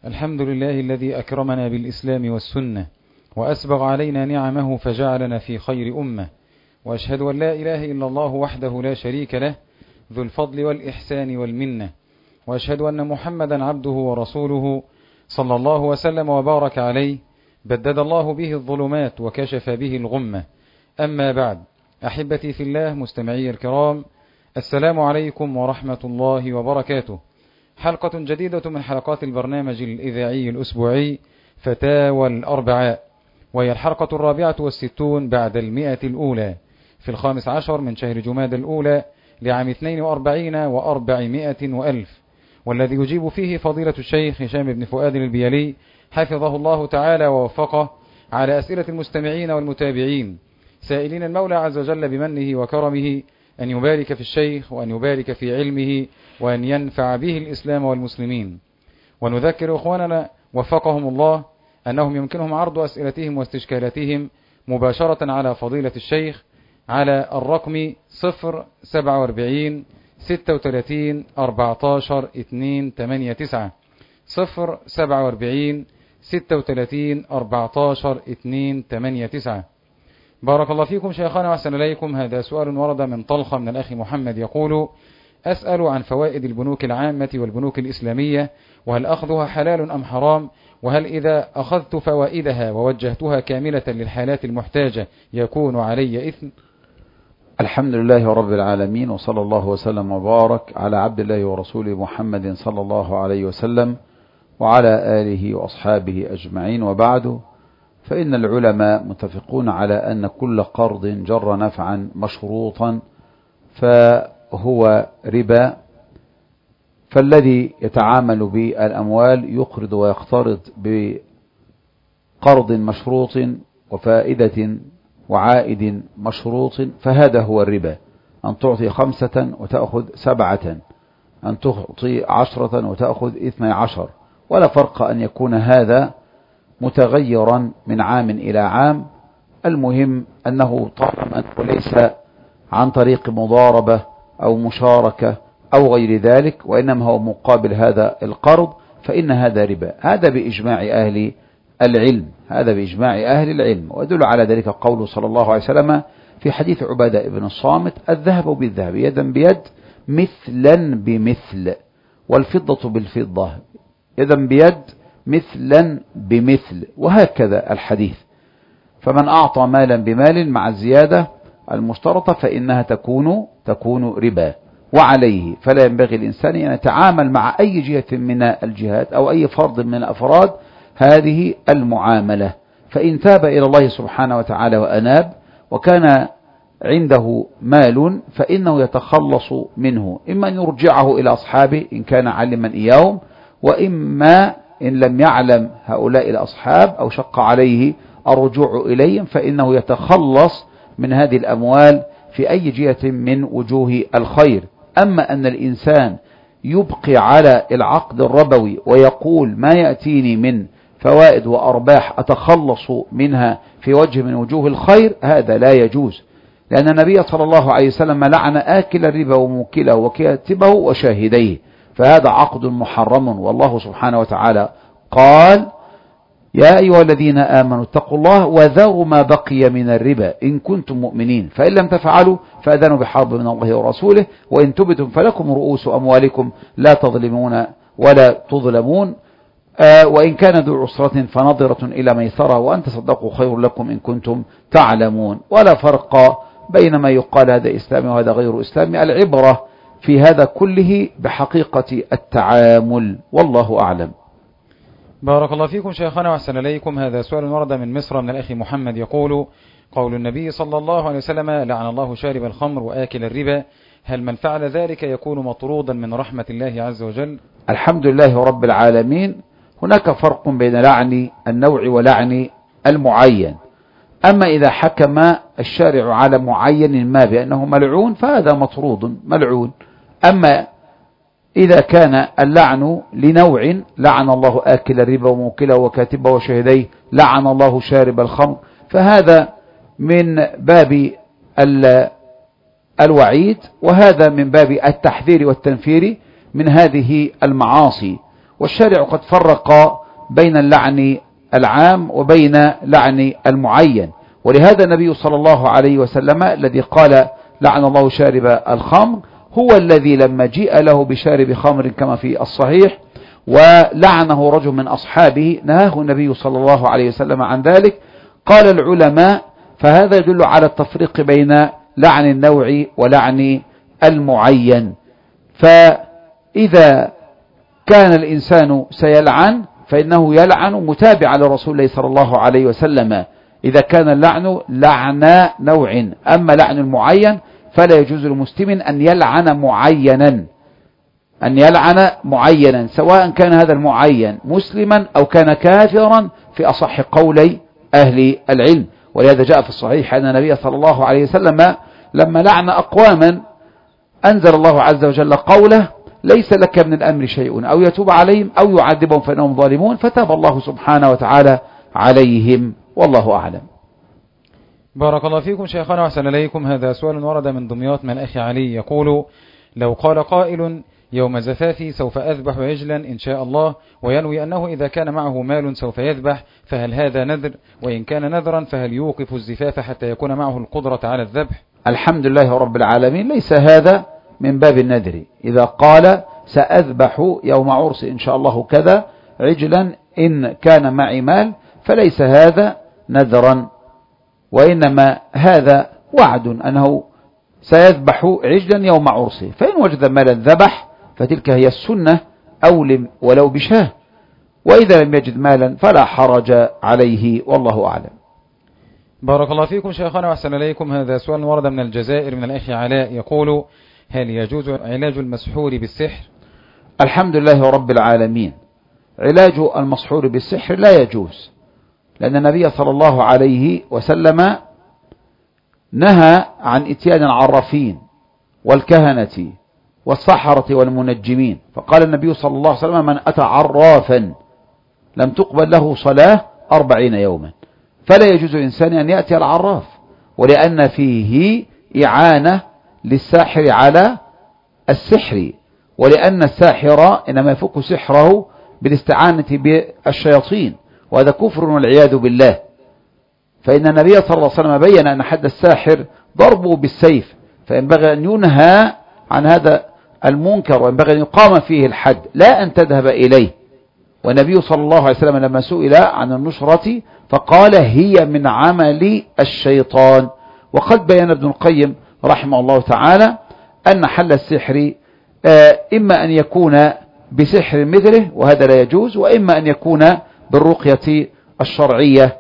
الحمد لله الذي أكرمنا بالإسلام والسنة وأسبغ علينا نعمه فجعلنا في خير أمة، وأشهد أن لا إله إلا الله وحده لا شريك له ذو الفضل والإحسان والمنة، وأشهد أن محمدا عبده ورسوله صلى الله وسلم وبارك عليه، بدد الله به الظلمات وكشف به الغمة. أما بعد، أحبتي في الله مستمعي الكرام، السلام عليكم ورحمة الله وبركاته. حلقة جديدة من حلقات البرنامج الإذاعي الأسبوعي فتاوى الأربعاء، وهي الحلقة 64 بعد 100 الأولى في 15 من شهر جماد الأولى لعام 42 و400 وألف، والذي يجيب فيه فضيلة الشيخ هشام بن فؤاد البيلي حفظه الله تعالى ووفقه على أسئلة المستمعين والمتابعين، سائلين المولى عز وجل بمنه وكرمه أن يبارك في الشيخ وأن يبارك في علمه وأن ينفع به الإسلام والمسلمين. ونذكر إخواننا وفقهم الله أنهم يمكنهم عرض أسئلتهم واستشكالاتهم مباشرة على فضيلة الشيخ على الرقم 047 36 14 289 047 36 14 289. بارك الله فيكم شيخنا وأحسن إليكم. هذا سؤال ورد من طلخة من الأخ محمد يقول: أسأل عن فوائد البنوك العامة والبنوك الإسلامية، وهل أخذها حلال أم حرام؟ وهل إذا أخذت فوائدها ووجهتها كاملة للحالات المحتاجة يكون علي إثم؟ الحمد لله رب العالمين، وصلى الله وسلم وبارك على عبد الله ورسوله محمد صلى الله عليه وسلم وعلى آله وأصحابه أجمعين، وبعد، فإن العلماء متفقون على أن كل قرض جر نفعا مشروطا فهو ربا، فالذي يتعامل بالأموال يقرض ويقترض بقرض مشروط وفائدة وعائد مشروط، فهذا هو الربا. أن تعطي 5 وتأخذ 7، أن تعطي 10 وتأخذ 12، ولا فرق أن يكون هذا متغيرا من عام إلى عام. المهم أنه طالما وليس عن طريق مضاربة أو مشاركة أو غير ذلك، وإنما هو مقابل هذا القرض، فإن هذا ربا. هذا بإجماع أهل العلم، هذا بإجماع أهل العلم. ويدل على ذلك قوله صلى الله عليه وسلم في حديث عبادة بن الصامت: الذهب بالذهب يدا بيد مثلا بمثل، والفضة بالفضة يدا بيد مثلا بمثل، وهكذا الحديث. فمن أعطى مالا بمال مع الزيادة المشترطة فإنها تكون ربا، وعليه فلا ينبغي الإنسان أن يتعامل مع أي جهة من الجهات أو أي فرد من الأفراد هذه المعاملة. فإن تاب إلى الله سبحانه وتعالى وأناب وكان عنده مال فإنه يتخلص منه، إما أن يرجعه إلى أصحابه إن كان علما إياهم، وإما إن لم يعلم هؤلاء الأصحاب أو شق عليه الرجوع إليهم فإنه يتخلص من هذه الأموال في أي جهة من وجوه الخير. أما أن الإنسان يبقي على العقد الربوي ويقول ما يأتيني من فوائد وأرباح أتخلص منها في وجه من وجوه الخير، هذا لا يجوز، لأن النبي صلى الله عليه وسلم لعن آكل الربا وموكله وكاتبه وشاهديه، فهذا عقد محرم. والله سبحانه وتعالى قال: يا أيها الذين آمنوا اتقوا الله وذروا ما بقي من الربا إن كنتم مؤمنين، فإن لم تفعلوا فأذنوا بحرب من الله ورسوله، وإن تبتم فلكم رؤوس أموالكم لا تظلمون ولا تظلمون، وإن كان ذو عسرة فنظرة إلى ميسرة وأن تصدقوا خير لكم إن كنتم تعلمون. ولا فرق بين ما يقال هذا إسلامي وهذا غير إسلامي، العبرة في هذا كله بحقيقة التعامل، والله أعلم. بارك الله فيكم شيخنا وأحسن إليكم. هذا سؤال ورد من مصر من الأخ محمد يقول: قول النبي صلى الله عليه وسلم: لعن الله شارب الخمر وآكل الربا، هل من فعل ذلك يكون مطرودا من رحمة الله عز وجل؟ الحمد لله رب العالمين. هناك فرق بين لعن النوع ولعن المعين. أما إذا حكم الشارع على معين ما بأنه ملعون فهذا مطرود ملعون. أما إذا كان اللعن لنوع، لعن الله آكل الربا وموكله وكاتبه وشهديه، لعن الله شارب الخمر، فهذا من باب الوعيد، وهذا من باب التحذير والتنفير من هذه المعاصي. والشارع قد فرق بين اللعن العام وبين لعن المعين. ولهذا النبي صلى الله عليه وسلم الذي قال لعن الله شارب الخمر هو الذي لما جيء له بشارب خمر كما في الصحيح ولعنه رجل من أصحابه نهاه النبي صلى الله عليه وسلم عن ذلك. قال العلماء فهذا يدل على التفريق بين لعن النوع ولعن المعين. فإذا كان الإنسان سيلعن فإنه يلعن متابعا لرسول الله صلى الله عليه وسلم إذا كان اللعن لعن نوع. أما لعن المعين فلا يجوز لمسلم أن يلعن معينا سواء كان هذا المعين مسلما أو كان كافرا في أصح قولي أهل العلم. ولهذا جاء في الصحيح أن النبي صلى الله عليه وسلم لما لعن أقواما أنزل الله عز وجل قوله ليس لك من الأمر شيء أو يتوب عليهم أو يعذبهم فإنهم ظالمون فتاب الله سبحانه وتعالى عليهم والله أعلم. بارك الله فيكم شيخنا وحسن إليكم. هذا سؤال ورد من دمياط من الأخ علي يقول لو قال قائل يوم زفافي سوف أذبح عجلا إن شاء الله وينوي أنه إذا كان معه مال سوف يذبح فهل هذا نذر؟ وإن كان نذرا فهل يوقف الزفاف حتى يكون معه القدرة على الذبح؟ الحمد لله رب العالمين. ليس هذا من باب النذر. إذا قال سأذبح يوم عرس إن شاء الله كذا عجلا إن كان معي مال فليس هذا نذرا، وإنما هذا وعد أنه سيذبح عجلا يوم عرسه، فإن وجد مالا ذبح فتلك هي السنة أولم ولو بشاه، وإذا لم يجد مالا فلا حرج عليه والله أعلم. بارك الله فيكم شيخنا وأحسن إليكم. هذا سؤال ورد من الجزائر من الأخ علاء يقول هل يجوز علاج المسحور بالسحر؟ الحمد لله رب العالمين. علاج المسحور بالسحر لا يجوز، لأن النبي صلى الله عليه وسلم نهى عن إتيان العرافين والكهنة والسحرة والمنجمين، فقال النبي صلى الله عليه وسلم من أتى عرافا لم تقبل له صلاة 40 يوما. فلا يجوز الإنسان أن يأتي العراف، ولأن فيه إعانة للساحر على السحر، ولأن الساحر إنما يفك سحره بالاستعانة بالشياطين، وهذا كفر والعياذ بالله. فإن النبي صلى الله عليه وسلم بين أن حد الساحر ضربه بالسيف، فينبغي أن ينهى عن هذا المنكر، وينبغي أن يقام فيه الحد لا أن تذهب إليه. والنبي صلى الله عليه وسلم لما سئل عن النشرة فقال هي من عمل الشيطان. وقد بين ابن القيم رحمه الله تعالى أن حل السحر إما أن يكون بسحر مثله وهذا لا يجوز، وإما أن يكون بالرقية الشرعية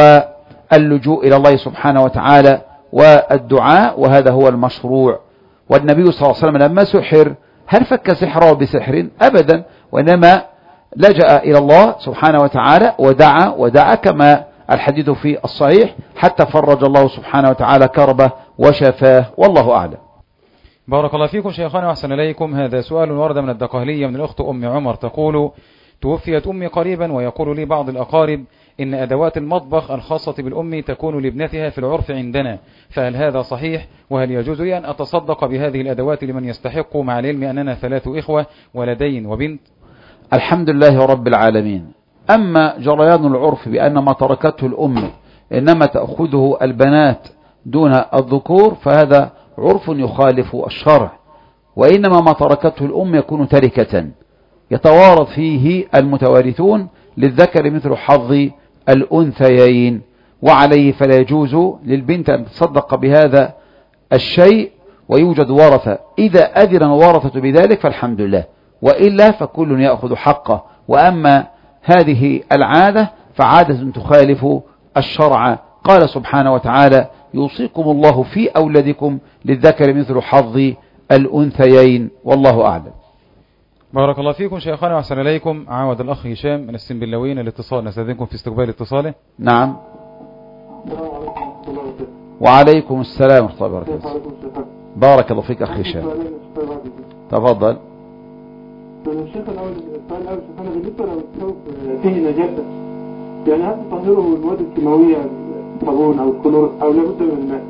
واللجوء إلى الله سبحانه وتعالى والدعاء، وهذا هو المشروع. والنبي صلى الله عليه وسلم لما سحر هل فك سحره بسحر؟ أبدا، وإنما لجأ إلى الله سبحانه وتعالى ودعا كما الحديث في الصحيح حتى فرج الله سبحانه وتعالى كربه وشفاه والله أعلم. بارك الله فيكم شيخنا وأحسن إليكم. هذا سؤال ورد من الدقهلية من الأخت أم عمر تقول توفيت أمي قريبا ويقول لي بعض الأقارب إن أدوات المطبخ الخاصة بالأم تكون لابنتها في العرف عندنا، فهل هذا صحيح؟ وهل يجوز لي أن أتصدق بهذه الأدوات لمن يستحق مع العلم أننا 3 إخوة ولدين وبنت؟ الحمد لله رب العالمين. أما جريان العرف بأن ما تركته الأم إنما تأخذه البنات دون الذكور فهذا عرف يخالف الشرع، وإنما ما تركته الأم يكون تركة يتوارث فيه المتوارثون للذكر مثل حظ الأنثيين، وعليه فلا يجوز للبنت أن تصدق بهذا الشيء ويوجد ورثة. إذا أذن الورثة بذلك فالحمد لله، وإلا فكل يأخذ حقه. وأما هذه العادة فعادة تخالف الشرع. قال سبحانه وتعالى يوصيكم الله في أولادكم للذكر مثل حظ الأنثيين والله أعلم. بارك الله فيكم شيخنا وأحسن إليكم. عاود الأخ هشام من السنبلاوين الاتصال، نستأذنكم في استقبال اتصاله. نعم. وعليكم السلام ورحمة الله وبركاته. بارك الله فيك أخي هشام. تفضل. الشيخ الأول سبحانه بالنسبة لو الثوب فيه نجاسة يعني هل تطهره بالمواد الكيماوية الصابون أو الكلور أو لابد من الماء؟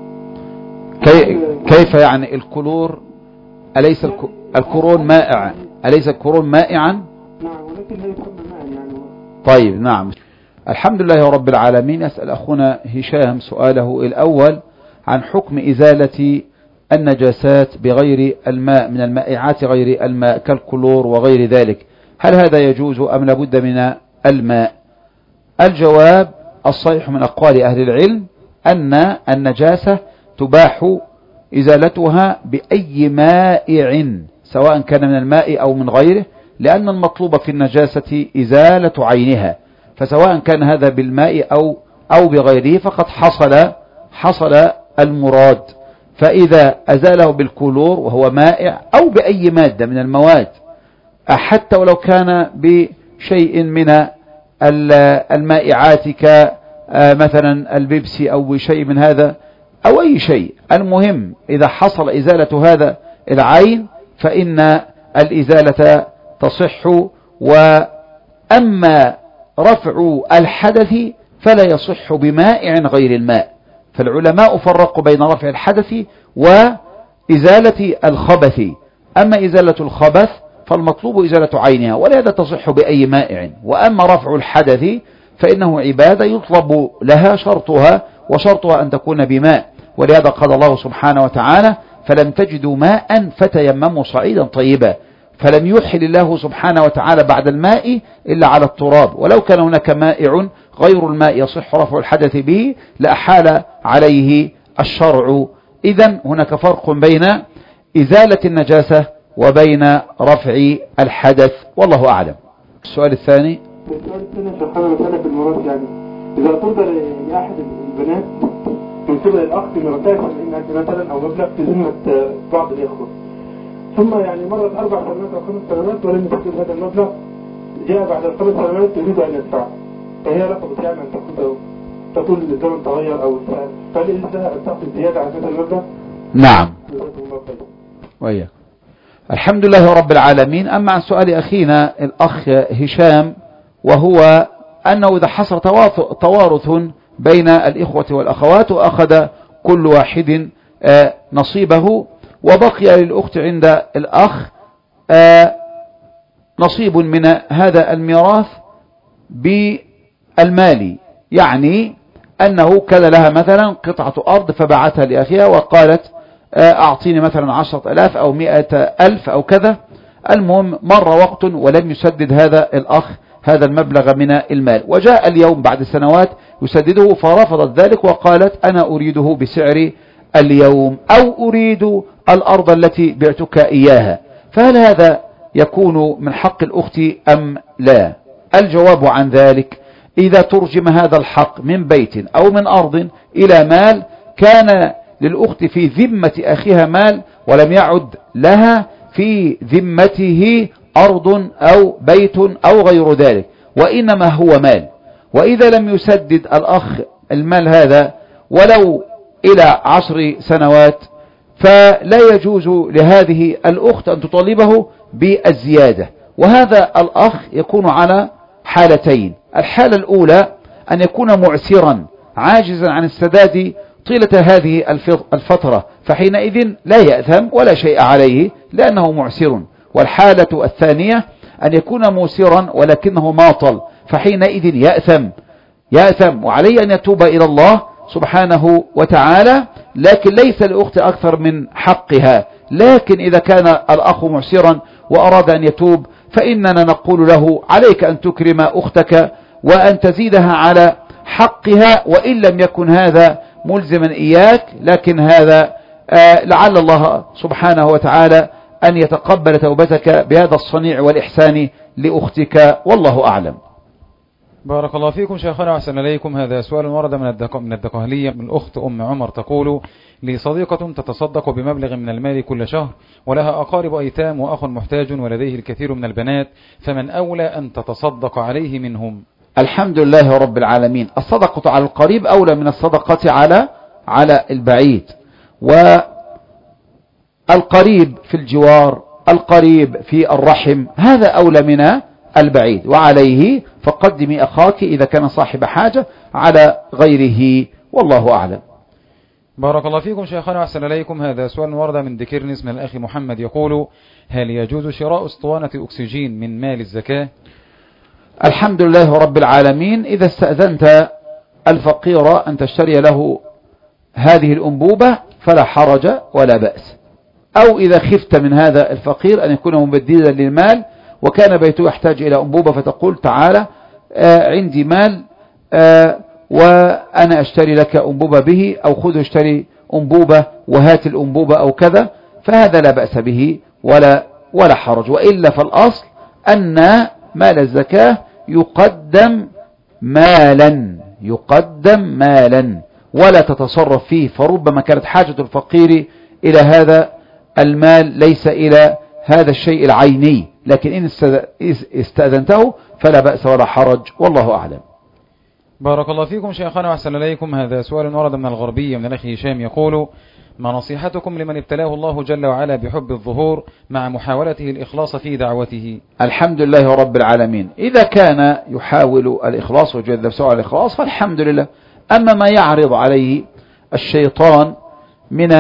كيف يعني الكلور؟ أليس الكورون مائع؟ أليس الكورون مائعا؟ نعم، لكن لا يسمى ماء يعني. طيب نعم. الحمد لله رب العالمين. يسأل أخونا هشام سؤاله الأول عن حكم إزالة النجاسات بغير الماء من المائعات غير الماء كالكلور وغير ذلك، هل هذا يجوز أم لابد من الماء؟ الجواب الصحيح من أقوال أهل العلم أن النجاسة تباح إزالتها بأي مائع سواء كان من الماء أو من غيره، لأن المطلوب في النجاسة إزالة عينها، فسواء كان هذا بالماء أو بغيره فقد حصل المراد. فإذا أزاله بالكلور وهو مائع أو بأي مادة من المواد، حتى ولو كان بشيء من المائعات كمثلا البيبسي أو شيء من هذا أو أي شيء، المهم إذا حصل إزالة هذا العين فإن الإزالة تصح. وأما رفع الحدث فلا يصح بمائع غير الماء، فالعلماء فرقوا بين رفع الحدث وإزالة الخبث. أما إزالة الخبث فالمطلوب إزالة عينها ولهذا تصح بأي مائع، وأما رفع الحدث فإنه عبادة يطلب لها وشرطها أن تكون بماء، ولهذا قال الله سبحانه وتعالى فلم تجدوا ماء فتيمموا صعيدا طيبا، فلم يحل الله سبحانه وتعالى بعد الماء إلا على التراب، ولو كان هناك مائع غير الماء يصح رفع الحدث به لأحال عليه الشرع. إذن هناك فرق بين إزالة النجاسة وبين رفع الحدث، والله أعلم. السؤال الثاني شرحنا مسألة المراد، يعني إذا قلت لأحد البنات من قبل الأخ مرتاحا إنك مثلا أو مبلغ في ذمة بعض الإخوة، ثم يعني مرت 4 سنوات أو 5 سنوات ولم يسدد هذا المبلغ، جاء بعد ال5 سنوات تريد أن يدفع، فهي رفضت يعني أن تقول الزمن تغير أو فهل لها أن تأخذ زيادة عن هذا المبلغ؟ نعم. وإياك. الحمد لله رب العالمين. أما عن سؤال أخينا الأخ هشام، وهو أنه إذا حصل توارث بين الإخوة والأخوات وأخذ كل واحد نصيبه، وبقي للأخت عند الأخ نصيب من هذا الميراث بالمال، يعني أنه كان لها مثلا قطعة أرض فبعتها لأخيها وقالت أعطيني مثلا 10,000 أو 100,000 أو كذا، المهم مر وقت ولم يسدد هذا الأخ هذا المبلغ من المال، وجاء اليوم بعد سنوات يسدده، فرفضت ذلك وقالت أنا أريده بسعر اليوم أو أريد الأرض التي بعتك إياها، فهل هذا يكون من حق الأخت أم لا؟ الجواب عن ذلك إذا ترجم هذا الحق من بيت أو من أرض إلى مال، كان للأخت في ذمة أخيها مال ولم يعد لها في ذمته أرض أو بيت أو غير ذلك، وإنما هو مال. وإذا لم يسدد الأخ المال هذا ولو إلى 10 سنوات فلا يجوز لهذه الأخت أن تطالبه بالزيادة، وهذا الأخ يكون على حالتين: الحالة الأولى أن يكون معسرا عاجزا عن السداد طيلة هذه الفترة، فحينئذ لا يأثم ولا شيء عليه لأنه معسر. والحالة الثانية أن يكون موسرا ولكنه ماطل، فحينئذ يأثم وعليه أن يتوب إلى الله سبحانه وتعالى، لكن ليس لأخت أكثر من حقها. لكن إذا كان الأخ معسرا وأراد أن يتوب فإننا نقول له عليك أن تكرم أختك وأن تزيدها على حقها، وإن لم يكن هذا ملزما إياك، لكن هذا لعل الله سبحانه وتعالى أن يتقبل توبتك بهذا الصنيع والإحسان لأختك، والله أعلم. بارك الله فيكم شيخنا وأحسن إليكم. هذا سؤال ورد من الدقهلية من الأخت أم عمر، تقول: لي صديقة تتصدق بمبلغ من المال كل شهر، ولها أقارب أيتام وأخ محتاج ولديه الكثير من البنات، فمن أولى أن تتصدق عليه منهم؟ الحمد لله رب العالمين. الصدقة على القريب أولى من الصدقة على البعيد، والقريب في الجوار، القريب في الرحم، هذا أولى من البعيد، وعليه فقدمي أخاك إذا كان صاحب حاجة على غيره، والله أعلم. بارك الله فيكم شيخنا وأحسن إليكم. هذا سؤال ورد من دكيرنس من الأخ محمد، يقول: هل يجوز شراء اسطوانة أكسجين من مال الزكاة؟ الحمد لله رب العالمين. إذا استأذنت الفقير أن تشتري له هذه الأنبوبة فلا حرج ولا بأس، أو إذا خفت من هذا الفقير أن يكون مبدلا للمال وكان بيته يحتاج إلى أنبوبة فتقول تعالى عندي مال وأنا أشتري لك أنبوبة به، أو خذ اشتري أنبوبة وهات الأنبوبة أو كذا، فهذا لا بأس به ولا حرج. وإلا فالأصل أن مال الزكاة يقدم مالا ولا تتصرف فيه، فربما كانت حاجة الفقير إلى هذا المال ليس إلى هذا الشيء العيني، لكن إن استأذنته فلا بأس ولا حرج، والله أعلم. بارك الله فيكم شيخنا وأحسن إليكم. هذا سؤال ورد من الغربية من الأخ هشام يقول: ما نصيحتكم لمن ابتلاه الله جل وعلا بحب الظهور مع محاولته الإخلاص في دعوته؟ الحمد لله رب العالمين. إذا كان يحاول الإخلاص ويجد نفسه على الإخلاص فالحمد لله. أما ما يعرض عليه الشيطان من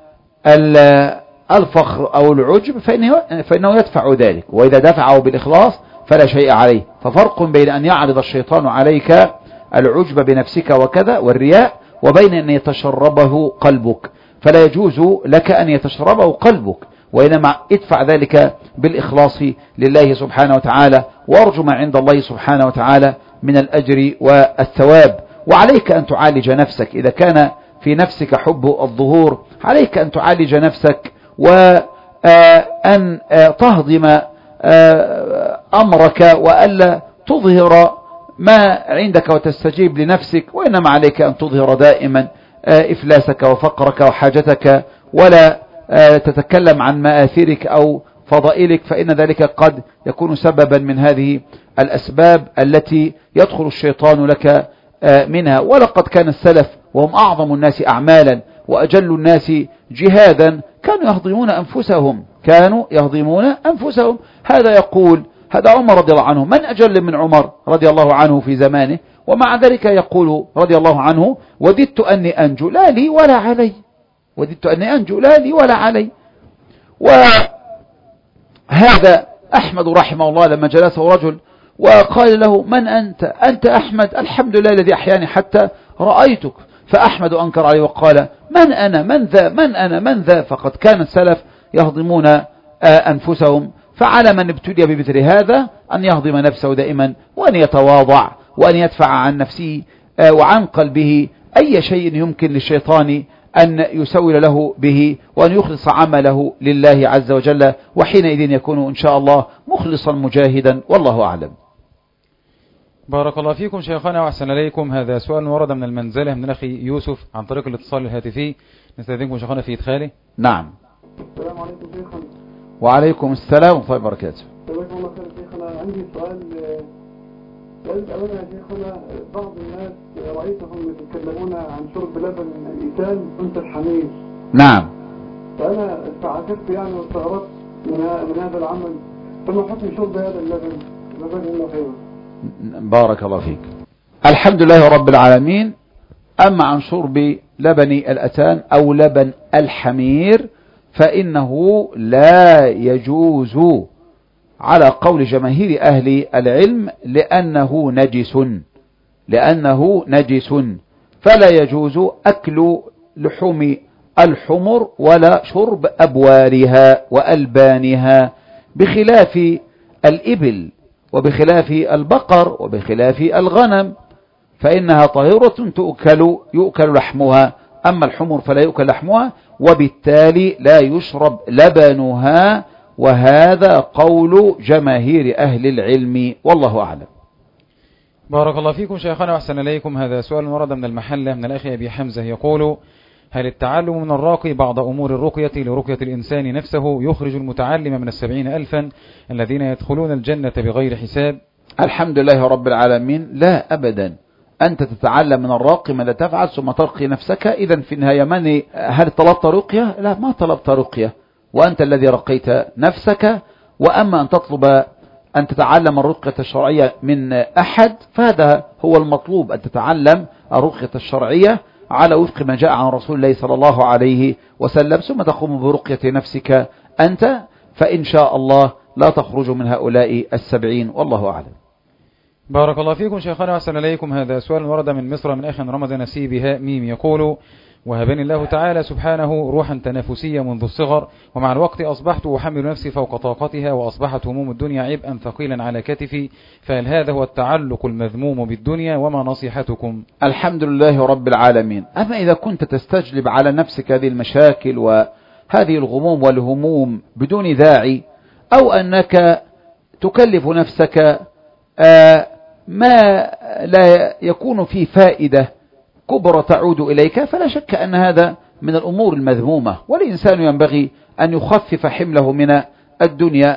الفخر أو العجب فإنه يدفع ذلك، وإذا دفعه بالإخلاص فلا شيء عليه. ففرق بين أن يعرض الشيطان عليك العجب بنفسك وكذا والرياء، وبين أن يتشربه قلبك، فلا يجوز لك أن يتشربه قلبك، وإنما ادفع ذلك بالإخلاص لله سبحانه وتعالى، وارجو ما عند الله سبحانه وتعالى من الأجر والثواب. وعليك أن تعالج نفسك إذا كان في نفسك حب الظهور، عليك أن تعالج نفسك وأن تهضم أمرك وألا تظهر ما عندك وتستجيب لنفسك، وإنما عليك أن تظهر دائما إفلاسك وفقرك وحاجتك، ولا تتكلم عن مآثرك أو فضائلك، فإن ذلك قد يكون سببا من هذه الأسباب التي يدخل الشيطان لك منها. ولقد كان السلف وهم أعظم الناس أعمالا وأجل الناس جهادا كانوا يهضمون أنفسهم. هذا يقول هذا عمر رضي الله عنه، من أجل من عمر رضي الله عنه في زمانه، ومع ذلك يقول رضي الله عنه: وددت أني أنجو لا لي ولا علي، وددت أني أنجو لا لي ولا علي. وهذا أحمد رحمه الله لما جلسه رجل وقال له: من أنت؟ أنت أحمد، الحمد لله الذي أحياني حتى رأيتك. فأحمد أنكر عليه وقال: من أنا؟ من ذا؟ من أنا؟ من ذا؟ فقد كان السلف يهضمون أنفسهم. فعلى من ابتلي بمثل هذا أن يهضم نفسه دائما، وأن يتواضع، وأن يدفع عن نفسه وعن قلبه أي شيء يمكن للشيطان أن يسول له به، وأن يخلص عمله لله عز وجل، وحينئذ يكون إن شاء الله مخلصا مجاهدا، والله أعلم. بارك الله فيكم شيخنا وأحسن إليكم. هذا سؤال ورد من المنزلة من أخي يوسف عن طريق الاتصال الهاتفي. نستأذنكم شيخنا في إدخاله. نعم. السلام عليكم شيخنا. وعليكم السلام ورحمة الله وبركاته. جزاكم الله خير شيخنا. عندي سؤال أولا يا شيخنا، بعض الناس رأيتهم يتكلمون عن شرب لبن الإنسان أنثى الحمير. نعم. فأنا تعجبت يعني واستغربت من هذا العمل، فما حكم شرب هذا اللبن؟ جزاكم الله خيرا. بارك الله فيك. الحمد لله رب العالمين. أما عن شرب لبن الأتان أو لبن الحمير فإنه لا يجوز على قول جماهير أهل العلم لأنه نجس، فلا يجوز أكل لحوم الحمر ولا شرب أبوالها وألبانها، بخلاف الإبل وبخلاف البقر وبخلاف الغنم، فإنها طاهرة يؤكل لحمها. أما الحمر فلا يؤكل لحمها، وبالتالي لا يشرب لبنها، وهذا قول جماهير أهل العلم، والله أعلم. بارك الله فيكم شيخنا وأحسن إليكم. هذا سؤال ورد من المحلة من الأخ أبي حمزة يقول: هل التعلم من الراقي بعض أمور الرقية لرقية الإنسان نفسه يخرج المتعلم من 70,000 الذين يدخلون الجنة بغير حساب؟ الحمد لله رب العالمين. لا أبدا، أنت تتعلم من الراقي ماذا تفعل ثم ترقي نفسك. إذن في النهاية هل طلبت رقية؟ لا، ما طلبت رقية، وأنت الذي رقيت نفسك. وأما أن تطلب أن تتعلم الرقية الشرعية من أحد فهذا هو المطلوب، أن تتعلم الرقية الشرعية على وفق ما جاء عن رسول الله صلى الله عليه وسلم، ثم تقوم برقية نفسك أنت، فإن شاء الله لا تخرج من هؤلاء 70، والله أعلم. بارك الله فيكم شيخنا وأحسن إليكم. هذا سؤال ورد من مصر من أخ رمز نسيب هاء ميم يقول: وهبني الله تعالى سبحانه روحا تنافسية منذ الصغر، ومع الوقت أصبحت أحمل نفسي فوق طاقتها، وأصبحت هموم الدنيا عبئا ثقيلا على كتفي، فهل هذا هو التعلق المذموم بالدنيا؟ وما نصيحتكم؟ الحمد لله رب العالمين. أما إذا كنت تستجلب على نفسك هذه المشاكل وهذه الغموم والهموم بدون داعي، أو أنك تكلف نفسك ما لا يكون فيه فائدة كبرى تعود إليك، فلا شك أن هذا من الأمور المذمومة، والإنسان ينبغي أن يخفف حمله من الدنيا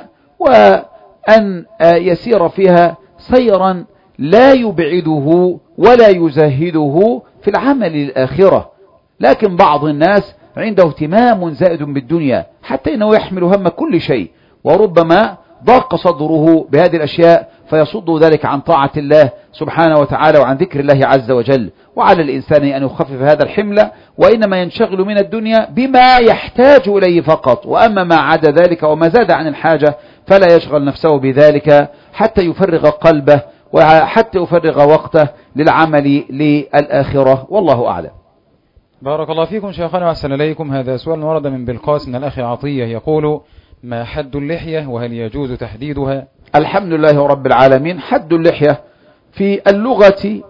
وأن يسير فيها سيرا لا يبعده ولا يزهده في العمل للآخرة. لكن بعض الناس عنده اهتمام زائد بالدنيا حتى إنه يحمل هم كل شيء، وربما ضاق صدره بهذه الأشياء فيصد ذلك عن طاعة الله سبحانه وتعالى وعن ذكر الله عز وجل. وعلى الإنسان أن يخفف هذا الحمل، وإنما ينشغل من الدنيا بما يحتاج إليه فقط، وأما ما عدا ذلك وما زاد عن الحاجة فلا يشغل نفسه بذلك حتى يفرغ قلبه وحتى يفرغ وقته للعمل للآخرة، والله أعلم. بارك الله فيكم شيخنا وأحسن إليكم. هذا سؤال ورد من بلقاس من الأخ عطية يقول: ما حد اللحية وهل يجوز تحديدها؟ الحمد لله رب العالمين. حد اللحية في اللغة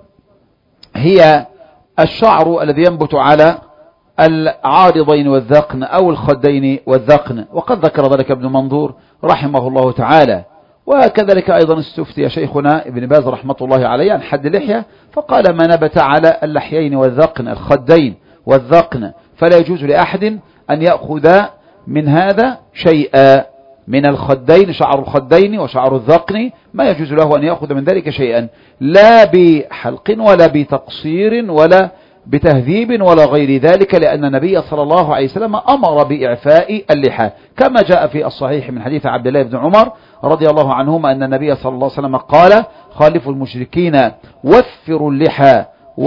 هي الشعر الذي ينبت على العارضين والذقن أو الخدين والذقن، وقد ذكر ذلك ابن منظور رحمه الله تعالى. وكذلك أيضا استفتي شيخنا ابن باز رحمة الله عليه عن حد اللحية فقال: ما نبت على اللحيين والذقن الخدين والذقن فلا يجوز لأحد أن يأخذ من هذا شيئا، من الخدين شعر الخدين وشعر الذقن ما يجوز له أن يأخذ من ذلك شيئا، لا بحلق ولا بتقصير ولا بتهذيب ولا غير ذلك، لأن النبي صلى الله عليه وسلم أمر بإعفاء اللحى، كما جاء في الصحيح من حديث عبد الله بن عمر رضي الله عنهما أن النبي صلى الله عليه وسلم قال: خالفوا المشركين وفروا اللحى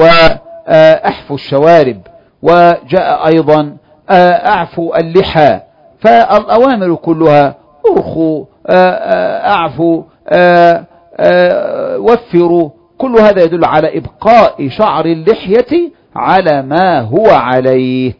وأحفوا الشوارب، وجاء أيضا أعفوا اللحى. فالأوامر كلها أرخوا أعفوا وفروا، كل هذا يدل على إبقاء شعر اللحية على ما هو عليه،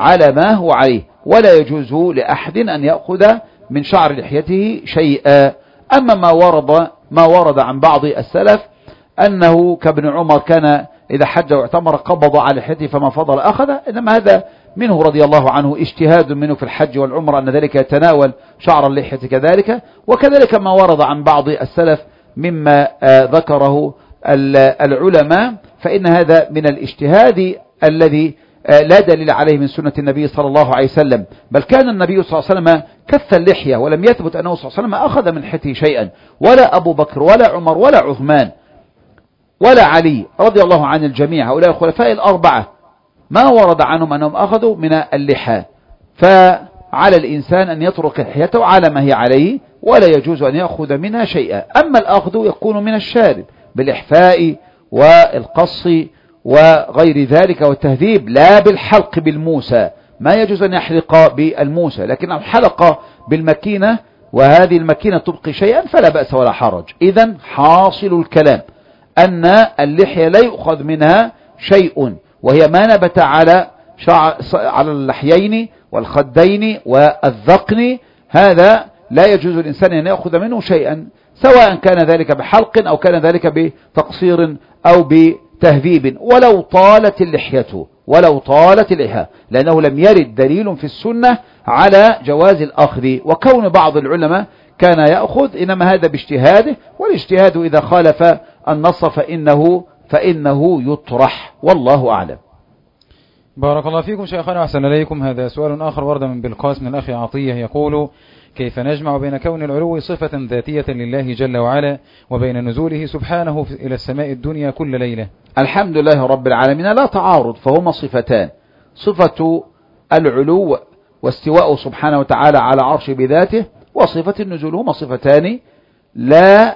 ولا يجوز لأحد أن يأخذ من شعر لحيته شيئا. أما ما ورد عن بعض السلف أنه كابن عمر كان إذا حج واعتمر قبض على لحيته فما فضل أخذ، إنما هذا منه رضي الله عنه اجتهاد منه في الحج والعمر أن ذلك يتناول شعر اللحية كذلك. وكذلك ما ورد عن بعض السلف مما ذكره العلماء، فإن هذا من الاجتهاد الذي لا دليل عليه من سنة النبي صلى الله عليه وسلم، بل كان النبي صلى الله عليه وسلم كف اللحية ولم يثبت أنه صلى الله عليه وسلم أخذ من لحيته شيئا، ولا أبو بكر ولا عمر ولا عثمان ولا علي رضي الله عن الجميع، هؤلاء الخلفاء الأربعة ما ورد عنهم أنهم أخذوا من اللحى. فعلى الإنسان أن يترك لحيته على ما هي عليه، ولا يجوز أن يأخذ منها شيئا. أما الأخذ يكون من الشارب بالإحفاء والقص وغير ذلك والتهذيب، لا بالحلق بالموسى، ما يجوز أن يحلق بالموسى، لكن الحلقة بالمكينة وهذه المكينة تبقي شيئا فلا بأس ولا حرج. إذن حاصل الكلام أن اللحية لا يؤخذ منها شيء، وهي ما نبت على اللحيين والخدين والذقن، هذا لا يجوز الإنسان أن يأخذ منه شيئا، سواء كان ذلك بحلق أو كان ذلك بتقصير أو بتهذيب، ولو طالت اللحية، لأنه لم يرد دليل في السنة على جواز الأخذ. وكون بعض العلماء كان يأخذ إنما هذا باجتهاده، والاجتهاد إذا خالف النص فإنه يطرح، والله أعلم. بارك الله فيكم شيخنا وأحسن إليكم. هذا سؤال آخر ورد من بلقاس من الأخ عطية يقول: كيف نجمع بين كون العلو صفة ذاتية لله جل وعلا وبين نزوله سبحانه إلى السماء الدنيا كل ليلة؟ الحمد لله رب العالمين، لا تعارض، فهما صفتان: صفة العلو واستواء سبحانه وتعالى على عرش بذاته، وصفة النزول، هما صفتان لا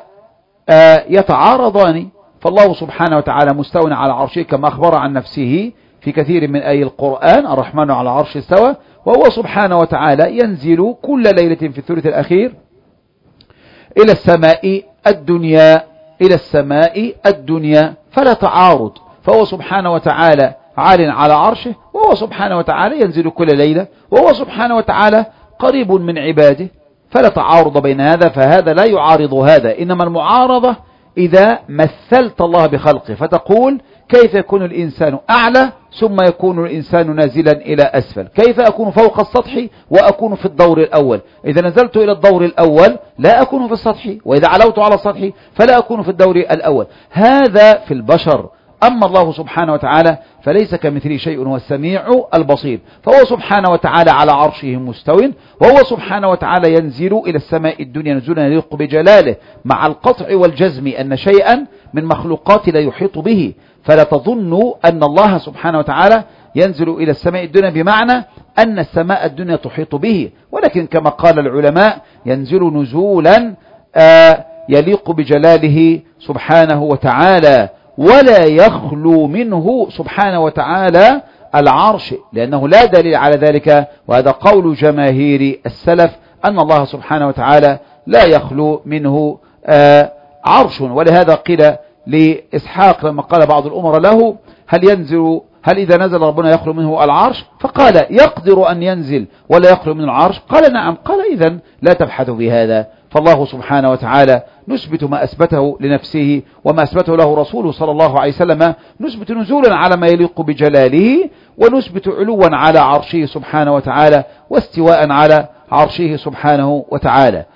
يتعارضان. فالله سبحانه وتعالى مستوى على عرشه كما أخبر عن نفسه في كثير من آي القرآن: الرحمن على عرش استوى. وهو سبحانه وتعالى ينزل كل ليلة في الثلث الأخير إلى السماء الدنيا إلى السماء الدنيا فلا تعارض، فهو سبحانه وتعالى عال على عرشه، وهو سبحانه وتعالى ينزل كل ليلة، وهو سبحانه وتعالى قريب من عباده، فلا تعارض بين هذا، فهذا لا يعارض هذا. إنما المعارضة إذا مثلت الله بخلقه، فتقول كيف يكون الإنسان أعلى ثم يكون الإنسان نازلا إلى أسفل؟ كيف أكون فوق السطح وأكون في الدور الأول؟ إذا نزلت إلى الدور الأول لا أكون في السطح، وإذا علوت على السطح فلا أكون في الدور الأول. هذا في البشر. أما الله سبحانه وتعالى فليس كمثله شيء، هو السميع البصير، فهو سبحانه وتعالى على عرشه مستو، وهو سبحانه وتعالى ينزل إلى السماء الدنيا نزولا يليق بجلاله، مع القطع والجزم أن شيئا من مخلوقات لا يحيط به. فلا تظنوا أن الله سبحانه وتعالى ينزل إلى السماء الدنيا بمعنى أن السماء الدنيا تحيط به، ولكن كما قال العلماء ينزل نزولا يليق بجلاله سبحانه وتعالى، ولا يخلو منه سبحانه وتعالى العرش، لأنه لا دليل على ذلك، وهذا قول جماهير السلف أن الله سبحانه وتعالى لا يخلو منه عرش. ولهذا قيل لإسحاق لما قال بعض الأمراء له هل إذا نزل ربنا يخلو منه العرش؟ فقال يقدر أن ينزل ولا يخلو من العرش؟ قال نعم. قال إذن لا تبحث بهذا، فالله سبحانه وتعالى نثبت ما أثبته لنفسه وما أثبته له رسوله صلى الله عليه وسلم، نثبت نزولا على ما يليق بجلاله، ونثبت علوا على عرشه سبحانه وتعالى، واستواء على عرشه سبحانه وتعالى.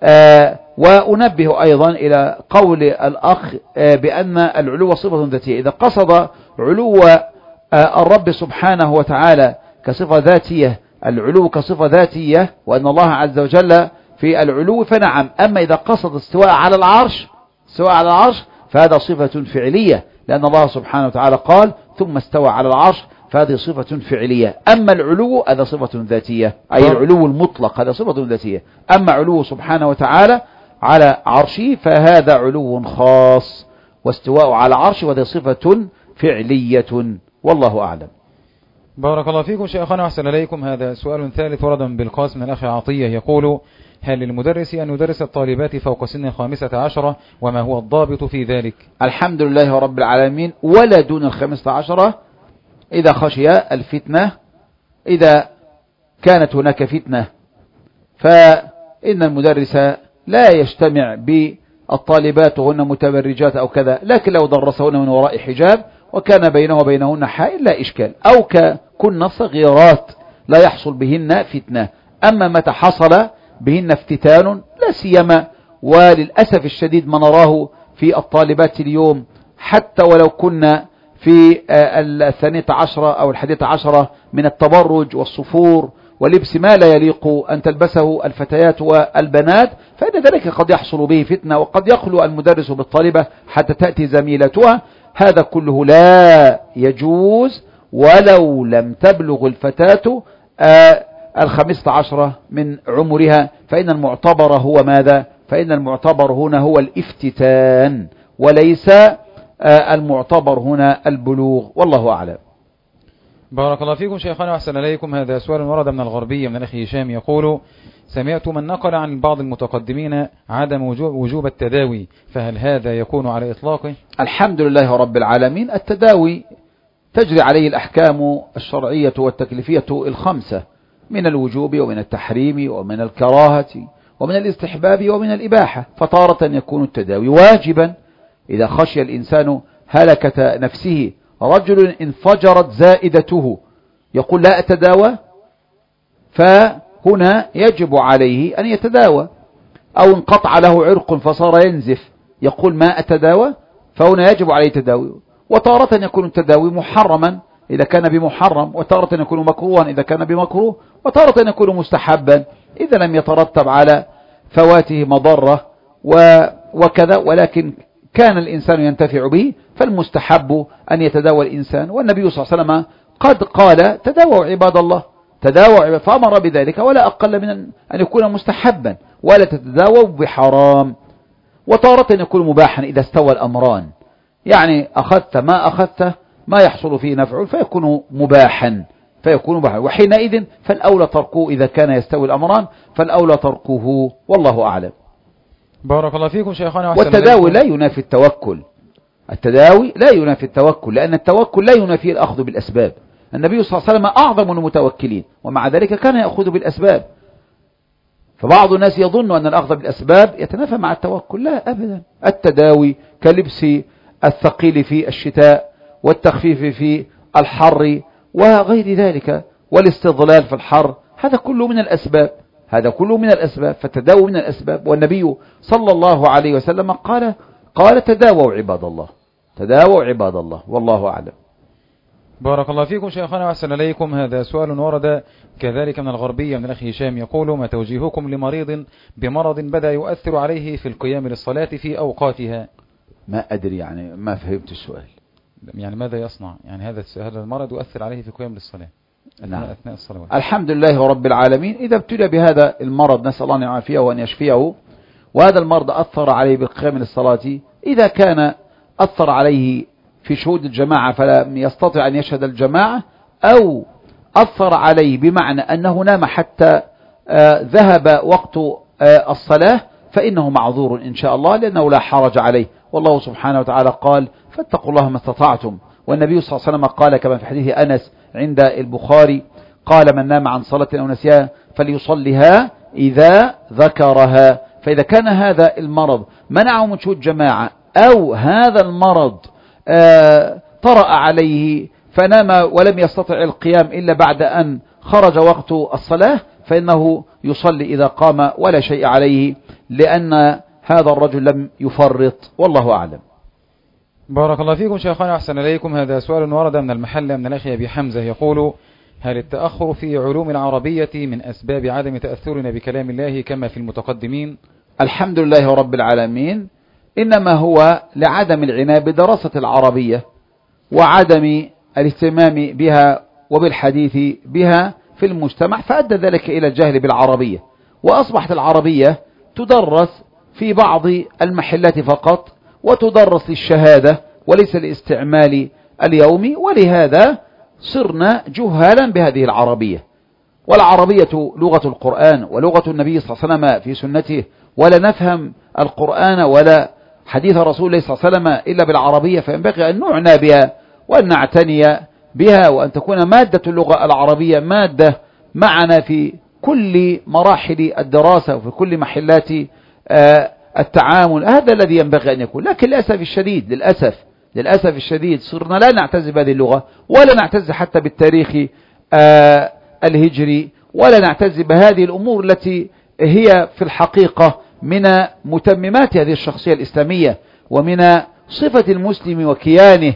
وأنبه أيضا إلى قول الأخ بأن العلو صفة ذاتية. إذا قصد علو الرب سبحانه وتعالى كصفة ذاتية، العلو كصفة ذاتية، وأن الله عز وجل في العلو فنعم. أما إذا قصد استواء على العرش فهذا صفة فعلية، لأن الله سبحانه وتعالى قال ثم استوى على العرش، فهذه صفة فعلية. أما العلو هذا صفة ذاتية، أي العلو المطلق هذا صفة ذاتية. أما علو سبحانه وتعالى على عرشه فهذا علو خاص، واستواء على عرشه وهذه صفة فعلية، والله أعلم. بارك الله فيكم شيخنا وأحسن إليكم. هذا سؤال ثالث ورد من بالقاسم من الأخ عطية، يقول: هل للمدرس أن يدرس الطالبات فوق سن 15، وما هو الضابط في ذلك؟ الحمد لله رب العالمين، ولا دون 15 إذا خشي الفتنة. إذا كانت هناك فتنة فإن المدرس لا يجتمع بالطالبات وهن متبرجات أو كذا، لكن لو درسهن من وراء حجاب وكان بينه وبينهن حائل لا إشكال، أو ككن صغيرات لا يحصل بهن فتنة. أما متى حصل بهن افتتان لا سيما، وللأسف الشديد ما نراه في الطالبات اليوم، حتى ولو كنا في 12 أو 11 من التبرج والصفور ولبس ما لا يليق أن تلبسه الفتيات والبنات، فإن ذلك قد يحصل به فتنة، وقد يخلو المدرس بالطالبة حتى تأتي زميلتها. هذا كله لا يجوز ولو لم تبلغ الفتاة 15 من عمرها، فإن المعتبر هو ماذا؟ فإن المعتبر هنا هو الافتتان، وليس المعتبر هنا البلوغ، والله أعلم. بارك الله فيكم شيخنا وأحسن إليكم. هذا سؤال ورد من الغربية من الأخ هشام، يقول: سمعت من نقل عن بعض المتقدمين عدم وجوب التداوي، فهل هذا يكون على إطلاقه؟ الحمد لله رب العالمين، التداوي تجري عليه الأحكام الشرعية والتكليفية 5 من الوجوب ومن التحريم ومن الكراهة ومن الاستحباب ومن الإباحة، فتارة يكون التداوي واجبا إذا خشي الإنسان هلكة نفسه. رجل انفجرت زائدته يقول لا أتداوى، فهنا يجب عليه أن يتداوى. أو انقطع له عرق فصار ينزف يقول ما أتداوى، فهنا يجب عليه التداوي. وتارة يكون التداوي محرما إذا كان بمحرم، وتارة يكون مكروها إذا كان بمكروه، وتارة يكون مستحبا إذا لم يترتب على فواته مضرة وكذا، ولكن كان الإنسان ينتفع به، فالمستحب أن يتداوى الإنسان. والنبي صلى الله عليه وسلم قد قال تداووا عباد الله، تداووا، فأمر بذلك، ولا أقل من أن يكون مستحبا، ولا تتداووا بحرام. وتارة يكون مباحا إذا استوى الأمران، يعني أخذت ما أخذت ما يحصل فيه نفع فيكون مباحا، وحينئذ فالأولى تركه. إذا كان يستوي الأمران فالأولى تركه، والله أعلم. بارك الله فيكم شيخنا. والتداوي لا ينافي التوكل، التداوي لا ينافي التوكل، لأن التوكل لا ينافي الأخذ بالأسباب. النبي صلى الله عليه وسلم أعظم المتوكلين، ومع ذلك كان يأخذ بالأسباب. فبعض الناس يظن أن الأخذ بالأسباب يتنافى مع التوكل، لا أبدا. التداوي كلبس الثقيل في الشتاء والتخفيف في الحر وغير ذلك، والاستظلال في الحر، هذا كله من الأسباب، هذا كله من الأسباب. فالتداوي من الأسباب، والنبي صلى الله عليه وسلم قال تداووا عباد الله، تداووا عباد الله، والله أعلم. بارك الله فيكم شيخنا وأحسن إليكم. هذا سؤال ورد كذلك من الغربية من الأخ هشام، يقول: ما توجيهكم لمريض بمرض بدأ يؤثر عليه في القيام للصلاة في أوقاتها؟ ما أدري، يعني ما فهمت السؤال. يعني ماذا يصنع؟ يعني هذا المرض يؤثر عليه في القيام للصلاة أثناء الصلوات. الحمد لله رب العالمين. إذا ابتلى بهذا المرض نسأل الله أن يعافيه وأن يشفيه، وهذا المرض أثر عليه بالقيام للصلاة، إذا كان أثر عليه في شهود الجماعة فلم يستطع أن يشهد الجماعة، أو أثر عليه بمعنى أنه نام حتى ذهب وقت الصلاة، فإنه معذور إن شاء الله، لأنه لا حرج عليه. والله سبحانه وتعالى قال: فاتقوا الله ما استطعتم. والنبي صلى الله عليه وسلم قال كما في حديث أنس عند البخاري، قال: من نام عن صلاة أو نسيها فليصلها إذا ذكرها. فإذا كان هذا المرض منعه من شهود جماعة، أو هذا المرض طرأ عليه فنام ولم يستطع القيام إلا بعد أن خرج وقت الصلاة، فإنه يصلي إذا قام ولا شيء عليه، لأن هذا الرجل لم يفرط، والله أعلم. بارك الله فيكم شيخنا أحسن إليكم. هذا سؤال ورد من المحل من الأخ أبي حمزة، يقول: هل التأخر في علوم العربية من أسباب عدم تأثرنا بكلام الله كما في المتقدمين؟ الحمد لله رب العالمين، إنما هو لعدم العناية بدراسة العربية وعدم الاهتمام بها وبالحديث بها في المجتمع، فأدى ذلك إلى الجهل بالعربية، وأصبحت العربية تدرس في بعض المحلات فقط، وتدرس للشهادة وليس للاستعمال اليومي، ولهذا صرنا جهالا بهذه العربية. والعربية لغة القرآن ولغة النبي صلى الله عليه وسلم في سنته، ولا نفهم القرآن ولا حديث رسول الله صلى الله عليه وسلم إلا بالعربية، فينبغي أن نعنى بها وأن نعتني بها، وأن تكون مادة اللغة العربية مادة معنا في كل مراحل الدراسة وفي كل محلات التعامل. هذا الذي ينبغي أن يكون. لكن للأسف الشديد صرنا لا نعتز بهذه اللغة، ولا نعتز حتى بالتاريخ الهجري، ولا نعتز بهذه الأمور التي هي في الحقيقة من متممات هذه الشخصية الإسلامية، ومن صفة المسلم وكيانه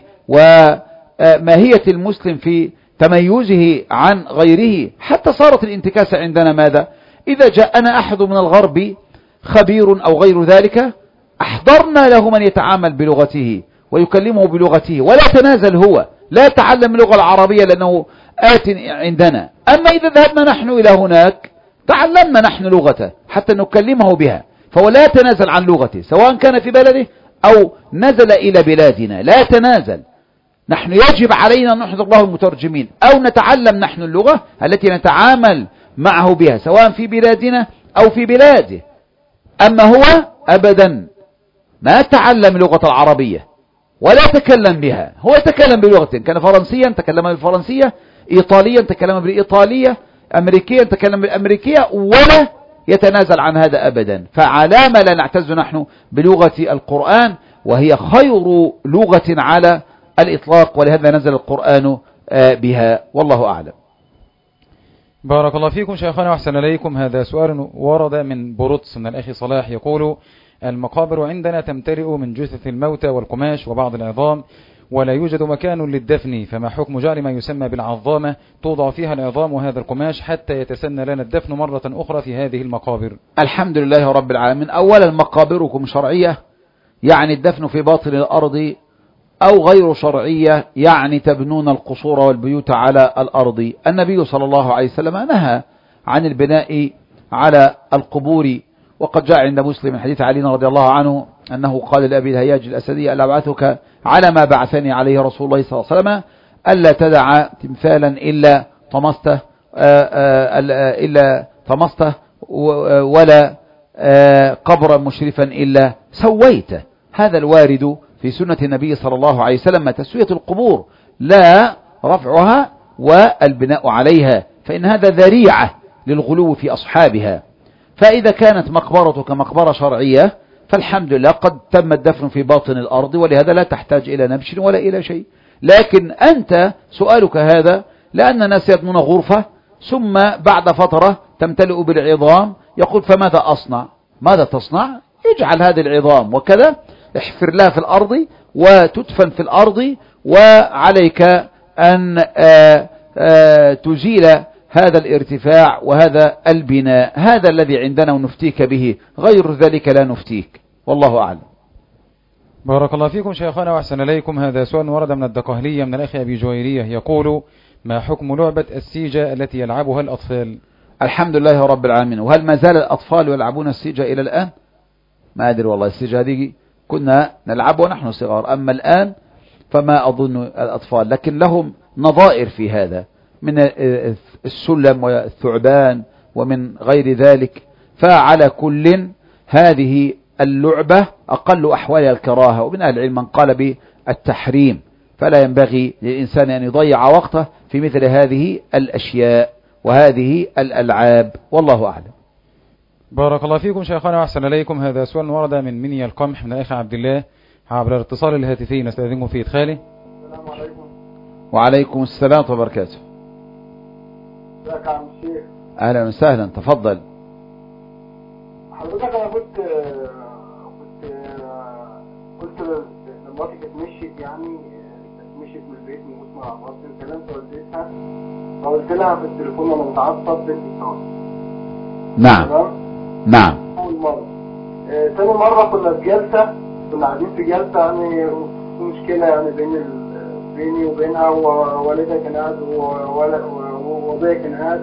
وماهية المسلم في تميزه عن غيره. حتى صارت الانتكاسة عندنا ماذا؟ إذا جاءنا أحد من الغرب خبير أو غير ذلك، أحضرنا له من يتعامل بلغته ويكلمه بلغته، ولا تنازل هو، لا يتعلم اللغة العربية لأنه آت عندنا. أما إذا ذهبنا نحن إلى هناك تعلمنا نحن لغته حتى نكلمه بها، فهو لا يتنازل عن لغته سواء كان في بلده أو نزل إلى بلادنا، لا يتنازل. نحن يجب علينا أن نحضر له المترجمين، أو نتعلم نحن اللغة التي نتعامل معه بها سواء في بلادنا أو في بلاده. أما هو أبدا ما تعلم اللغة العربية ولا تكلم بها، هو يتكلم بلغة، كان فرنسيا تكلم بالفرنسية، إيطاليا تكلم بالإيطالية، أمريكيا تكلم بالأمريكية، ولا يتنازل عن هذا أبدا. فعلام لا نعتز نحن بلغة القرآن، وهي خير لغة على الإطلاق، ولهذا نزل القرآن بها، والله أعلم. بارك الله فيكم شيخنا وأحسن إليكم. هذا سؤال ورد من بروتس من الأخ صلاح، يقول: المقابر عندنا تمتلئ من جثث الموتى والقماش وبعض العظام، ولا يوجد مكان للدفن، فما حكم جعل ما يسمى بالعظامة توضع فيها العظام وهذا القماش حتى يتسنى لنا الدفن مرة أخرى في هذه المقابر؟ الحمد لله رب العالمين. أولا مقابركم شرعية، يعني الدفن في باطن الأرض، أو غير شرعية، يعني تبنون القصور والبيوت على الأرض. النبي صلى الله عليه وسلم نهى عن البناء على القبور، وقد جاء عند مسلم من حديث علي رضي الله عنه أنه قال لأبي الهياج الأسدي: ألا أبعثك على ما بعثني عليه رسول الله صلى الله عليه وسلم، ألا تدع تمثالا إلا طمسته ولا قبرا مشرفا إلا سويته. هذا الوارد في سنة النبي صلى الله عليه وسلم، تسوية القبور لا رفعها والبناء عليها، فإن هذا ذريعة للغلو في أصحابها. فإذا كانت مقبرتك مقبرة شرعية فالحمد لله قد تم الدفن في باطن الأرض، ولهذا لا تحتاج إلى نبش ولا إلى شيء. لكن أنت سؤالك هذا لأن الناس يبنون غرفة ثم بعد فترة تمتلئ بالعظام، يقول فماذا أصنع؟ ماذا تصنع؟ اجعل هذه العظام وكذا احفر لها في الأرض وتدفن في الأرض، وعليك أن تزيل هذا الارتفاع وهذا البناء. هذا الذي عندنا ونفتيك به، غير ذلك لا نفتيك، والله أعلم. بارك الله فيكم شيخنا وأحسن إليكم. هذا سؤال ورد من الدقهلية من الأخ أبي جويرية، يقول: ما حكم لعبة السيجة التي يلعبها الأطفال؟ الحمد لله رب العالمين. وهل ما زال الأطفال يلعبون السيجة إلى الآن؟ ما أدري والله. السيجة هذه كنا نلعبها ونحن صغار، أما الآن فما أظن الأطفال، لكن لهم نظائر في هذا من السلم والثعبان ومن غير ذلك. فعلى كل هذه اللعبة أقل أحوالها الكراهة، ومن أهل العلم من قال بالتحريم، فلا ينبغي للإنسان أن يضيع وقته في مثل هذه الأشياء وهذه الألعاب، والله أعلم. بارك الله فيكم شيخنا وأحسن إليكم. هذا سؤال ورد من مني القمح من الأخ عبد الله عبر الاتصال الهاتفي، نستأذنكم في إدخاله. السلام عليكم. وعليكم السلام وبركاته. ازيك يا عم الشيخ؟ أهلا وسهلا، تفضل. حضرتك انا كنت قلت لما مراتي كانت مشيت، يعني كانت مشيت من البيت من غير ما مراتي، كلمت والدتها فقلت لها في التليفون انا متعصب بنتي صار. نعم نعم. اول مره. ثاني مره كنا في جلسه، كنا قاعدين في جلسه، يعني في مشكله يعني بيني وبينها، ووالدها كان قاعد وابويا كان قاعد.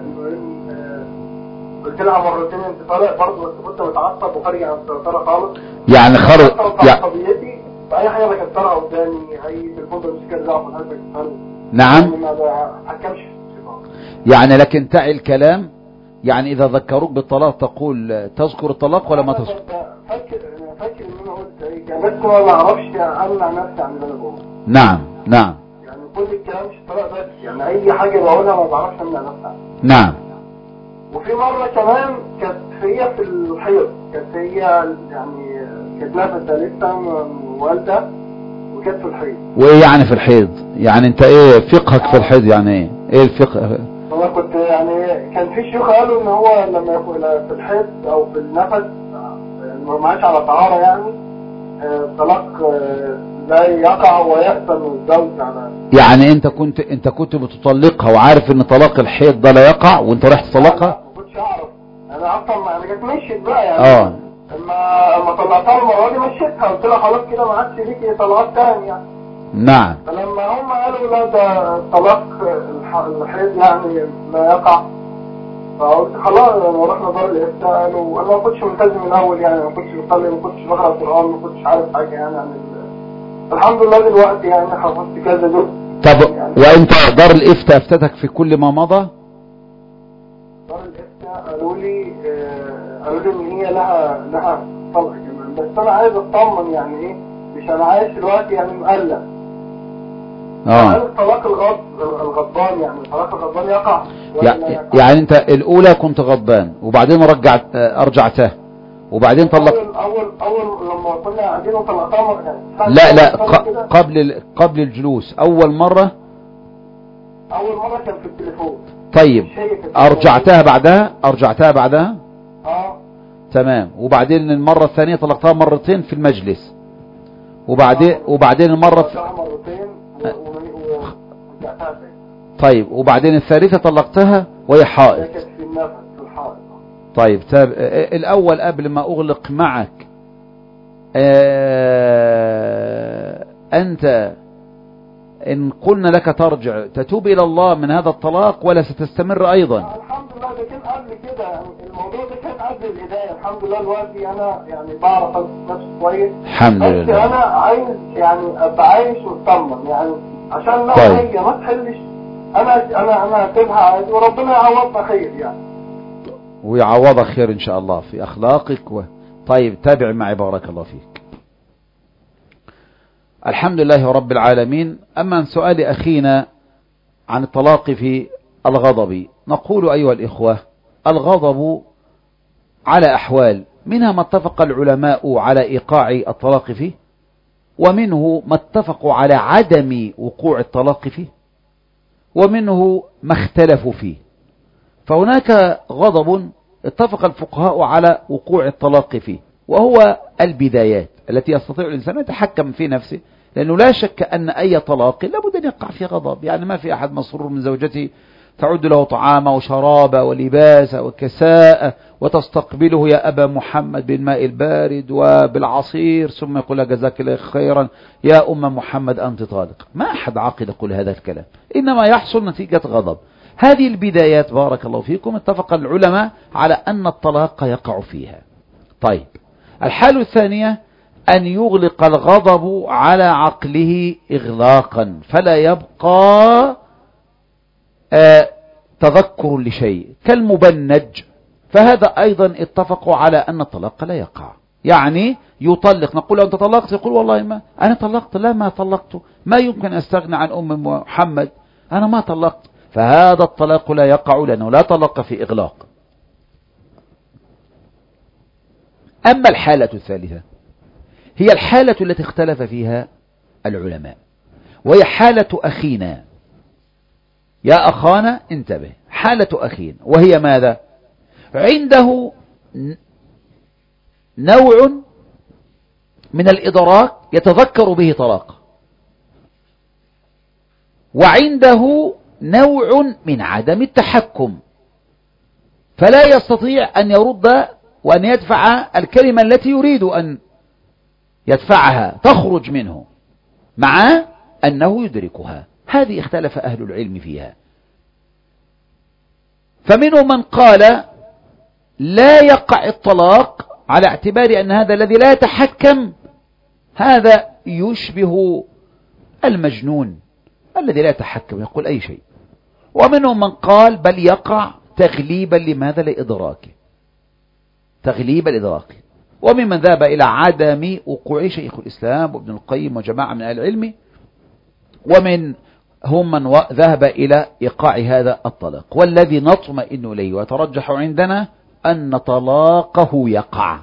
قلت لها مرتين انت طالع برضه، بس كنت متعصب وخارج عن السيطره خالص، يعني خرج عصبيتي فاي حاجه بكسرها قدامي، اي تليفون مش كده ضعف الحاجه بكسره. نعم. يعني ما بحكمش يعني لكن تعي الكلام، يعني اذا ذكروك بالطلاق تقول تذكر الطلاق ولا ما تذكر؟ فاكر ان انا قلت ايه، بس ما اعرفش امنع نفسي عن اللي انا بقوله. نعم نعم. يعني كل الكلام مش طلاق بس، يعني اي حاجه بقولها ما بعرفش امنع نفسي. نعم. وفي مرة كمان كانت هي في الحيض، كانت هي يعني كانت نفسها لسه والدة وكانت في الحيض. وايه يعني في الحيض؟ يعني انت ايه فقهك في الحيض؟ يعني ايه الفقه؟ انا كنت يعني كان في شيوخ قالوا ان هو لما يكون في الحيض او في النفس ما معاش على طهارة، يعني طلاق لا يقع ويأثم الزوج على. يعني انت كنت بتطلقها وعارف ان طلاق الحيض ده لا يقع وانت رايح تطلقها؟ ما كنتش اعرف انا اصلا، يعني كانت مشيت بقى يعني. اما طلعتها المره دي مشيتها، قلت لها خلاص كده ما عادش ليكي طلقات تاني يعني. نعم. فلما هم قالوا لا ده طلاق الحيض يعني لا يقع، فقلت خلاص ورحنا دار الافتاء. قالوا انا ما كنتش ملتزم من الاول، يعني ما كنتش بصلي، ما كنتش بقرا القران، ما كنتش عارف حاجه يعني عن الحمد لله دلوقتي يعني حفظت كذا جزء. طب يعني وانت دار الافتاء افتتك في كل ما مضى؟ دار الافتاء قالوا لي ان هي لها طلق كمان، بس انا عايز اطمن يعني ايه، مش انا عايش دلوقتي يعني مقلق. هل الطلاق الغضبان، يعني الطلاق الغضبان يقع ولا لا يقع؟ يعني انت الاولى كنت غضبان وبعدين ارجعتها وبعدين طلق. اول لما كنا قاعدين وطلقتها يعني لا قبل الجلوس اول مرة كان في التليفون. طيب ارجعتها بعدها تمام. وبعدين المرة الثانية طلقتها مرتين في المجلس، وبعدين المرة مرتين ورجعتها تاني. طيب وبعدين الثالثة طلقتها وهي حائض. كانت في النفس في الحائض. طيب الأول قبل ما أغلق معك، أنت إن قلنا لك ترجع تتوب إلى الله من هذا الطلاق ولا ستستمر أيضا؟ الحمد لله ده كان قبل كده، يعني الموضوع ده كان قبل الهداية. الحمد لله دلوقتي أنا يعني بعرف أنصف نفسي كويس. الحمد لله. بس أنا عايز يعني أبقى عايش مطمن، يعني عشان لو هي ما تحلش أنا هسيبها عادي وربنا يعوضنا خير يعني. ويعوضك خير إن شاء الله في أخلاقك طيب تابع معي بارك الله فيك. الحمد لله رب العالمين. أما عن سؤال أخينا عن الطلاق في الغضب، نقول أيها الإخوة الغضب على أحوال، منها ما اتفق العلماء على إيقاع الطلاق فيه، ومنه ما اتفقوا على عدم وقوع الطلاق فيه، ومنه ما اختلفوا فيه. فهناك غضب اتفق الفقهاء على وقوع الطلاق فيه، وهو البدايات التي يستطيع الإنسان أن يتحكم في نفسه، لأنه لا شك أن أي طلاق لابد أن يقع في غضب. يعني ما في أحد مسرور من زوجته تعد له طعامه وشرابه ولباسه وكساءه وتستقبله يا أبا محمد بالماء البارد وبالعصير، ثم يقول لها جزاك الله خيرا يا أم محمد أنت طالق. ما أحد عاقل يقول هذا الكلام، إنما يحصل نتيجة غضب. هذه البدايات بارك الله فيكم اتفق العلماء على أن الطلاق يقع فيها. طيب الحالة الثانية أن يغلق الغضب على عقله إغلاقا فلا يبقى تذكر لشيء كالمبنج، فهذا أيضا اتفقوا على أن الطلاق لا يقع. يعني يطلق، نقول أنت طلقت، يقول والله ما أنا طلقت، لا ما طلقت، ما يمكن أستغنى عن أم محمد، أنا ما طلقت، فهذا الطلاق لا يقع لأنه لا طلق في إغلاق. أما الحالة الثالثة هي الحالة التي اختلف فيها العلماء، وهي حالة أخينا. يا أخانا انتبه، حالة أخينا وهي ماذا؟ عنده نوع من الإدراك يتذكر به طلاق، وعنده نوع من عدم التحكم، فلا يستطيع أن يرد وأن يدفع الكلمة التي يريد أن يدفعها تخرج منه مع أنه يدركها. هذه اختلف أهل العلم فيها، فمنهم من قال لا يقع الطلاق على اعتبار أن هذا الذي لا يتحكم هذا يشبه المجنون الذي لا يتحكم يقول أي شيء، ومنهم من قال بل يقع تغليبا لماذا؟ لإدراكه، تغليب الإدراك. وممن ذهب إلى عدم وقوع شيخ الإسلام وابن القيم وجماعة من أهل العلم، ومن هم من ذهب إلى إيقاع هذا الطلاق. والذي نطمئن إليه ويترجح عندنا أن طلاقه يقع،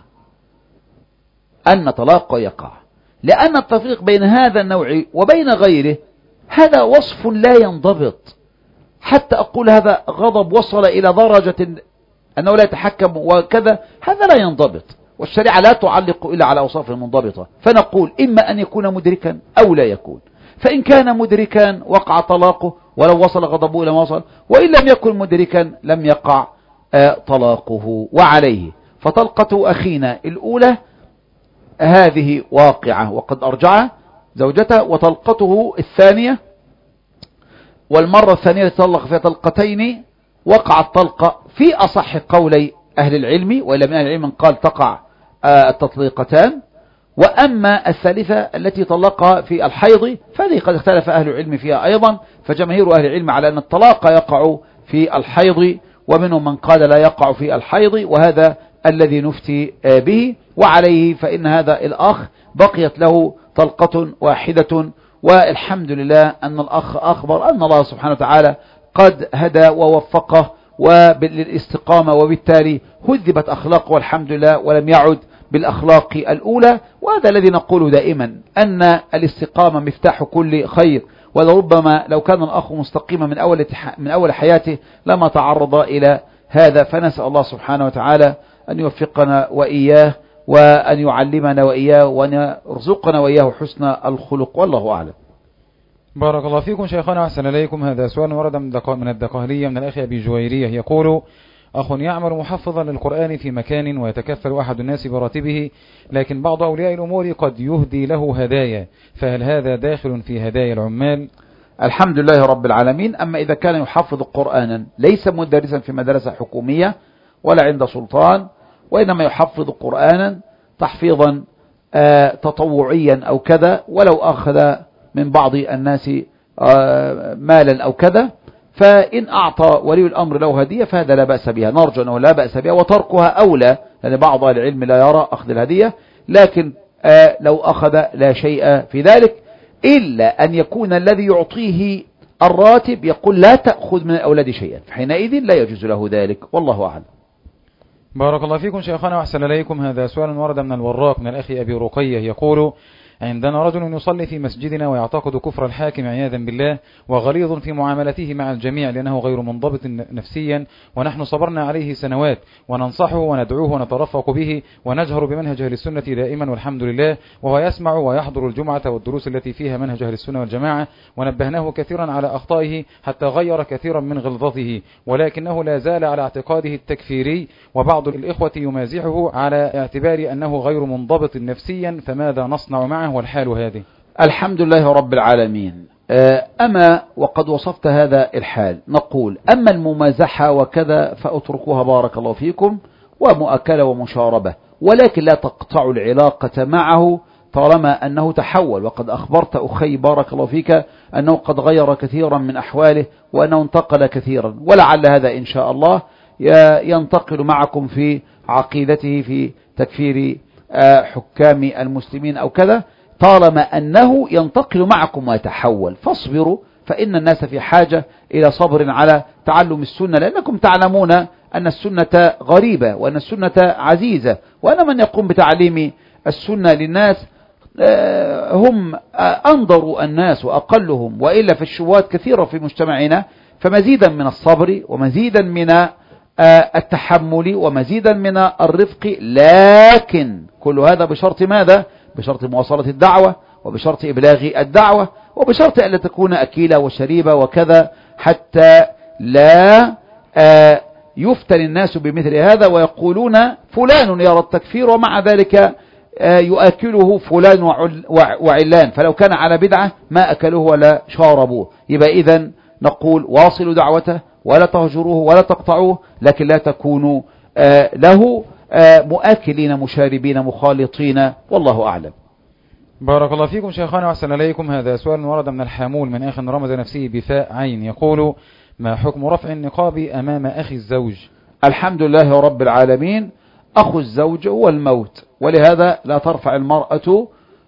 أن طلاقه يقع، لأن التفريق بين هذا النوع وبين غيره هذا وصف لا ينضبط. حتى أقول هذا غضب وصل إلى درجة أنه لا يتحكم وكذا، هذا لا ينضبط، والشريعة لا تعلق إلا على أوصاف منضبطة. فنقول إما أن يكون مدركا أو لا يكون، فإن كان مدركا وقع طلاقه ولو وصل غضبه إلى ما وصل، وإن لم يكن مدركا لم يقع طلاقه. وعليه فطلقة أخينا الأولى هذه واقعة وقد أرجع زوجته، وطلقته الثانية والمرة الثانية طلق فيها طلقتين وقع الطلقة في أصح قولي أهل العلم، وإلا من أهل العلم من قال تقع التطليقتان. وأما الثالثة التي طلقها في الحيض فهذه قد اختلف أهل العلم فيها أيضا، فجماهير أهل العلم على أن الطلاق يقع في الحيض، ومنهم من قال لا يقع في الحيض، وهذا الذي نفتي به. وعليه فإن هذا الأخ بقيت له طلقة واحدة، والحمد لله أن الأخ أخبر أن الله سبحانه وتعالى قد هدى ووفقه للاستقامة، وبالتالي هذبت أخلاقه والحمد لله، ولم يعد بالأخلاق الأولى. وهذا الذي نقول دائما أن الاستقامة مفتاح كل خير، ولربما لو كان الأخ مستقيما من أول حياته لما تعرض إلى هذا. فنسأل الله سبحانه وتعالى أن يوفقنا وإياه، وأن يعلمنا وإياه، وأن يرزقنا وإياه حسن الخلق، والله أعلم. بارك الله فيكم شيخنا، أحسن إليكم. هذا سؤال ورد من الدقهلية من الأخ أبي جويرية، يقول: أخ يعمل محفظا للقرآن في مكان ويتكفل أحد الناس براتبه، لكن بعض أولياء الأمور قد يهدي له هدايا، فهل هذا داخل في هدايا العمال؟ الحمد لله رب العالمين. أما إذا كان يحفظ قرآنا ليس مدرسا في مدرسة حكومية ولا عند سلطان، وإنما يحفظ قرآنا تحفيظا تطوعيا أو كذا، ولو أخذ من بعض الناس مالا أو كذا، فإن أعطى ولي الأمر له هدية فهذا لا بأس بها، نرجو أنه لا بأس بها، وتركها أولى، لأن بعض أهل العلم لا يرى أخذ الهدية، لكن لو أخذ لا شيء في ذلك، إلا أن يكون الذي يعطيه الراتب يقول لا تأخذ من الأولاد شيئا، فحينئذ لا يجوز له ذلك، والله أعلم. بارك الله فيكم شيخنا وأحسن إليكم. هذا سؤال ورد من الوراق من الأخ أبي رقية يقول: عندنا رجل يصلي في مسجدنا ويعتقد كفر الحاكم عياذا بالله، وغليظ في معاملته مع الجميع لأنه غير منضبط نفسيا، ونحن صبرنا عليه سنوات وننصحه وندعوه ونترفق به ونجهر بمنهج أهل السنة دائما والحمد لله، وهو يسمع ويحضر الجمعة والدروس التي فيها منهج أهل السنة والجماعة، ونبهناه كثيرا على أخطائه حتى غير كثيرا من غلظته، ولكنه لا زال على اعتقاده التكفيري، وبعض الإخوة يمازحه على اعتبار أنه غير منضبط نفسيا، فماذا نصنع معه والحال هذه؟ الحمد لله رب العالمين. أما وقد وصفت هذا الحال، نقول أما الممازحة وكذا فأتركوها بارك الله فيكم، ومؤكلة ومشاربة، ولكن لا تقطع العلاقة معه طالما أنه تحول، وقد أخبرت أخي بارك الله فيك أنه قد غير كثيرا من أحواله وأنه انتقل كثيرا، ولعل هذا إن شاء الله ينتقل معكم في عقيدته في تكفير حكام المسلمين أو كذا، طالما أنه ينتقل معكم ويتحول، فاصبروا، فإن الناس في حاجة إلى صبر على تعلم السنة، لأنكم تعلمون أن السنة غريبة وأن السنة عزيزة، وأن من يقوم بتعليم السنة للناس هم أنظروا الناس وأقلهم، وإلا في الشبهات كثيرة في مجتمعنا، فمزيدا من الصبر ومزيدا من التحمل ومزيدا من الرفق، لكن كل هذا بشرط ماذا؟ بشرط مواصلة الدعوة، وبشرط إبلاغ الدعوة، وبشرط أن لا تكون أكيلة وشريبة وكذا، حتى لا يفتن الناس بمثل هذا ويقولون فلان يرى التكفير ومع ذلك يؤكله فلان وعلان، فلو كان على بدعة ما أكلوه ولا شاربوه. يبقى إذن نقول واصلوا دعوته ولا تهجروه ولا تقطعوه، لكن لا تكونوا له مؤكلين مشاربين مخالطين، والله أعلم. بارك الله فيكم شيخنا وأحسن إليكم. هذا سؤال ورد من الحامول من أخ رمز نفسه بفاء عين يقول: ما حكم رفع النقاب أمام أخي الزوج؟ الحمد لله رب العالمين. أخو الزوج هو الموت، ولهذا لا ترفع المرأة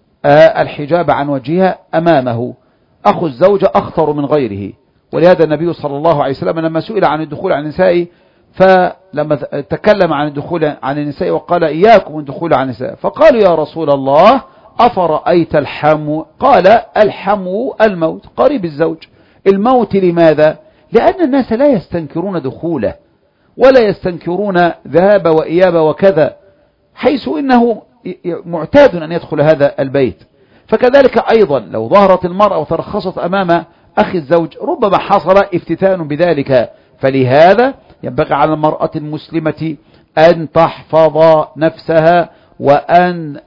الحجاب عن وجهها أمامه. أخو الزوج أخطر من غيره، ولهذا النبي صلى الله عليه وسلم لما سئل عن الدخول عن النساء، فلما تكلم عن الدخول عن النساء وقال إياكم الدخول عن النساء، فقالوا يا رسول الله أفرأيت الحمو؟ قال الحمو الموت، قريب الزوج. الموت لماذا؟ لأن الناس لا يستنكرون دخوله ولا يستنكرون ذهاب وإياب وكذا، حيث إنه معتاد أن يدخل هذا البيت. فكذلك أيضا لو ظهرت المرأة وترخصت أمام أخي الزوج ربما حصل افتتان بذلك، فلهذا ينبغي على المرأة المسلمة أن تحفظ نفسها وأن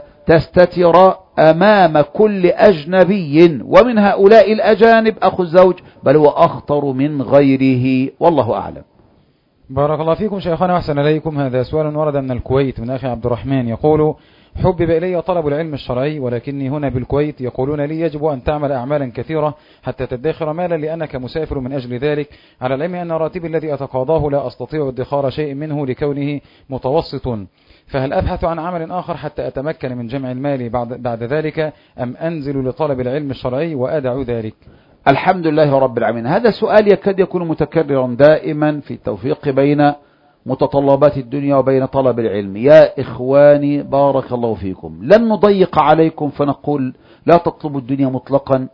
تستتر أمام كل أجنبي، ومن هؤلاء الأجانب أخو الزوج، بل هو أخطر من غيره، والله أعلم. بارك الله فيكم شيخنا وأحسن إليكم. هذا سؤال ورد من الكويت من أخي عبد الرحمن يقول: حبب إلي طلب العلم الشرعي، ولكني هنا بالكويت يقولون لي يجب أن تعمل أعمالا كثيرة حتى تدخر مالا لأنك مسافر من أجل ذلك، على العلم أن راتبي الذي أتقاضاه لا أستطيع ادخار شيء منه لكونه متوسط، فهل أبحث عن عمل آخر حتى أتمكن من جمع المال بعد ذلك، أم أنزل لطلب العلم الشرعي وأدع ذلك؟ الحمد لله رب العالمين. هذا سؤال يكاد يكون متكررا دائما في التوفيق بين متطلبات الدنيا وبين طلب العلم. يا إخواني بارك الله فيكم، لن نضيق عليكم فنقول لا تطلبوا الدنيا مطلقا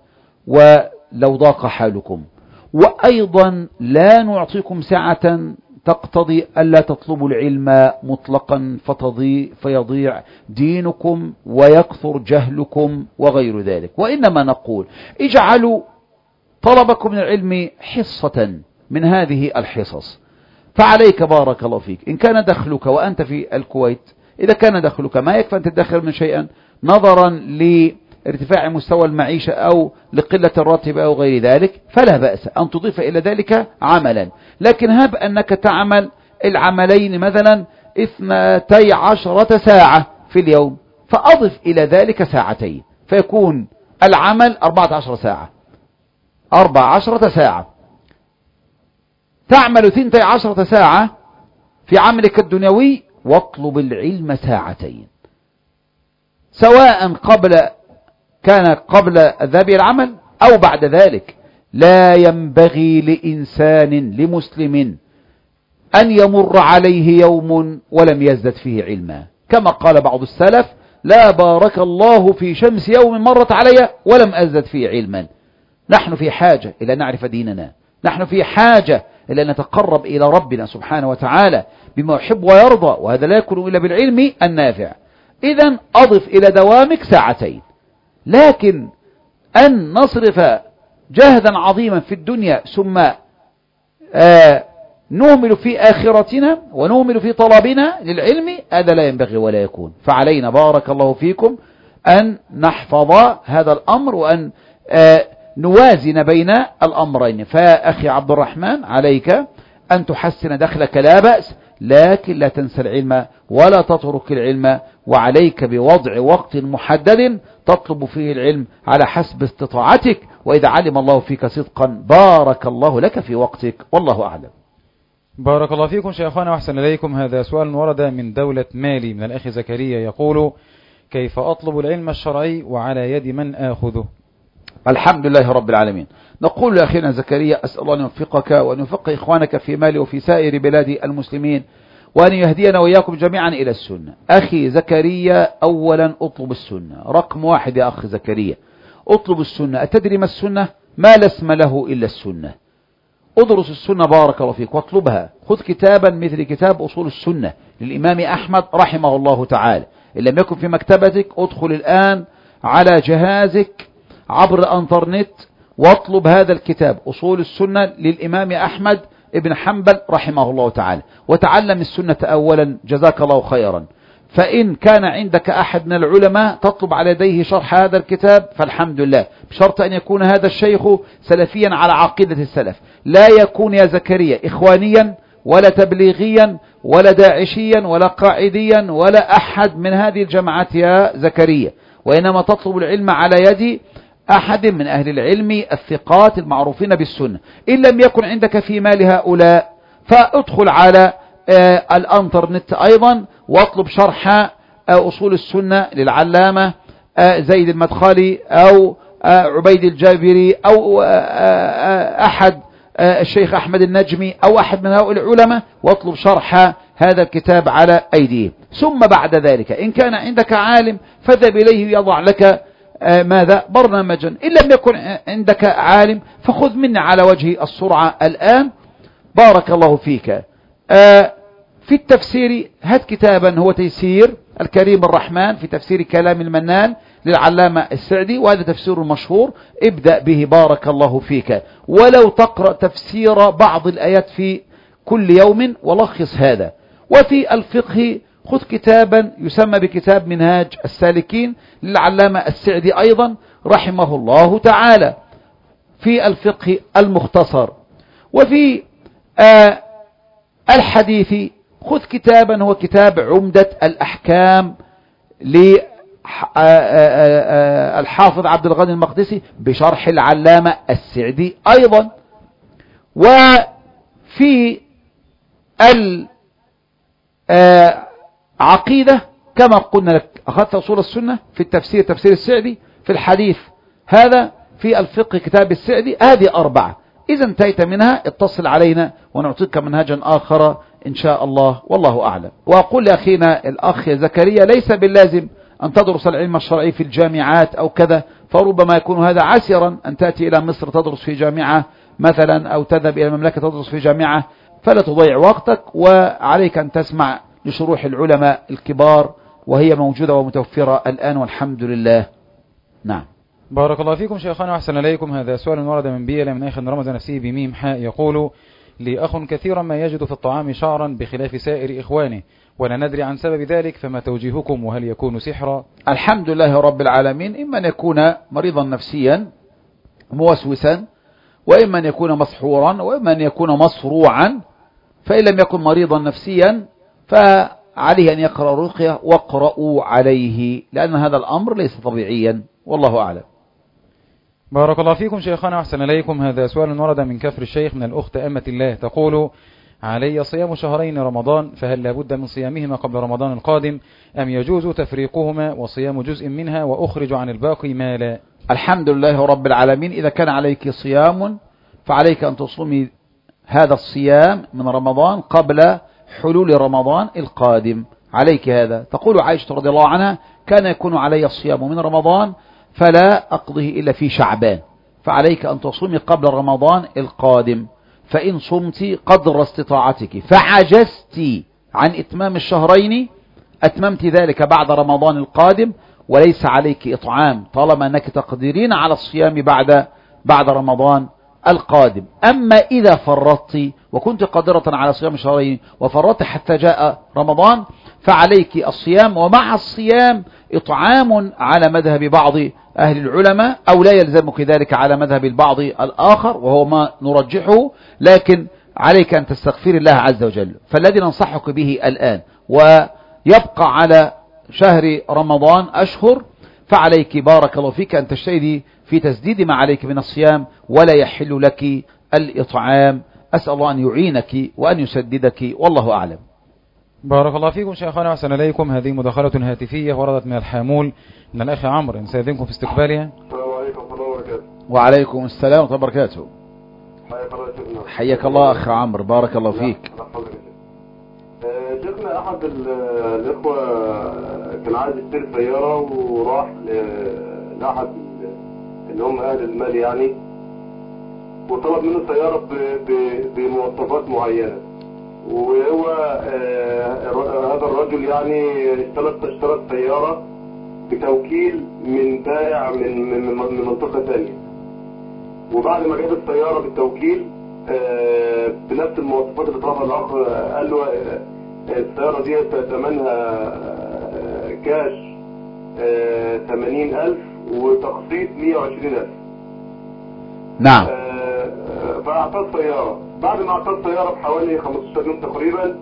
ولو ضاق حالكم، وأيضا لا نعطيكم سعة تقتضي ألا تطلبوا العلم مطلقا فيضيع دينكم ويكثر جهلكم وغير ذلك، وإنما نقول اجعلوا طلبكم من العلم حصة من هذه الحصص. فعليك بارك الله فيك إن كان دخلك وأنت في الكويت، إذا كان دخلك ما يكفي أن تدخر من شيئا نظرا لارتفاع مستوى المعيشة أو لقلة الراتب أو غير ذلك، فلا بأس أن تضيف إلى ذلك عملا، لكن هب أنك تعمل العملين مثلا 12 ساعة في اليوم، فأضف إلى ذلك ساعتين، فيكون العمل 14 ساعة 14 ساعة، تعمل 12 ساعة في عملك الدنيوي، واطلب العلم ساعتين، سواء كان قبل الذهاب إلى العمل أو بعد ذلك. لا ينبغي لإنسان لمسلم أن يمر عليه يوم ولم يزدد فيه علما، كما قال بعض السلف: لا بارك الله في شمس يوم مرت علي ولم أزدد فيه علما. نحن في حاجة إلى نعرف ديننا، نحن في حاجة إلى أن نتقرب إلى ربنا سبحانه وتعالى بما يحب ويرضى، وهذا لا يكون إلا بالعلم النافع. إذن أضف إلى دوامك ساعتين. لكن أن نصرف جهدا عظيما في الدنيا ثم نهمل في آخرتنا ونهمل في طلبنا للعلم، هذا لا ينبغي ولا يكون. فعلينا بارك الله فيكم أن نحفظ هذا الأمر وأن نوازن بين الأمرين. فأخي عبد الرحمن، عليك أن تحسن دخلك لا بأس، لكن لا تنسى العلم ولا تترك العلم، وعليك بوضع وقت محدد تطلب فيه العلم على حسب استطاعتك، وإذا علم الله فيك صدقا بارك الله لك في وقتك، والله أعلم. بارك الله فيكم شيخنا وأحسن إليكم. هذا سؤال ورد من دولة مالي من الأخ زكريا يقول: كيف أطلب العلم الشرعي وعلى يد من آخذه؟ الحمد لله رب العالمين. نقول لأخينا زكريا: أسأل الله أن يوفقك وأن يوفق إخوانك في مالي وفي سائر بلاد المسلمين، وأن يهدينا وإياكم جميعا إلى السنة. أخي زكريا، أولا أطلب السنة، رقم 1 يا أخي زكريا، أطلب السنة. أتدري ما السنة؟ ما لا اسم له إلا السنة. أدرس السنة بارك الله فيك واطلبها. خذ كتابا مثل كتاب أصول السنة للإمام أحمد رحمه الله تعالى، إن لم يكن في مكتبتك ادخل الآن على جهازك عبر الانترنت واطلب هذا الكتاب أصول السنة للإمام أحمد ابن حنبل رحمه الله تعالى، وتعلم السنة أولا جزاك الله خيرا. فإن كان عندك أحد من العلماء تطلب على يديه شرح هذا الكتاب فالحمد لله، بشرط أن يكون هذا الشيخ سلفيا على عقيدة السلف، لا يكون يا زكريا إخوانيا ولا تبليغيا ولا داعشيا ولا قاعديا ولا أحد من هذه الجماعات يا زكريا، وإنما تطلب العلم على يد أحد من أهل العلم الثقات المعروفين بالسنة. إن لم يكن عندك في مال هؤلاء فادخل على الانترنت أيضا واطلب شرح أصول السنة للعلامة زيد المدخلي أو عبيد الجابري أو أحد الشيخ أحمد النجمي أو أحد من هؤلاء العلماء، واطلب شرح هذا الكتاب على أيديه. ثم بعد ذلك إن كان عندك عالم فذهب إليه يضع لك ماذا برنامجا. إن لم يكن عندك عالم فخذ مني على وجه السرعة الآن بارك الله فيك. في التفسير هات كتابا هو تيسير الكريم الرحمن في تفسير كلام المنان للعلامة السعدي، وهذا تفسير مشهور، ابدأ به بارك الله فيك. ولو تقرأ تفسير بعض الآيات في كل يوم ولخص هذا. وفي الفقه خذ كتابا يسمى بكتاب منهاج السالكين للعلامة السعدي أيضا رحمه الله تعالى في الفقه المختصر. وفي الحديث خذ كتابا هو كتاب عمدة الأحكام للحافظ عبد الغني المقدسي بشرح العلامة السعدي أيضا. وفي العقيدة كما قلنا لك أخذت أصول السنة، في التفسير تفسير السعدي، في الحديث هذا، في الفقه كتاب السعدي. هذه 4. إذا انتهيت منها اتصل علينا ونعطيك منهجا آخر إن شاء الله، والله أعلم. وأقول لأخينا الأخ زكريا ليس باللازم أن تدرس العلم الشرعي في الجامعات أو كذا، فربما يكون هذا عسرا أن تأتي إلى مصر تدرس في جامعة مثلا أو تذهب إلى المملكة تدرس في جامعة، فلا تضيع وقتك، وعليك أن تسمع لشروح العلماء الكبار وهي موجودة ومتوفرة الآن والحمد لله. نعم. بارك الله فيكم شيخنا وأحسن إليكم. هذا سؤال ورد من بيئة من أخ رمز نفسه بميم حاء يقول: لي أخ كثيرا ما يجد في الطعام شعرا بخلاف سائر إخوانه ولا ندري عن سبب ذلك، فما توجيهكم وهل يكون سحرا؟ الحمد لله رب العالمين. إما أن يكون مريضا نفسيا موسوسا، وإما أن يكون مسحورا، وإما أن يكون مصروعا. فإن لم يكن مريضا نفسيا فعليه أن يقرأ رقية واقرأوا عليه، لأن هذا الأمر ليس طبيعيا، والله أعلم. بارك الله فيكم شيخنا أحسن إليكم. هذا سؤال ورد من كفر الشيخ من الأخت أمة الله، تقول: علي صيام شهرين رمضان، فهل لابد من صيامهما قبل رمضان القادم أم يجوز تفريقهما وصيام جزء منها وأخرج عن الباقي ما لا؟ الحمد لله رب العالمين. إذا كان عليك صيام فعليك أن تصومي هذا الصيام من رمضان قبل حلول رمضان القادم، عليك هذا. تقول عائشة رضي الله عنها: كان يكون علي الصيام من رمضان فلا أقضيه إلا في شعبان، فعليك أن تصومي قبل رمضان القادم. فإن صمت قدر استطاعتك فعجزت عن إتمام الشهرين أتممت ذلك بعد رمضان القادم، وليس عليك إطعام طالما أنك تقدرين على الصيام بعد رمضان القادم. أما إذا فرطت وكنت قادرة على صيام شهرين وفرطت حتى جاء رمضان فعليك الصيام، ومع الصيام إطعام على مذهب بعض أهل العلماء، أو لا يلزمك ذلك على مذهب البعض الآخر وهو ما نرجحه، لكن عليك أن تستغفر الله عز وجل. فالذي ننصحك به الآن ويبقى على شهر رمضان أشهر، فعليك بارك الله فيك أن تجتهدي في تسديد ما عليك من الصيام، ولا يحل لك الإطعام. أسأل الله أن يعينك وأن يسددك، والله أعلم. بارك الله فيكم شيخنا أحسن إليكم. هذه مداخلة هاتفية وردت من الحامول من الأخ عمرو، نستأذنكم في استقبالها. السلام عليكم ورحمة الله وبركاته. وعليكم السلام ورحمة الله وبركاته. حياك الله أخ عمرو، بارك الله فيك. شيخنا أحد الإخوة كان عايز يشتري سيارة وراح لأحد اللي هم أهل المال يعني، وطلب منه سيارة بمواصفات معينة، وهو هذا الرجل يعني اشترى السيارة بتوكيل من بائع من منطقة ثانية، وبعد ما جاب السيارة بالتوكيل بنفس المواصفات اللي طلبها الأخ قال له السيارة دي ثمنها كاش 80,000 وتقسيط 120,000. نعم. فأعطاه السيارة. بعد ما أعطاه السيارة بحوالي 15 يوم تقريبا،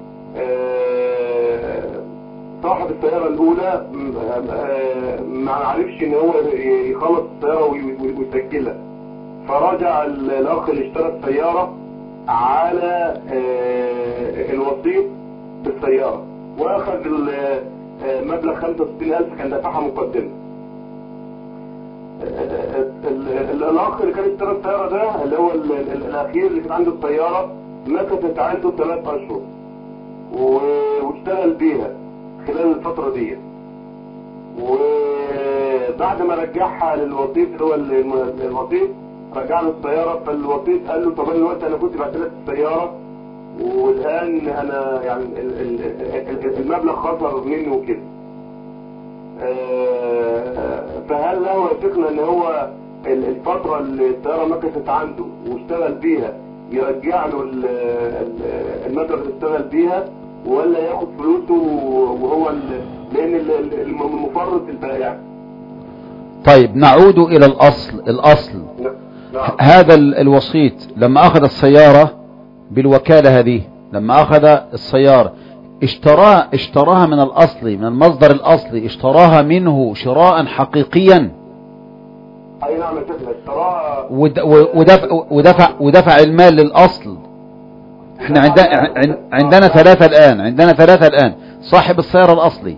صاحب السيارة الأولى ما عرفش إن هو يخلص السيارة ويسجلها، فراجع الأخ اللي اشترى السيارة على الوسيط بالسيارة وأخذ مبلغ 65,000 كان دفعها مقدمة. الأخ اللي كان اشترى السيارة ده اللي هو الأخير اللي كان عنده السيارة مكثت عنده 3 أشهر واشتغل بيها خلال الفترة دي، وبعد ما رجعها للوسيط اللي هو الوسيط رجع له السيارة، فالوسيط قال له: طب انا دلوقتي انا كنت بعت لك السيارة والآن انا يعني المبلغ خسر مني وكده، فهل له يثقنا ان هو الفترة اللي السيارة مكثت عنده واشتغل بيها يرجع له المبلغ اللي اشتغل بيها، ولا ياخد فلوسه وهو لان المفرط البائع؟ طيب نعود إلى الأصل. هذا الوسيط لما أخذ السيارة بالوكالة هذه، لما أخذ السيارة اشتراها من الأصل، من المصدر الأصلي، اشتراها منه شراء حقيقيا. أي نعم يا شيخنا، اشتراها ودفع المال للأصل. احنا عندنا ثلاثة الآن، صاحب السيارة الأصلي،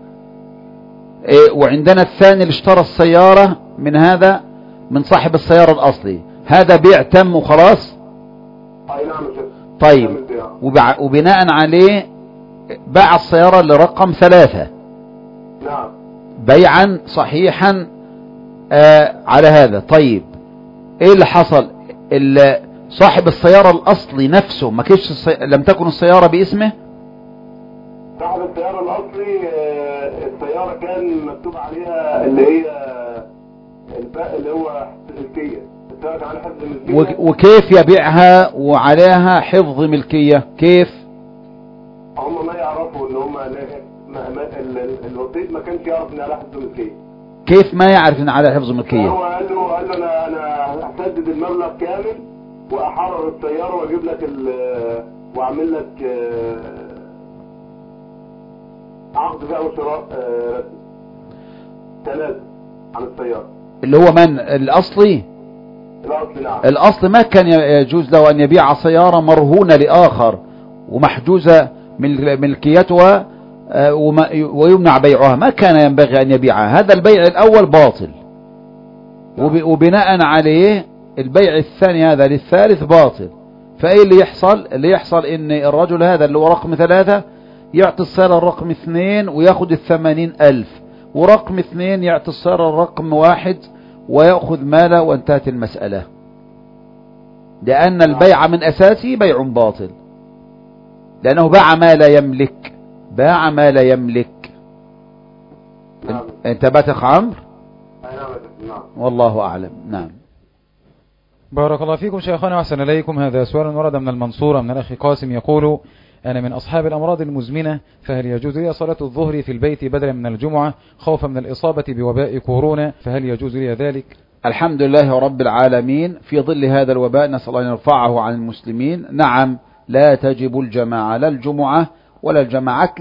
وعندنا الثاني اللي اشترى السيارة من صاحب السيارة الأصلي. هذا بيع تم وخلاص. أي نعم يا شيخ. طيب وبناء عليه باع السيارة لرقم 3. نعم. بيعا صحيحا على هذا. طيب ايه اللي حصل؟ صاحب السيارة الأصلي نفسه ما كانش لم تكن السيارة باسمه. صاحب السيارة الأصلي السيارة كان مكتوب عليها اللي هو الملكية، السيارة كان عليها حفظ الملكية. وكيف يبيعها وعليها حفظ ملكية؟ كيف؟ هم ما يعرفوا ان هم الوسيط ما كانش يعرف ان عليها حفظ ملكية. كيف ما يعرف ان عليها حفظ ملكية؟ هو قال له انا هسدد المبلغ كامل واحرر السيارة واجيب لك واعمل لك عقد بيع وشراء رسمي تنازل عن السيارة. اللي هو من الأصلي؟ نعم. الأصل ما كان يجوز له أن يبيع سيارة مرهونة لآخر ومحجوزة ملكيتها ويمنع بيعها، ما كان ينبغي أن يبيعها. هذا البيع الأول باطل، وبناء عليه البيع الثاني هذا للثالث باطل. فأي اللي يحصل؟ اللي يحصل إن الرجل هذا اللي هو رقم 3 يعطي السيارة الرقم 2 ويأخذ 80,000، ورقم 2 يعطي السيارة الرقم 1 ويأخذ ماله، وانتهت المسألة، لأن البيع من أساسه بيع باطل، لأنه باع ما لا يملك، باع ما لا يملك. انتبهت أخ عمرو؟ والله أعلم. نعم. بارك الله فيكم شيخنا وأحسن إليكم. هذا سؤال ورد من المنصورة من الأخ قاسم يقول: أنا من أصحاب الأمراض المزمنة، فهل يجوز لي صلاة الظهر في البيت بدلا من الجمعة خوفا من الإصابة بوباء كورونا، فهل يجوز لي ذلك؟ الحمد لله رب العالمين. في ظل هذا الوباء نسأل الله أن يرفعه عن المسلمين. نعم، لا تجب الجماعة، لا الجمعة ولا الجماعات،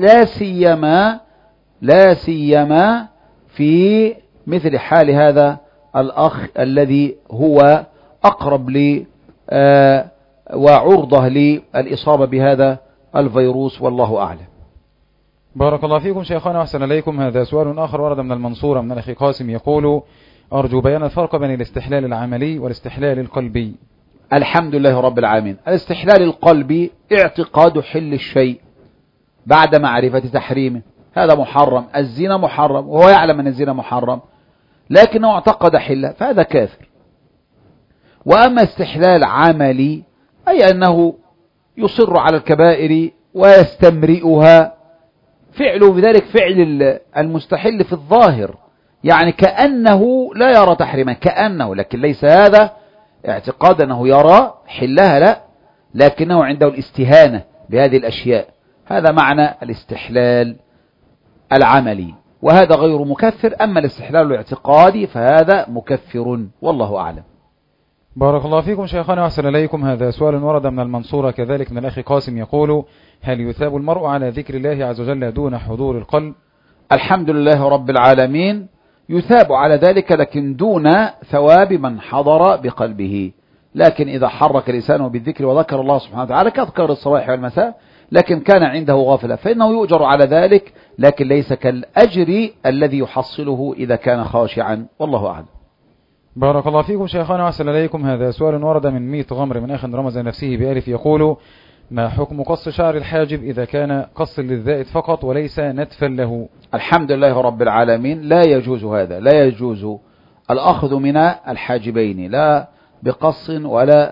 لا سيما في مثل حال هذا الأخ الذي هو أقرب لي وعرضة للإصابة بهذا الفيروس، والله أعلم. بارك الله فيكم شيخنا وأحسن إليكم. هذا سؤال آخر ورد من المنصورة من الأخ قاسم يقول: أرجو بيان الفرق بين الاستحلال العملي والاستحلال القلبي. الحمد لله رب العالمين. الاستحلال القلبي اعتقاد حل الشيء بعد معرفة تحريمه، هذا محرم. الزنا محرم وهو يعلم أن الزنا محرم لكنه اعتقد حله، فهذا كافر. وأما استحلال عملي أي أنه يصر على الكبائر ويستمرئها، فعله بذلك فعل المستحل في الظاهر، يعني كأنه لا يرى تحريما، كأنه، لكن ليس هذا اعتقاد أنه يرى حلها، لا، لكنه عنده الاستهانة بهذه الأشياء. هذا معنى الاستحلال العملي، وهذا غير مكفر. أما الاستحلال الاعتقادي فهذا مكفر، والله أعلم. بارك الله فيكم شيخنا وأحسن إليكم. هذا سؤال ورد من المنصورة كذلك من الأخ قاسم يقول: هل يثاب المرء على ذكر الله عز وجل دون حضور القلب؟ الحمد لله رب العالمين. يثاب على ذلك، لكن دون ثواب من حضر بقلبه. لكن إذا حرك لسانه بالذكر وذكر الله سبحانه وتعالى كأذكار الصباح والمساء، لكن كان عنده غفلة، فإنه يؤجر على ذلك، لكن ليس كالأجر الذي يحصله إذا كان خاشعا، والله أعلم. بارك الله فيكم شيخنا وأحسن إليكم. هذا سؤال ورد من ميت غمر من أخ رمز نفسه بألف يقول: ما حكم قص شعر الحاجب إذا كان قص للزائد فقط وليس نتفا له؟ الحمد لله رب العالمين. لا يجوز هذا، لا يجوز الأخذ من الحاجبين، لا بقص ولا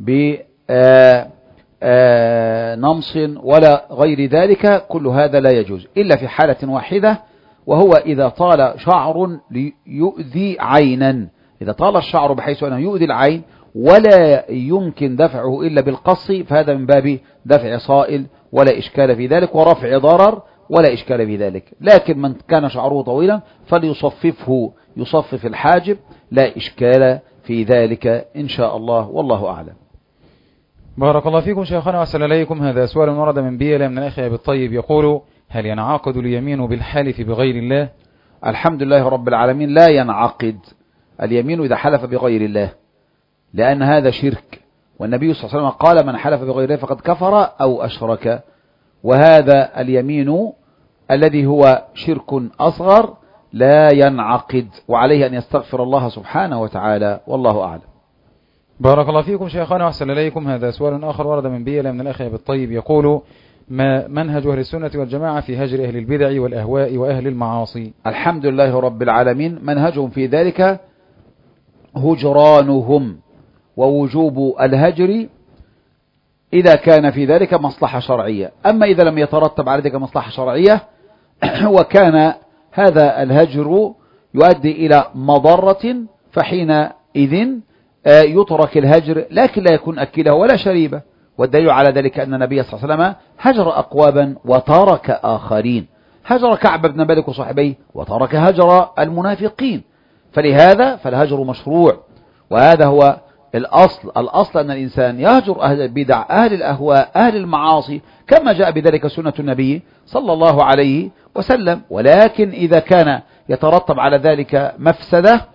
بنمص ولا غير ذلك، كل هذا لا يجوز إلا في حالة واحدة، وهو إذا طال شعر ليؤذي عينا. إذا طال الشعر بحيث أنه يؤذي العين ولا يمكن دفعه إلا بالقص، فهذا من باب دفع صائل ولا إشكال في ذلك، ورفع ضرر ولا إشكال في ذلك. لكن من كان شعره طويلا فليصففه، يصفف الحاجب، لا إشكال في ذلك إن شاء الله، والله أعلم. بارك الله فيكم شيخنا وأحسن إليكم. هذا سؤال ورد من بيلا من الأخ أبي الطيب يقول: هل ينعقد اليمين بالحلف بغير الله؟ الحمد لله رب العالمين. لا ينعقد اليمين إذا حلف بغير الله، لأن هذا شرك، والنبي صلى الله عليه وسلم قال: من حلف بغير الله فقد كفر أو أشرك. وهذا اليمين الذي هو شرك أصغر لا ينعقد، وعليه أن يستغفر الله سبحانه وتعالى، والله أعلم. بارك الله فيكم شيخنا وأحسن إليكم. هذا سؤال آخر ورد من بيلا من الأخ أبي الطيب يقول: ما منهج أهل السنة والجماعة في هجر أهل البدع والأهواء وأهل المعاصي؟ الحمد لله رب العالمين. منهجهم في ذلك هجرانهم ووجوب الهجر إذا كان في ذلك مصلحة شرعية. أما إذا لم يترتب على ذلك مصلحة شرعية وكان هذا الهجر يؤدي إلى مضرة، فحينئذ يترك الهجر، لكن لا يكون أكله ولا شريبه. والدليل على ذلك أن النبي صلى الله عليه وسلم هجر أقوابا وترك آخرين، هجر كعب بن مالك وصحبيه وترك هجر المنافقين. فلهذا فالهجر مشروع، وهذا هو الأصل أن الإنسان يهجر أهل البدع، أهل الأهواء، أهل المعاصي، كما جاء بذلك سنة النبي صلى الله عليه وسلم. ولكن إذا كان يترتب على ذلك مفسدة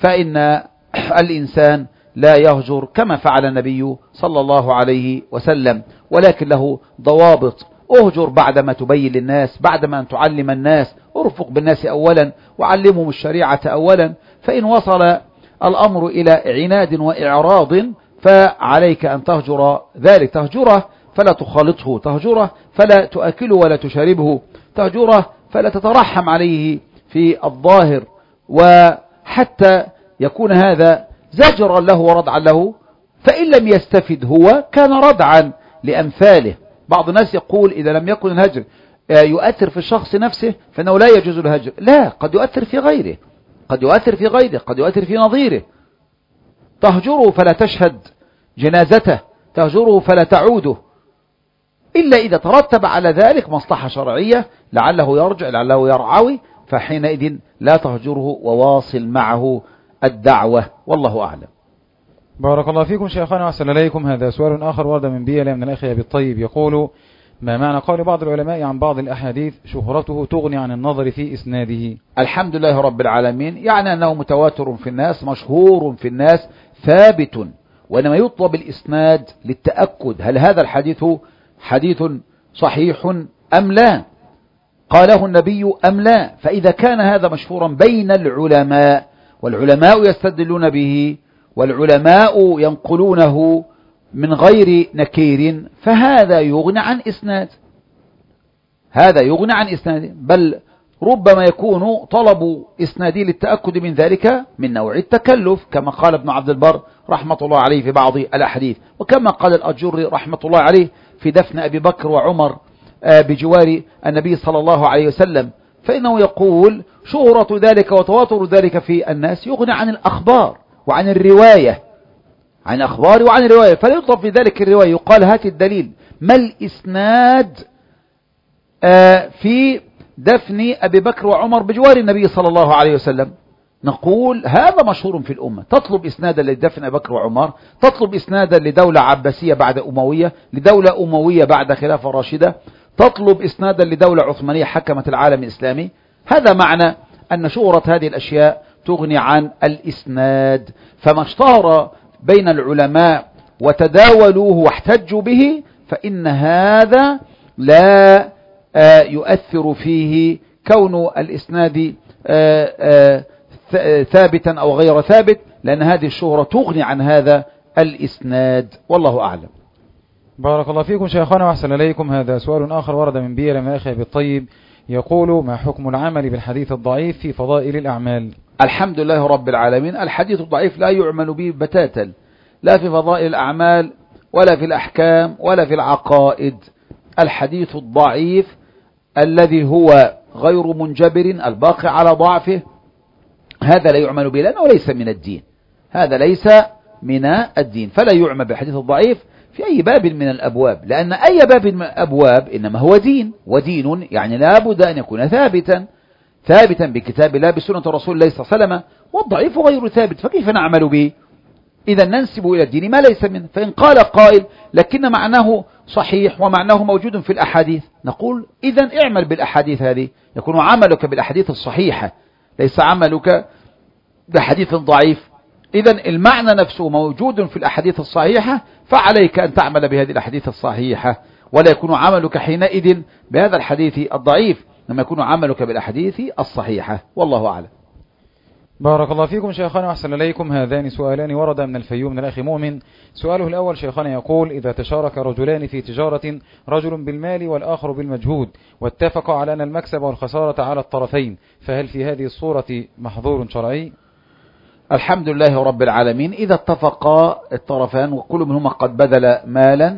فإن الإنسان لا يهجر كما فعل النبي صلى الله عليه وسلم، ولكن له ضوابط. اهجر بعدما تبين للناس، بعدما أن تعلم الناس، ارفق بالناس أولا وعلمهم الشريعة أولا. فإن وصل الأمر إلى عناد وإعراض فعليك أن تهجر ذلك، تهجره فلا تخالطه، تهجره فلا تؤكله ولا تشاربه، تهجره فلا تترحم عليه في الظاهر، وحتى يكون هذا زجرا له وردعا له. فإن لم يستفد هو كان ردعا لأمثاله. بعض الناس يقول إذا لم يكن الهجر يؤثر في الشخص نفسه فإنه لا يجوز الهجر. لا، قد يؤثر في غيره، قد يؤثر في غيره، قد يؤثر في نظيره. تهجره فلا تشهد جنازته، تهجره فلا تعوده، إلا إذا ترتب على ذلك مصلحة شرعية، لعله يرجع، لعله يرعوي، فحينئذ لا تهجره وواصل معه الدعوة. والله أعلم. بارك الله فيكم شيخنا وأحسن إليكم. هذا سؤال آخر ورد من بيلا من الأخ أبي الطيب، يقول: ما معنى قول بعض العلماء عن بعض الأحاديث شهرته تغني عن النظر في إسناده؟ الحمد لله رب العالمين، يعني أنه متواتر في الناس، مشهور في الناس، ثابت، وإنما يطلب الإسناد للتأكد هل هذا الحديث حديث صحيح أم لا، قاله النبي أم لا. فإذا كان هذا مشهورا بين العلماء، والعلماء يستدلون به، والعلماء ينقلونه من غير نكير، فهذا يغني عن إسناد، هذا يغني عن إسناد. بل ربما يكون طلب إسنادي للتأكد من ذلك من نوع التكلف، كما قال ابن عبد البر رحمة الله عليه في بعض الأحاديث، وكما قال الأجري رحمة الله عليه في دفن أبي بكر وعمر بجوار النبي صلى الله عليه وسلم. فإنه يقول شهرة ذلك وتواتر ذلك في الناس يغني عن الأخبار وعن الرواية، عن أخبار وعن الرواية، فلا يطلب في ذلك الرواية. يقال هات الدليل، ما الإسناد في دفن أبي بكر وعمر بجوار النبي صلى الله عليه وسلم؟ نقول هذا مشهور في الأمة. تطلب إسنادا لدفن أبي بكر وعمر، تطلب إسنادا لدولة عباسية بعد أموية، لدولة أموية بعد خلافة راشدة، تطلب إسنادا لدولة عثمانية حكمت العالم الإسلامي. هذا معنى أن شهرة هذه الأشياء تغني عن الإسناد. فما اشتهر بين العلماء وتداولوه واحتجوا به فإن هذا لا يؤثر فيه كون الإسناد ثابتا أو غير ثابت، لأن هذه الشهرة تغني عن هذا الإسناد. والله أعلم. بارك الله فيكم شيخنا وأحسن إليكم. هذا سؤال آخر ورد من بيلا من الأخ أبي الطيب، يقول: ما حكم العمل بالحديث الضعيف في فضائل الأعمال؟ الحمد لله رب العالمين، الحديث الضعيف لا يعمل به بتاتا، لا في فضائل الأعمال ولا في الأحكام ولا في العقائد. الحديث الضعيف الذي هو غير منجبر الباقي على ضعفه هذا لا يعمل به، لأنه ليس من الدين، هذا ليس من الدين، فلا يعمل بالحديث الضعيف في أي باب من الأبواب، لأن أي باب من الأبواب إنما هو دين، ودين يعني لا بد أن يكون ثابتا بكتاب الله بسنة رسول الله صلى الله عليه وسلم، والضعيف غير ثابت، فكيف نعمل به؟ إذا ننسب إلى الدين ما ليس منه. فإن قال قائل لكن معناه صحيح ومعناه موجود في الأحاديث، نقول إذا اعمل بالأحاديث هذه، يكون عملك بالأحاديث الصحيحة ليس عملك بحديث ضعيف. إذا المعنى نفسه موجود في الأحاديث الصحيحة، فعليك أن تعمل بهذه الأحاديث الصحيحة، ولا يكون عملك حينئذ بهذا الحديث الضعيف، لما يكون عملك بالأحاديث الصحيحة. والله أعلم. بارك الله فيكم شيخنا وأحسن إليكم. هذان سؤالان ورد من الفيوم من الأخ مؤمن. سؤاله الأول شيخنا يقول: إذا تشارك رجلان في تجارة، رجل بالمال والآخر بالمجهود، واتفقا على أن المكسب والخسارة على الطرفين، فهل في هذه الصورة محظور شرعي؟ الحمد لله رب العالمين، إذا اتفقا الطرفان وكل منهما قد بذل مالا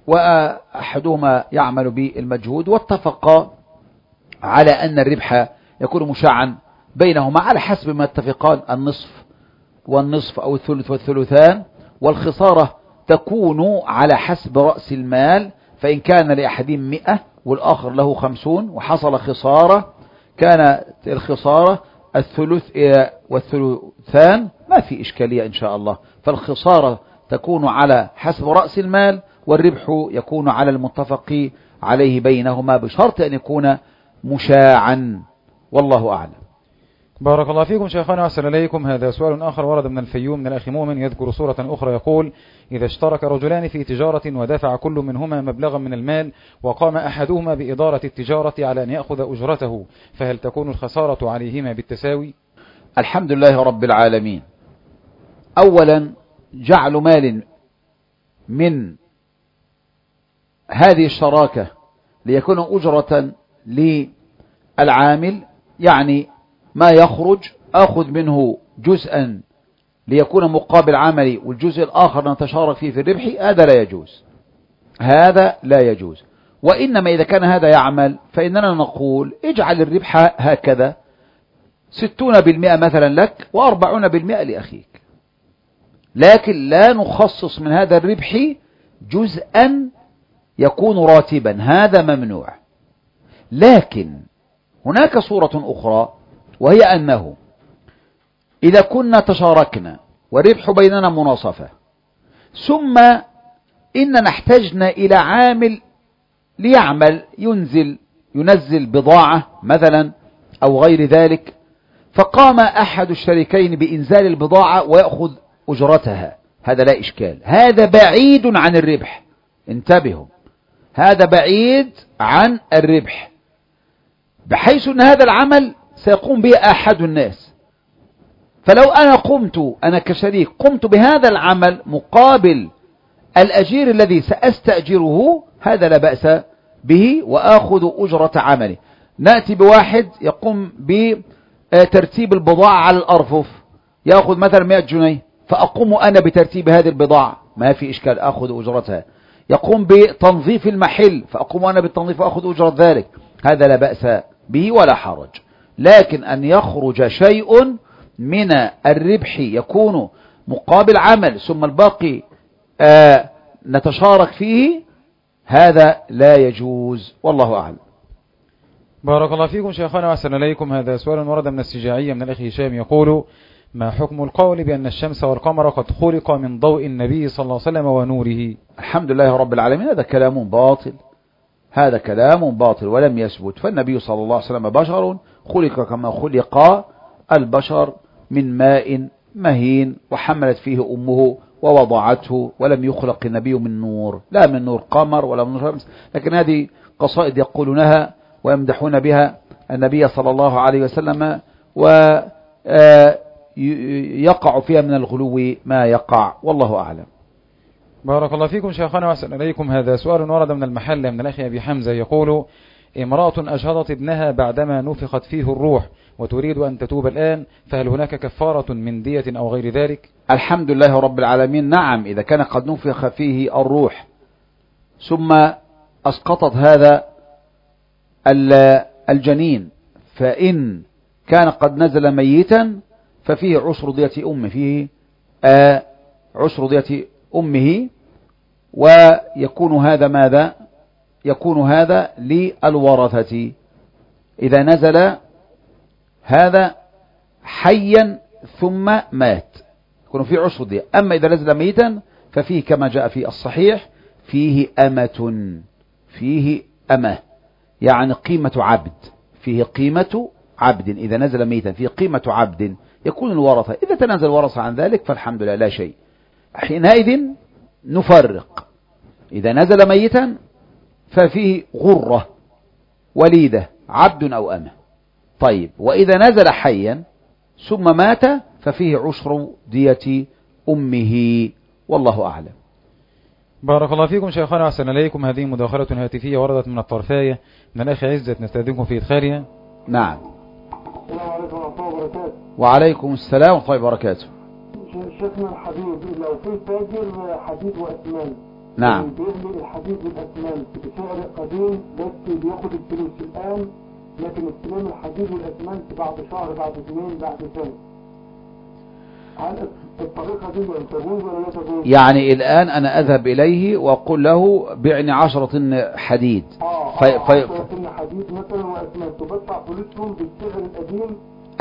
وأحدهما يعمل بالمجهود، واتفقا على أن الربح يكون مشاعا بينهما على حسب ما اتفقان، النصف والنصف أو الثلث والثلثان، والخسارة تكون على حسب رأس المال، فإن كان لأحدهم 100 والآخر له 50 وحصل خسارة، كان الخسارة الثلث والثلثان، ما في إشكالية إن شاء الله. فالخسارة تكون على حسب رأس المال، والربح يكون على المتفق عليه بينهما، بشرط أن يكون مشاعا. والله أعلم. بارك الله فيكم شيخنا وأحسن إليكم. هذا سؤال آخر ورد من الفيوم من الأخ مؤمن يذكر صورة أخرى يقول: إذا اشترك رجلان في تجارة ودفع كل منهما مبلغا من المال وقام أحدهما بإدارة التجارة على أن يأخذ أجرته، فهل تكون الخسارة عليهما بالتساوي؟ الحمد لله رب العالمين. أولا، جعل مال من هذه الشراكة ليكون أجرة للعامل، يعني ما يخرج أخذ منه جزءا ليكون مقابل عملي والجزء الآخر نتشارك فيه في الربح، هذا لا يجوز، هذا لا يجوز. وإنما إذا كان هذا يعمل فإننا نقول اجعل الربح هكذا 60% مثلا لك و40% لأخيك، لكن لا نخصص من هذا الربح جزءا يكون راتبا، هذا ممنوع. لكن هناك صورة أخرى، وهي أنه إذا كنا تشاركنا والربح بيننا مناصفة، ثم إننا احتجنا إلى عامل ليعمل ينزل بضاعة مثلا أو غير ذلك، فقام أحد الشريكين بإنزال البضاعة ويأخذ أجرتها، هذا لا إشكال، هذا بعيد عن الربح، انتبهوا، هذا بعيد عن الربح، بحيث أن هذا العمل سيقوم به أحد الناس. فلو أنا كشريك قمت بهذا العمل مقابل الأجير الذي سأستأجره، هذا لا بأس به وآخذ أجرة عمله. نأتي بواحد يقوم بترتيب البضاعة على الأرفف، يأخذ مثلا 100 جنيه، فأقوم أنا بترتيب هذه البضاعة، ما في إشكال، أخذ أجرتها. يقوم بتنظيف المحل، فأقوم أنا بالتنظيف وأخذ أجرة ذلك، هذا لا بأس به ولا حرج. لكن أن يخرج شيء من الربح يكون مقابل عمل ثم الباقي نتشارك فيه، هذا لا يجوز، والله أعلم. بارك الله فيكم شيخنا وأحسن إليكم. هذا سؤال ورد من السجاعية من الأخ هشام يقول: ما حكم القول بأن الشمس والقمر قد خلق من ضوء النبي صلى الله عليه وسلم ونوره؟ الحمد لله رب العالمين، هذا كلام باطل، هذا كلام باطل ولم يثبت. فالنبي صلى الله عليه وسلم بشر خلق كما خلق البشر من ماء مهين وحملت فيه أمه ووضعته، ولم يخلق النبي من نور، لا من نور قمر ولا من نور شمس. لكن هذه قصائد يقولونها ويمدحون بها النبي صلى الله عليه وسلم، ويقع فيها من الغلو ما يقع، والله أعلم. بارك الله فيكم شيخنا وأحسن إليكم. هذا سؤال ورد من المحل من الأخ أبي حمزة يقول: امرأة أجهضت ابنها بعدما نفخت فيه الروح وتريد أن تتوب الآن، فهل هناك كفارة من دية أو غير ذلك؟ الحمد لله رب العالمين، نعم، إذا كان قد نفخ فيه الروح ثم أسقطت هذا الجنين، فإن كان قد نزل ميتا ففيه عشر دية أمه، فيه عشر دية أمه، ويكون هذا ماذا؟ يكون هذا للورثة إذا نزل هذا حيا ثم مات، يكون فيه عشر دية. أما إذا نزل ميتا ففيه كما جاء في الصحيح فيه أمة، يعني قيمة عبد، فيه قيمة عبد، إذا نزل ميتا فيه قيمة عبد، يكون الورثة. إذا تنازل الورثة عن ذلك فالحمد لله لا شيء، حينئذ نفرق، إذا نزل ميتا ففيه غرة وليدة عبد أو أمة. طيب، وإذا نزل حيا ثم مات ففيه عشر دية أمه، والله أعلم. بارك الله فيكم شيخنا وأحسن إليكم. هذه مداخلة هاتفية وردت من الطرفاية من الأخ عزت، نستأذنكم في إدخالها. نعم. السلام عليكم ورحمة الله وبركاته. وعليكم السلام ورحمة الله وبركاته. شيخنا الحبيب، لو في تاجر حديد وأسنان، نعم، بيغلي الحديد والأسنان بسعر قديم بس بياخد الفلوس الآن، لكن استلام الحديد والأسمنت بعد شهر، بعد 2، بعد سنة، هل الطريقة دي تجوز ولا لا تجوز؟ يعني الآن أنا أذهب إليه وأقول له بعني 10 طن حديد، 10 طن حديد مثلا وأسمنت، وبدفع فلوسهم بالسعر القديم.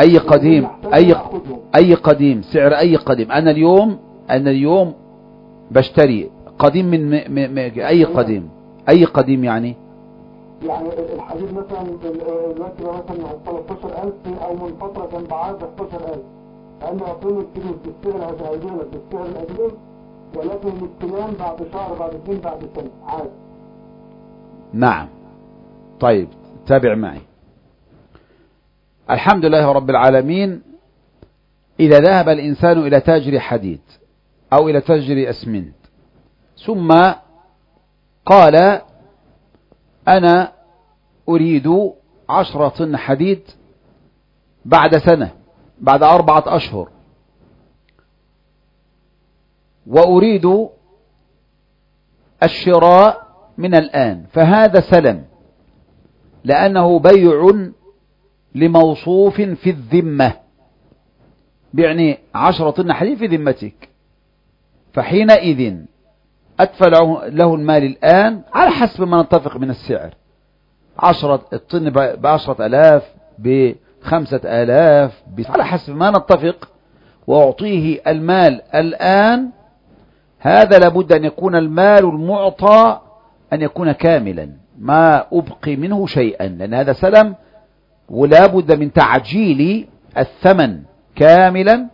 أي قديم، سعر أي قديم. أنا اليوم بشتري قديم من أي قديم يعني يعني الحديد مثلا دلوقتي مثلا 13,000 أو من فترة كان بعاد 11,000، لأن أصول الفلوس بالسعر هتعيدونك بالسعر القديم، ولكن الاستلام بعد شهر بعد 2 بعد سنة عادي. نعم. طيب تابع معي. الحمد لله رب العالمين. إذا ذهب الإنسان إلى تاجر حديد أو إلى تاجر أسمنت ثم قال أنا أريد 10 طن حديد بعد سنة، بعد 4 أشهر، وأريد الشراء من الآن، فهذا سلم، لأنه بيع لموصوف في الذمة، يعني 10 طن حديد في ذمتك، فحينئذ أدفع له المال الآن على حسب ما نتفق من السعر، 10 الطن ب10,000 ب5,000 على حسب ما نتفق، وأعطيه المال الآن. هذا لابد أن يكون المال المعطى أن يكون كاملا، ما أبقي منه شيئا، لأن هذا سلم، ولا بد من تعجيل الثمن كاملا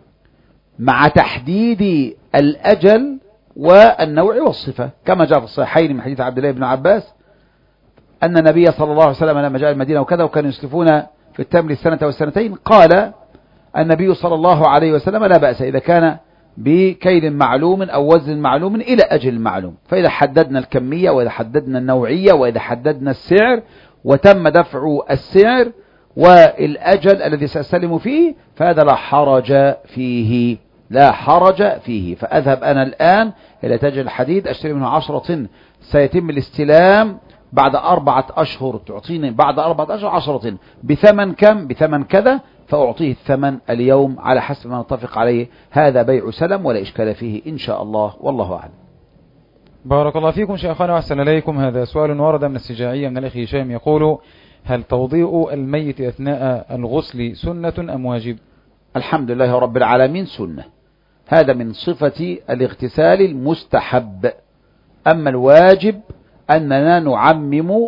مع تحديد الأجل والنوع والصفة، كما جاء في الصحيحين من حديث عبد الله بن عباس أن النبي صلى الله عليه وسلم لما جاء المدينة وكذا وكانوا يسلفون في التمر السنة والسنتين، قال النبي صلى الله عليه وسلم لا بأس إذا كان بكيل معلوم أو وزن معلوم إلى أجل معلوم، فإذا حددنا الكمية وإذا حددنا النوعية وإذا حددنا السعر وتم دفع السعر والأجل الذي سأستلم فيه، فهذا لا حرج فيه، لا حرج فيه. فأذهب أنا الآن إلى تاجر الحديد أشتري منه 10 طن، سيتم الاستلام بعد 4 أشهر، تعطيني بعد 4 أشهر 10 طن بثمن كم؟ بثمن كذا، فأعطيه الثمن اليوم على حسب ما نتفق عليه. هذا بيع سلم ولا إشكال فيه إن شاء الله، والله أعلم. بارك الله فيكم شيخنا وأحسن إليكم. هذا سؤال ورد من السجاعية من الأخ هشام يقول: هل توضيء الميت أثناء الغسل سنة أم واجب؟ الحمد لله رب العالمين سنة، هذا من صفة الاغتسال المستحب. أما الواجب أننا نعمم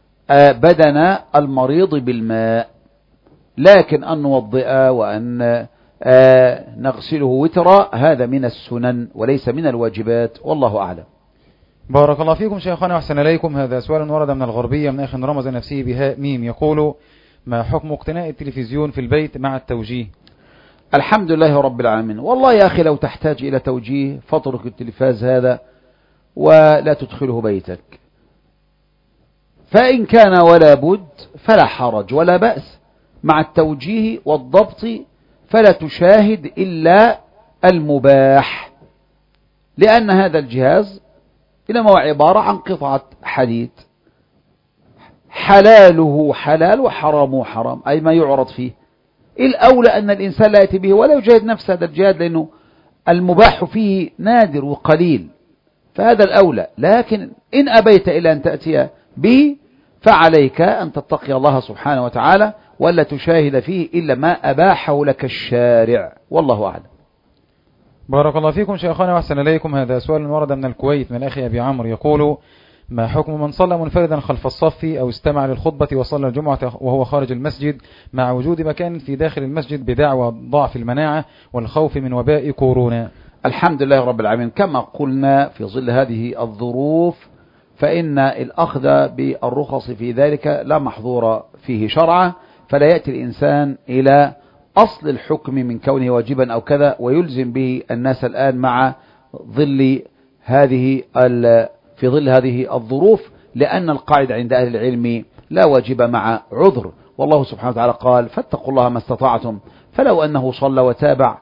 بدن المريض بالماء، لكن أن نوضئ وأن نغسله وترا هذا من السنن وليس من الواجبات، والله أعلم. بارك الله فيكم شيخنا وأحسن إليكم. هذا سؤال ورد من الغربية من أخ رمز نفسه بهاء ميم يقول: ما حكم اقتناء التلفزيون في البيت مع التوجيه؟ الحمد لله رب العالمين. والله يا أخي لو تحتاج إلى توجيه فاترك التلفاز هذا ولا تدخله بيتك، فإن كان ولا بد فلا حرج ولا بأس مع التوجيه والضبط، فلا تشاهد إلا المباح، لأن هذا الجهاز إنما هو عبارة عن قطعة حديد، حلاله حلال وحرامه حرام، أي ما يعرض فيه. الأولى أن الإنسان لا يأتي به ولا يجاهد نفسه هذا الجهاد، لأنه المباح فيه نادر وقليل، فهذا الأولى. لكن إن أبيت إلى أن تأتي به فعليك أن تتقي الله سبحانه وتعالى ولا تشاهد فيه إلا ما أباحه لك الشارع، والله أعلم. بارك الله فيكم شيخنا وأحسن إليكم. هذا سؤال ورد من الكويت من الأخ أبي عمرو يقول: ما حكم من صلى منفردا خلف الصف أو استمع للخطبة وصلى الجمعة وهو خارج المسجد مع وجود مكان في داخل المسجد بدعوى ضعف المناعة والخوف من وباء كورونا؟ الحمد لله رب العالمين. كما قلنا في ظل هذه الظروف فإن الأخذ بالرخص في ذلك لا محظور فيه شرعا، فلا يأتي الإنسان إلى أصل الحكم من كونه واجبا أو كذا ويلزم به الناس الآن مع ظل في ظل هذه الظروف، لأن القاعدة عند أهل العلم لا واجب مع عذر، والله سبحانه وتعالى قال: فاتقوا الله ما استطعتم. فلو أنه صلى وتابع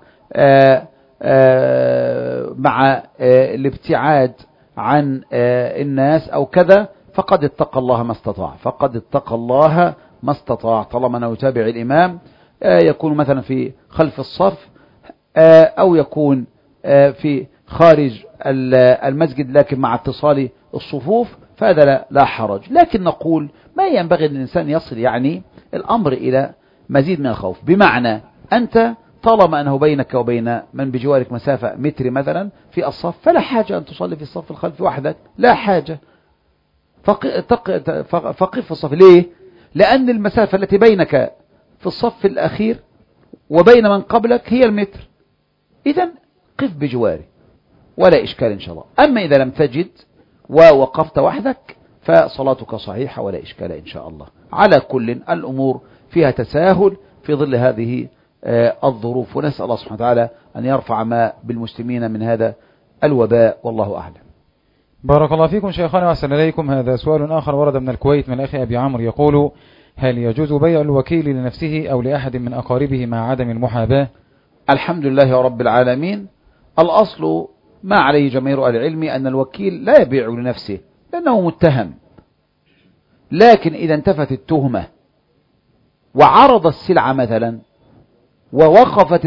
مع الابتعاد عن الناس أو كذا فقد اتقى الله ما استطاع، فقد اتقى الله ما استطاع، طالما أنه يتابع الإمام، يكون مثلا في خلف الصف أو يكون في خارج المسجد لكن مع اتصال الصفوف، فهذا لا حرج. لكن نقول ما ينبغي الإنسان يصل يعني الأمر إلى مزيد من الخوف، بمعنى أنت طالما أنه بينك وبين من بجوارك مسافة متر مثلا في الصف، فلا حاجة أن تصلي في الصف الخلفي وحدك، لا حاجة. فقف في الصف. ليه؟ لأن المسافة التي بينك في الصف الأخير وبين من قبلك هي المتر، إذن قف بجواري ولا إشكال إن شاء الله. أما إذا لم تجد ووقفت وحدك فصلاتك صحيحة ولا إشكال إن شاء الله. على كل الأمور فيها تساهل في ظل هذه الظروف، ونسأل الله سبحانه وتعالى أن يرفع ما بالمسلمين من هذا الوباء، والله أعلم. بارك الله فيكم شيخنا وأحسن إليكم. هذا سؤال آخر ورد من الكويت من الأخ أبي عمرو يقول: هل يجوز بيع الوكيل لنفسه أو لأحد من أقاربه مع عدم المحاباة؟ الحمد لله رب العالمين. الأصل ما عليه جماهير العلم أن الوكيل لا يبيع لنفسه لأنه متهم، لكن إذا انتفت التهمة وعرض السلعة مثلا ووقفت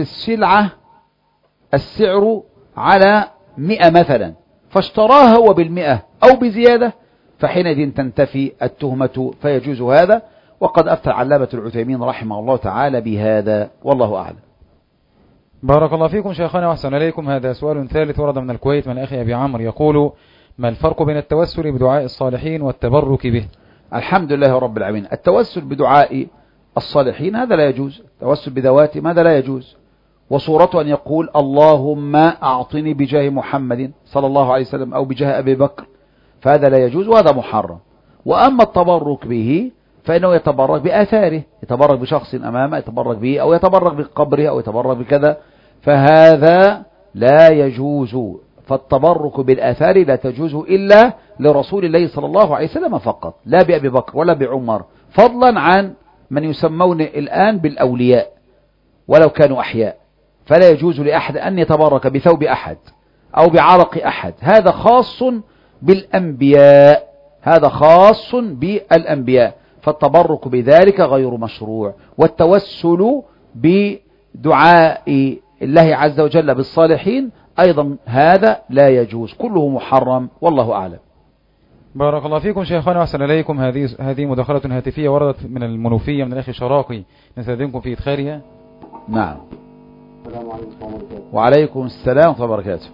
السعر على 100 مثلا فاشتراها هو ب100 أو بزيادة، فحينئذ تنتفي التهمة فيجوز هذا، وقد أفتى علامة العثيمين رحمه الله تعالى بهذا، والله أعلم. بارك الله فيكم شيخنا وأحسن إليكم. هذا سؤال ثالث ورد من الكويت من أخي أبي عمرو يقول: ما الفرق بين التوسل بدعاء الصالحين والتبرك به؟ الحمد لله رب العالمين. التوسل بدعاء الصالحين هذا لا يجوز، التوسل بذواته هذا لا يجوز، وصورته أن يقول: اللهم أعطني بجاه محمد صلى الله عليه وسلم أو بجاه أبي بكر، فهذا لا يجوز وهذا محرم. وأما التبرك به فإنه يتبرك بآثاره، يتبرك بشخص أمامه يتبرك به، أو يتبرك بقبره، أو يتبرك بكذا، فهذا لا يجوز. فالتبرك بالآثار لا تجوز إلا لرسول الله صلى الله عليه وسلم فقط، لا بأبي بكر ولا بعمر، فضلا عن من يسمون الآن بالأولياء ولو كانوا أحياء، فلا يجوز لأحد أن يتبرك بثوب أحد أو بعرق أحد، هذا خاص بالأنبياء، هذا خاص بالأنبياء، فالتبرك بذلك غير مشروع. والتوسل بدعاء الله عز وجل بالصالحين أيضا هذا لا يجوز، كله محرم، والله أعلم. بارك الله فيكم شيخنا وأحسن إليكم. هذه مداخلة هاتفية وردت من المنوفية من الأخ شراقي، نستأذنكم في إدخالها. نعم. السلام عليكم ورحمة الله. وعليكم السلام ورحمة الله وبركاته.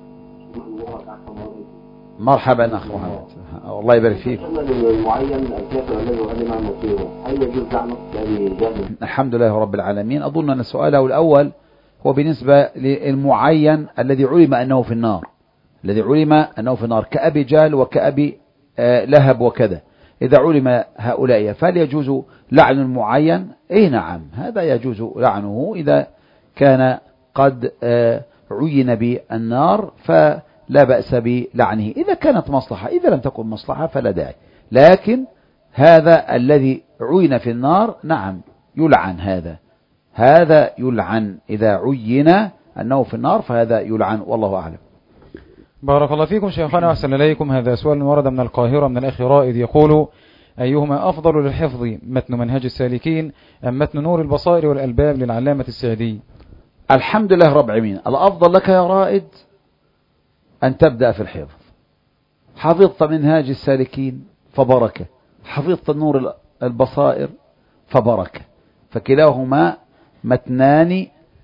مرحبا أخ محمد، الله يبارك فيك. المعين الكافر الذي يعلم عن مصيره، هل يجوز دعمه لجهل؟ الحمد لله رب العالمين. أظن أن سؤاله الأول هو بالنسبة للمعين الذي علم أنه في النار، الذي علم أنه في النار كأبي جهل وكأبي لهب وكذا، إذا علم هؤلاء فهل يجوز لعن المعين؟ إيه نعم، هذا يجوز لعنه إذا كان قد عين بالنار فلا بأس بلعنه إذا كانت مصلحة، إذا لم تكن مصلحة فلا داعي. لكن هذا الذي عين في النار نعم يلعن، هذا يلعن إذا عين أنه في النار فهذا يلعن، والله أعلم. بارك الله فيكم شيخنا وأحسن إليكم. هذا سؤال ورد من القاهرة من الأخ رائد يقول: أيهما أفضل للحفظ، متن منهج السالكين أم متن نور البصائر والألباب للعلامة السعدي؟ الحمد لله رب العالمين. الأفضل لك يا رائد أن تبدأ في الحفظ، حفظت منهاج السالكين فبركة، حفظت نور البصائر فبركة، فكلاهما متنان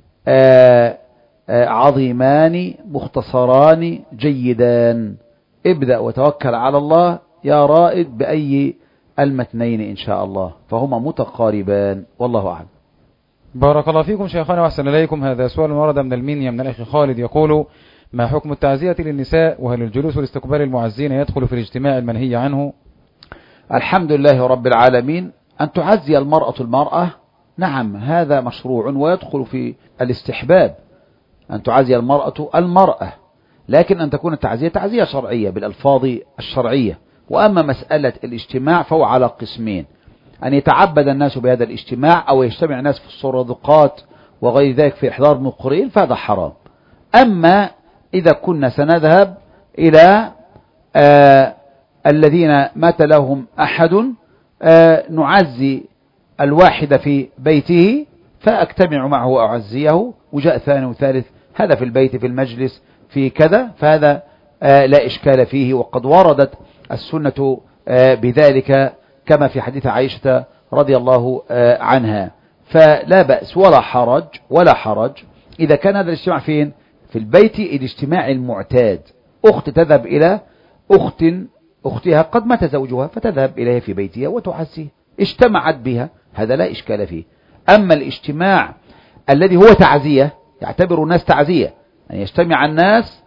عظيمان مختصران جيدان. ابدأ وتوكل على الله يا رائد بأي المتنين إن شاء الله، فهما متقاربان، والله أعلم. بارك الله فيكم شيخنا وأحسن إليكم. هذا سؤال ورد من المنيا من الأخ خالد يقول: ما حكم التعزية للنساء، وهل الجلوس لاستقبال المعزين يدخل في الاجتماع المنهي عنه؟ الحمد لله رب العالمين. أن تعزي المرأة نعم هذا مشروع ويدخل في الاستحباب، أن تعزي المرأة، لكن أن تكون التعزية تعزية شرعية بالألفاظ الشرعية. وأما مسألة الاجتماع فهو على قسمين: أن يتعبد الناس بهذا الاجتماع أو يجتمع الناس في الصرادقات وغير ذلك في إحضار مقرئين فهذا حرام. أما إذا كنا سنذهب إلى الذين مات لهم أحد نعزي الواحد في بيته فأجتمع معه وأعزيه، وجاء ثاني وثالث هذا في البيت في المجلس في كذا، فهذا لا إشكال فيه، وقد وردت السنة بذلك كما في حديث عائشة رضي الله عنها، فلا بأس ولا حرج إذا كان هذا الاجتماع فين؟ في البيت، الاجتماع المعتاد. أخت تذهب إلى أخت أختها قد مات زوجها فتذهب إليها في بيتها وتحسيه، اجتمعت بها، هذا لا إشكال فيه. أما الاجتماع الذي هو تعزية، يعتبر الناس تعزية، أن يجتمع الناس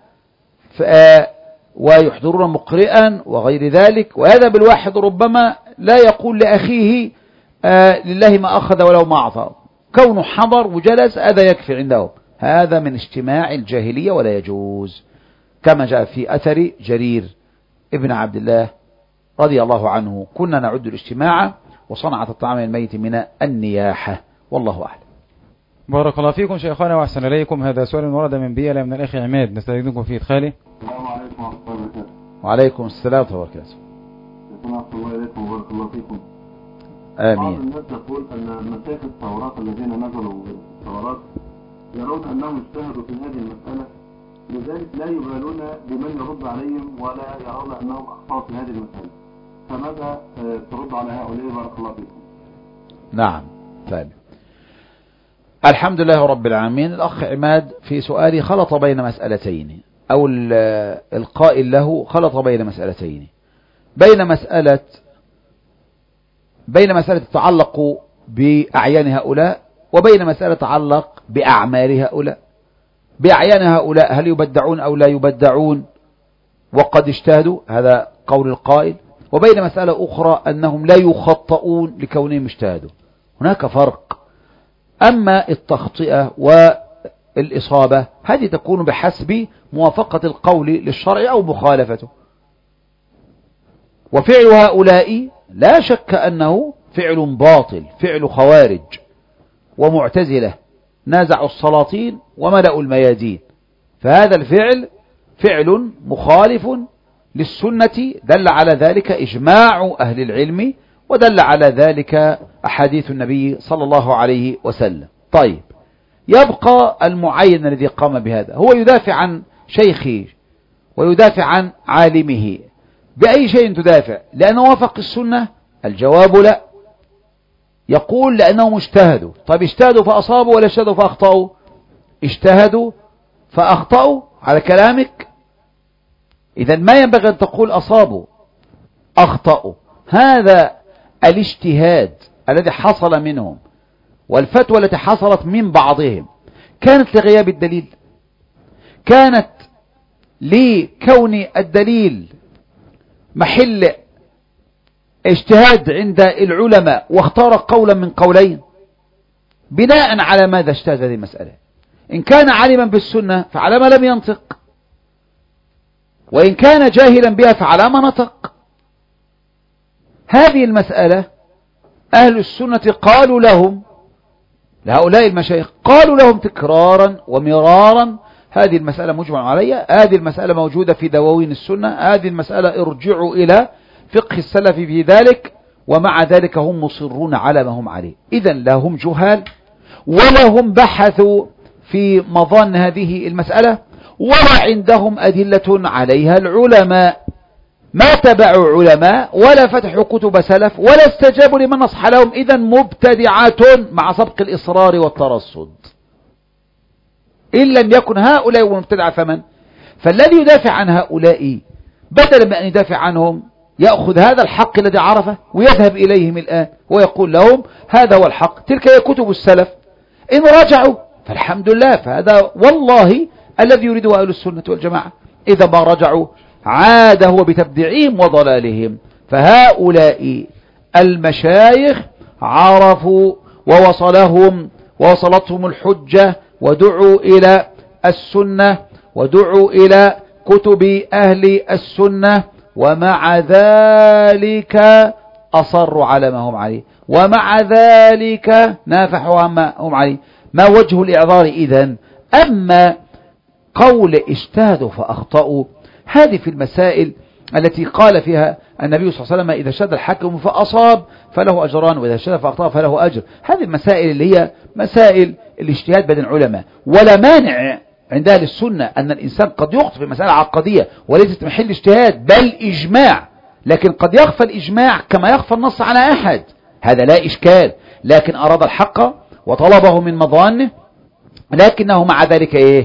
ويحضرون مقرئا وغير ذلك، وهذا بالواحد ربما لا يقول لأخيه لله ما أخذ ولو ما أعطى، كونه حضر وجلس هذا يكفي عنده، هذا من اجتماع الجاهلية ولا يجوز، كما جاء في أثر جرير ابن عبد الله رضي الله عنه: كنا نعد الاجتماع وصنعة الطعام الميت من النياحة. والله أعلم. بارك الله فيكم شيخنا وأحسن إليكم. هذا سؤال ورد من بيئة من الأخ عماد، نستأذنكم في إدخاله. السلام عليكم ورحمة الله وبركاته. وعليكم السلام ورحمة الله وبركاته. ورحمة الله إليكم وبارك الله فيكم. آمين. بعض الناس يقول أن مشايخ الثورات الذين نزلوا الثورات يرون أنهم اجتهدوا في هذه المسألة، لذلك لا يبالون بمن يرد عليهم ولا يرون أنهم أخطأوا في هذه المسألة، فماذا ترد على هؤلاء؟ بارك الله فيكم. نعم. طيب. الحمد لله رب العالمين. الأخ عماد في سؤالي خلط بين مسألتين، أو القائل له خلط بين مسألتين، بين مسألة تتعلق بأعيان هؤلاء، وبين مسألة تتعلق بأعمال هؤلاء. بأعيان هؤلاء هل يبدعون أو لا يبدعون وقد اجتهدوا، هذا قول القائل، وبين مسألة أخرى أنهم لا يخطئون لكونهم اجتهدوا، هناك فرق. أما التخطئة والإصابة هذه تكون بحسب موافقة القول للشرع أو مخالفته، وفعل هؤلاء لا شك أنه فعل باطل، فعل خوارج ومعتزلة نازعوا السلاطين وملأوا الميادين، فهذا الفعل فعل مخالف للسنة، دل على ذلك إجماع أهل العلم، ودل على ذلك أحاديث النبي صلى الله عليه وسلم. طيب، يبقى المعين الذي قام بهذا، هو يدافع عن شيخه ويدافع عن عالمه. بأي شيء تدافع؟ لأنه وافق السنة؟ الجواب لا. يقول لأنهم اجتهدوا. طيب اجتهدوا فأصابوا ولا اجتهدوا فأخطأوا؟ اجتهدوا فأخطأوا على كلامك. إذا ما ينبغي أن تقول أصابوا أخطأوا. هذا الاجتهاد الذي حصل منهم والفتوى التي حصلت من بعضهم كانت لغياب الدليل، كانت لكون الدليل محل اجتهاد عند العلماء واختار قولا من قولين. بناء على ماذا اجتهد هذه المسألة؟ إن كان عالما بالسنة فعلى ما لم ينطق، وإن كان جاهلا بها فعلى ما نطق. هذه المسألة أهل السنة قالوا لهم، لهؤلاء المشايخ قالوا لهم تكرارا ومرارا: هذه المسألة مجمع عليها، هذه المسألة موجودة في دواوين السنة، هذه المسألة ارجعوا إلى فقه السلف في ذلك، ومع ذلك هم مصرون على ما هم عليه. إذن لا هم جهال ولا هم بحثوا في مظان هذه المسألة ولا عندهم أدلة عليها العلماء، ما تبعوا علماء ولا فتحوا كتب سلف ولا استجابوا لمن نصح لهم. إذن مبتدعة مع سبق الإصرار والترصد. إن لم يكن هؤلاء مبتدعة فمن؟ فالذي يدافع عن هؤلاء بدلا من أن يدافع عنهم يأخذ هذا الحق الذي عرفه ويذهب إليهم الآن ويقول لهم هذا هو الحق، تلك هي كتب السلف، إن رجعوا فالحمد لله، فهذا والله الذي يريده أهل السنة والجماعة. إذا ما رجعوا عاد هو بتبديعهم وضلالهم. فهؤلاء المشايخ عرفوا ووصلتهم الحجة ودعوا إلى السنة ودعوا إلى كتب أهل السنة، ومع ذلك أصروا على ما هم عليه، ومع ذلك نافحوا عما هم عليه. ما وجه الإعذار إذن؟ أما قول اجتهدوا فأخطأوا، هذه في المسائل التي قال فيها النبي صلى الله عليه وسلم: إذا اجتهد الحاكم فأصاب فله أجران، وإذا اجتهد فأخطأ فله أجر. هذه المسائل اللي هي مسائل الاجتهاد بين العلماء، ولا مانع عند أهل السنة أن الإنسان قد يخطئ في مسألة عقدية وليست محل اجتهاد بل إجماع، لكن قد يخفى الإجماع كما يخفى النص على أحد، هذا لا إشكال. لكن أراد الحق وطلبه من مظانه، لكنه مع ذلك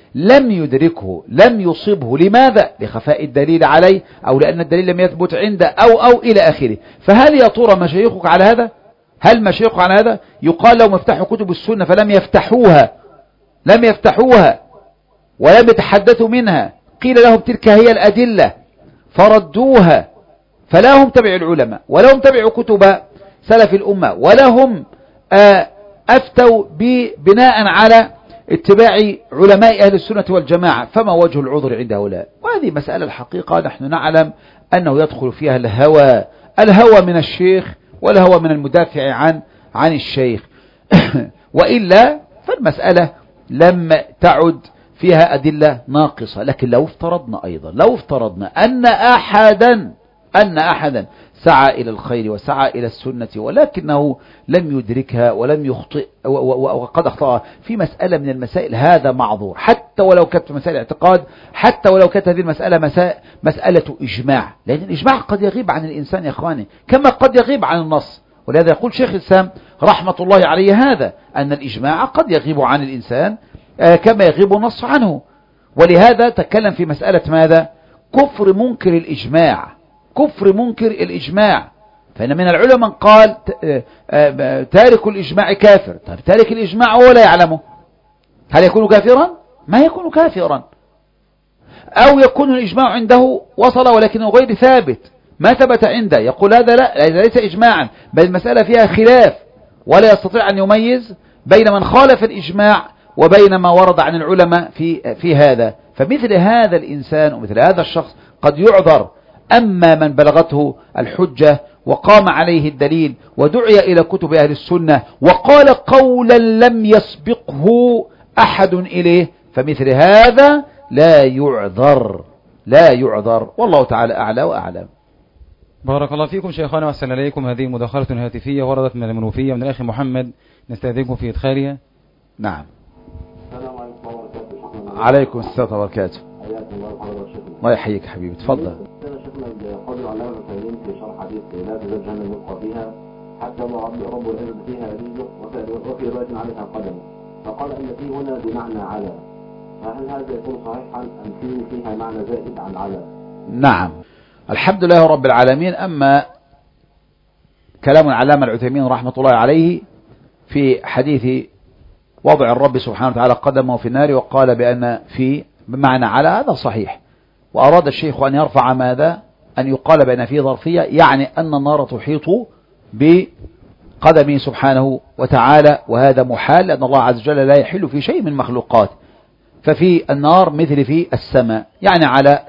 لم يدركه لم يصبه، لماذا؟ لخفاء الدليل عليه، أو لأن الدليل لم يثبت عنده، أو إلى آخره. فهل يا ترى مشايخك على هذا؟ هل مشايخك على هذا؟ يقال لهم افتحوا كتب السنة فلم يفتحوها، لم يفتحوها ولم يتحدثوا منها، قيل لهم تلك هي الأدلة فردوها، فلا هم تبعوا العلماء ولا هم تبعوا كتب سلف الأمة ولا هم أفتوا بناء على اتباع علماء أهل السنة والجماعة. فما وجه العذر عند هؤلاء؟ وهذه مسألة الحقيقة نحن نعلم أنه يدخل فيها الهوى من الشيخ والهوى من المدافع عن الشيخ وإلا فالمسألة لم تعد فيها أدلة ناقصة. لكن لو افترضنا أن أحدا سعى إلى الخير وسعى إلى السنة ولكنه لم يدركها ولم يخطئ وقد أخطأ في مسألة من المسائل، هذا معذور، حتى ولو كانت مسائل اعتقاد، حتى ولو كانت هذه المسألة مسألة إجماع، لأن الإجماع قد يغيب عن الإنسان يا إخواني كما قد يغيب عن النص. ولهذا يقول شيخ الإسلام رحمة الله عليه هذا، أن الإجماع قد يغيب عن الإنسان كما يغيب النص عنه. ولهذا تكلم في مسألة ماذا؟ كفر منكر الإجماع. فإن من العلماء قال تارك الإجماع كافر. طيب تارك الإجماع وهو لا يعلمه، هل يكون كافرا؟ ما يكون كافرا. أو يكون الإجماع عنده وصل ولكنه غير ثابت، ما ثبت عنده، يقول هذا لا ليس إجماعا، بل المسألة فيها خلاف، ولا يستطيع أن يميز بين من خالف الإجماع وبين ما ورد عن العلماء في هذا. فمثل هذا الإنسان ومثل هذا الشخص قد يعذر. أما من بلغته الحجة وقام عليه الدليل ودعي إلى كتب أهل السنة وقال قولا لم يسبقه أحد إليه، فمثل هذا لا يعذر والله تعالى أعلى وأعلم. بارك الله فيكم شيخنا وأحسن إليكم. هذه مداخلة هاتفية وردت من المنوفية من الأخ محمد، نستأذنكم في إدخالها. نعم. السلام عليكم ورحمة الله. عليكم السلام وبركاته. الله يحييك حبيبي، تفضل. أنا شفنا قول العلامة المسلمين في شرح حديث لا تزال جهنم يبقى فيها حتى ما رب العزة فيها رجله وفي رواية عليها قدمه، فقال أن في هنا بمعنى على، فهل هذا يكون صحيحا أم فيها معنى زائد عن على؟ نعم، الحمد لله رب العالمين. أما كلام العلامة العثيمين رحمة الله عليه في حديث وضع الرب سبحانه وتعالى قدمه في النار وقال بأن في بمعنى على، هذا صحيح. وأراد الشيخ أن يرفع ماذا؟ أن يقال بأن فيه ظرفية، يعني أن النار تحيط بقدمه سبحانه وتعالى، وهذا محال لأن الله عز وجل لا يحل في شيء من مخلوقات. ففي النار مثل في السماء، يعني